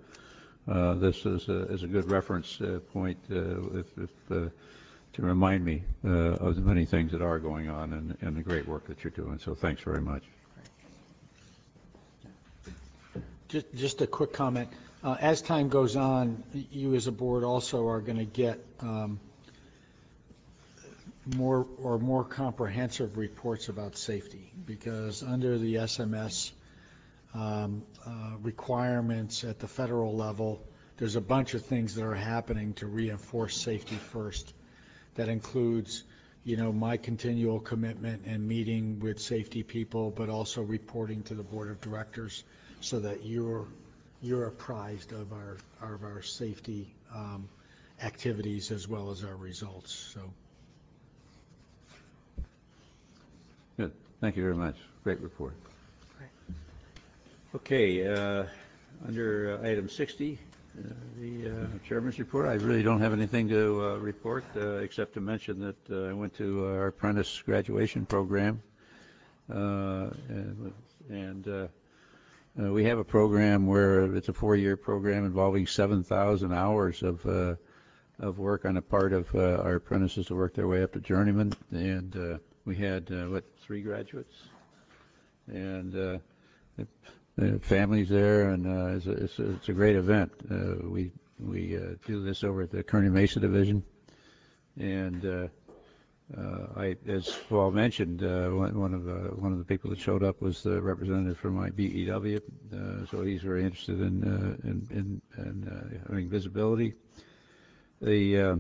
as a good reference point to remind me of the many things that are going on and the great work that you're doing. So thanks very much. Just a quick comment. As time goes on, you as a board also are going to get more comprehensive reports about safety, because under the SMS requirements at the federal level, there's a bunch of things that are happening to reinforce safety first. That includes, my continual commitment and meeting with safety people, but also reporting to the board of directors so that you're apprised of our safety activities as well as our results. So. Good. Thank you very much. Great report. Okay, under item 60, the chairman's report, I really don't have anything to report except to mention that I went to our apprentice graduation program, and we have a program where it's a 4-year program involving 7,000 hours of work on the part of our apprentices to work their way up to journeyman, and we had 3 graduates, and the families there, and it's a great event. We do this over at the Kearney Mesa Division, and as Paul mentioned, one of the people that showed up was the representative from my BEW, so he's very interested in having visibility. The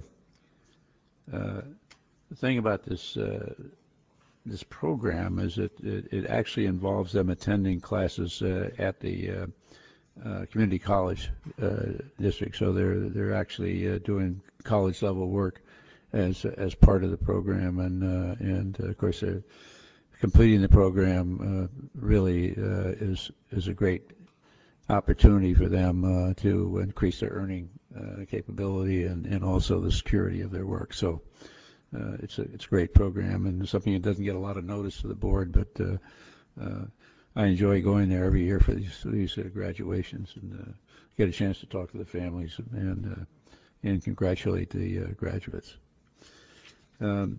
thing about this program is that it actually involves them attending classes at the community college district. So they're actually doing college level work as part of the program, and of course completing the program really is a great opportunity for them to increase their earning capability and also the security of their work. So. It's a great program and something that doesn't get a lot of notice to the board, but I enjoy going there every year for these graduations and get a chance to talk to the families and congratulate the graduates. Paul,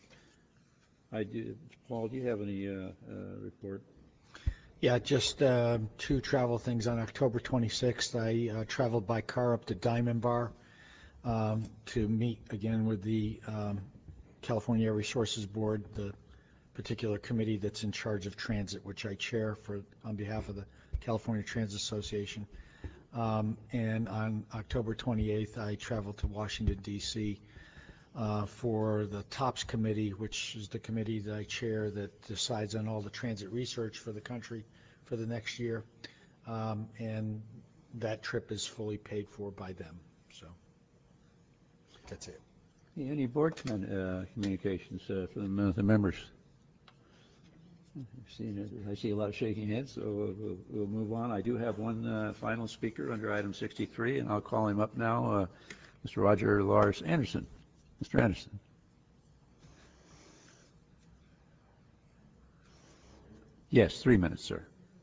do you have any report? Yeah, just 2 travel things. On October 26th, I traveled by car up to Diamond Bar to meet again with the California Air Resources Board, the particular committee that's in charge of transit, which I chair on behalf of the California Transit Association. And on October 28th, I traveled to Washington, D.C. For the TOPS committee, which is the committee that I chair that decides on all the transit research for the country for the next year. And that trip is fully paid for by them. So that's it. Any board communications from the members? I see a lot of shaking heads, so we'll move on. I do have one final speaker under item 63, and I'll call him up now, Mr. Roger Lars Anderson. Mr. Anderson. Yes, 3 minutes, sir.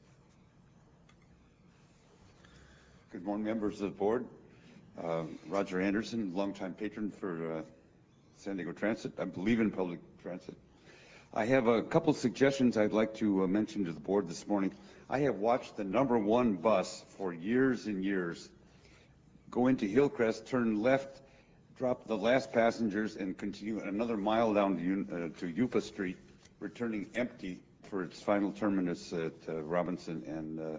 Good morning, members of the board. Roger Anderson, longtime patron for San Diego Transit. I believe in public transit. I have a couple suggestions I'd like to mention to the board this morning. I have watched the #1 bus for years and years go into Hillcrest, turn left, drop the last passengers, and continue another mile down to Yupa Street, returning empty for its final terminus at Robinson and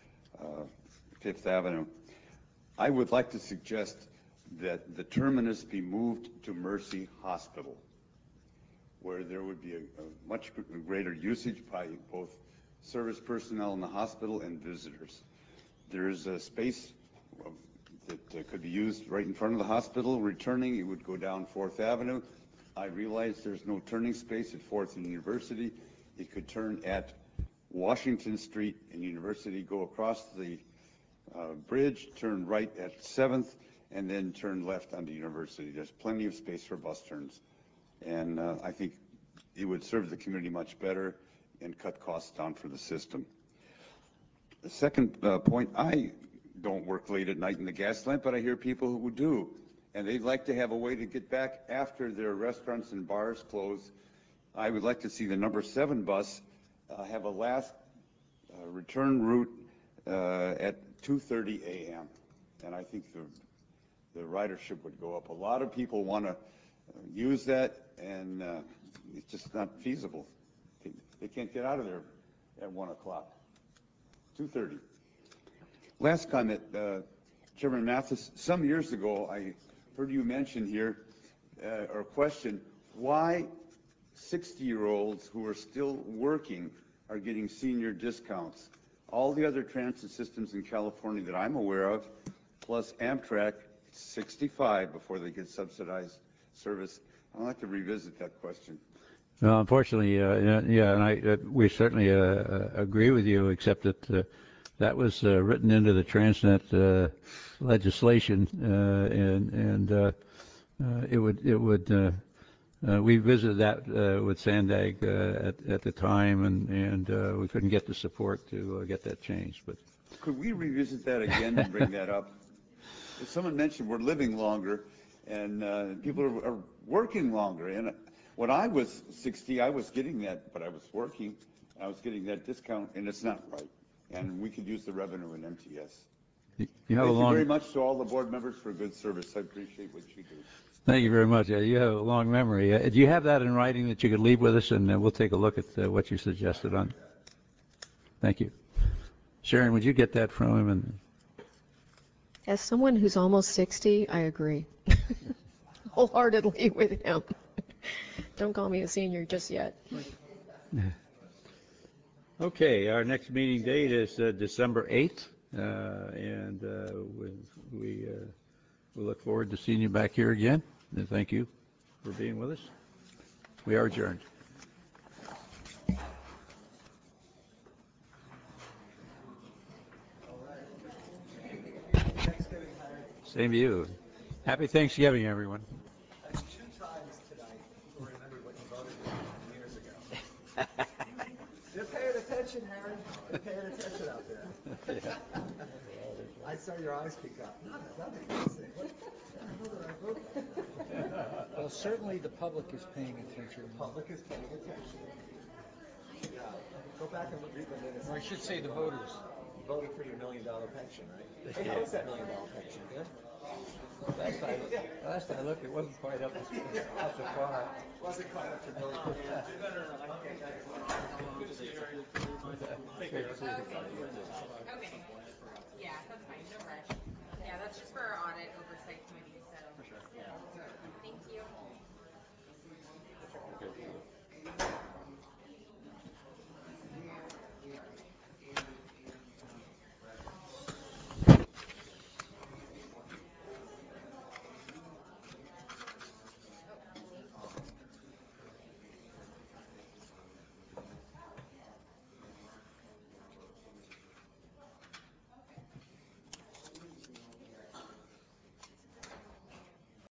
Fifth Avenue. I would like to suggest that the terminus be moved to Mercy Hospital, where there would be a much greater usage by both service personnel in the hospital and visitors. There is a space that could be used right in front of the hospital. Returning, it would go down 4th Avenue. I realize there's no turning space at 4th and University. It could turn at Washington Street and University, go across the bridge, turn right at 7th, and then turn left onto University. There's plenty of space for bus turns. And I think it would serve the community much better and cut costs down for the system. The second point, I don't work late at night in the gas lamp, but I hear people who do. And they'd like to have a way to get back after their restaurants and bars close. I would like to see the #7 bus have a last return route at 2:30 a.m. And I think the ridership would go up. A lot of people want to use that, and it's just not feasible. They can't get out of there at 1 o'clock. 2:30. Last comment, Chairman Mathis, some years ago I heard you mention here, or question, why 60-year-olds who are still working are getting senior discounts. All the other transit systems in California that I'm aware of, plus Amtrak, it's 65 before they get subsidized service. I'd like to revisit that question. Well, unfortunately, yeah, and we certainly agree with you, except that that was written into the Transnet legislation, and it would. We visited that with Sandag at the time, and we couldn't get the support to get that changed. But could we revisit that again and bring that up? As someone mentioned, we're living longer, and people are working longer. And when I was 60, I was getting that, but I was working, and I was getting that discount, and it's not right. And we could use the revenue in MTS. Thank you very much to all the board members for good service. I appreciate what you do. Thank you very much. You have a long memory. Do you have that in writing that you could leave with us, and we'll take a look at what you suggested on? Thank you. Sharon, would you get that from him? And as someone who's almost 60, I agree wholeheartedly with him. Don't call me a senior just yet. Okay, our next meeting date is December 8th, and we look forward to seeing you back here again. And thank you for being with us. We are adjourned. Same to you. Happy Thanksgiving, everyone. That's 2 times tonight people remembered what you voted for years ago. They're paying attention, Harry. They're paying attention out there. Yeah. I saw your eyes pick up. Nothing. What the hell did I vote for? Well, certainly the public is paying attention. The public is paying attention. Yeah. Go back and read the minutes. Or I should say the voters. You voted for your $1 million pension, right? Hey, how was that $1 million pension? Good? Last I looked, it wasn't quite up the far. Wasn't quite up to $1 million. Okay. Yeah, that's fine. No rush. Yeah, that's just for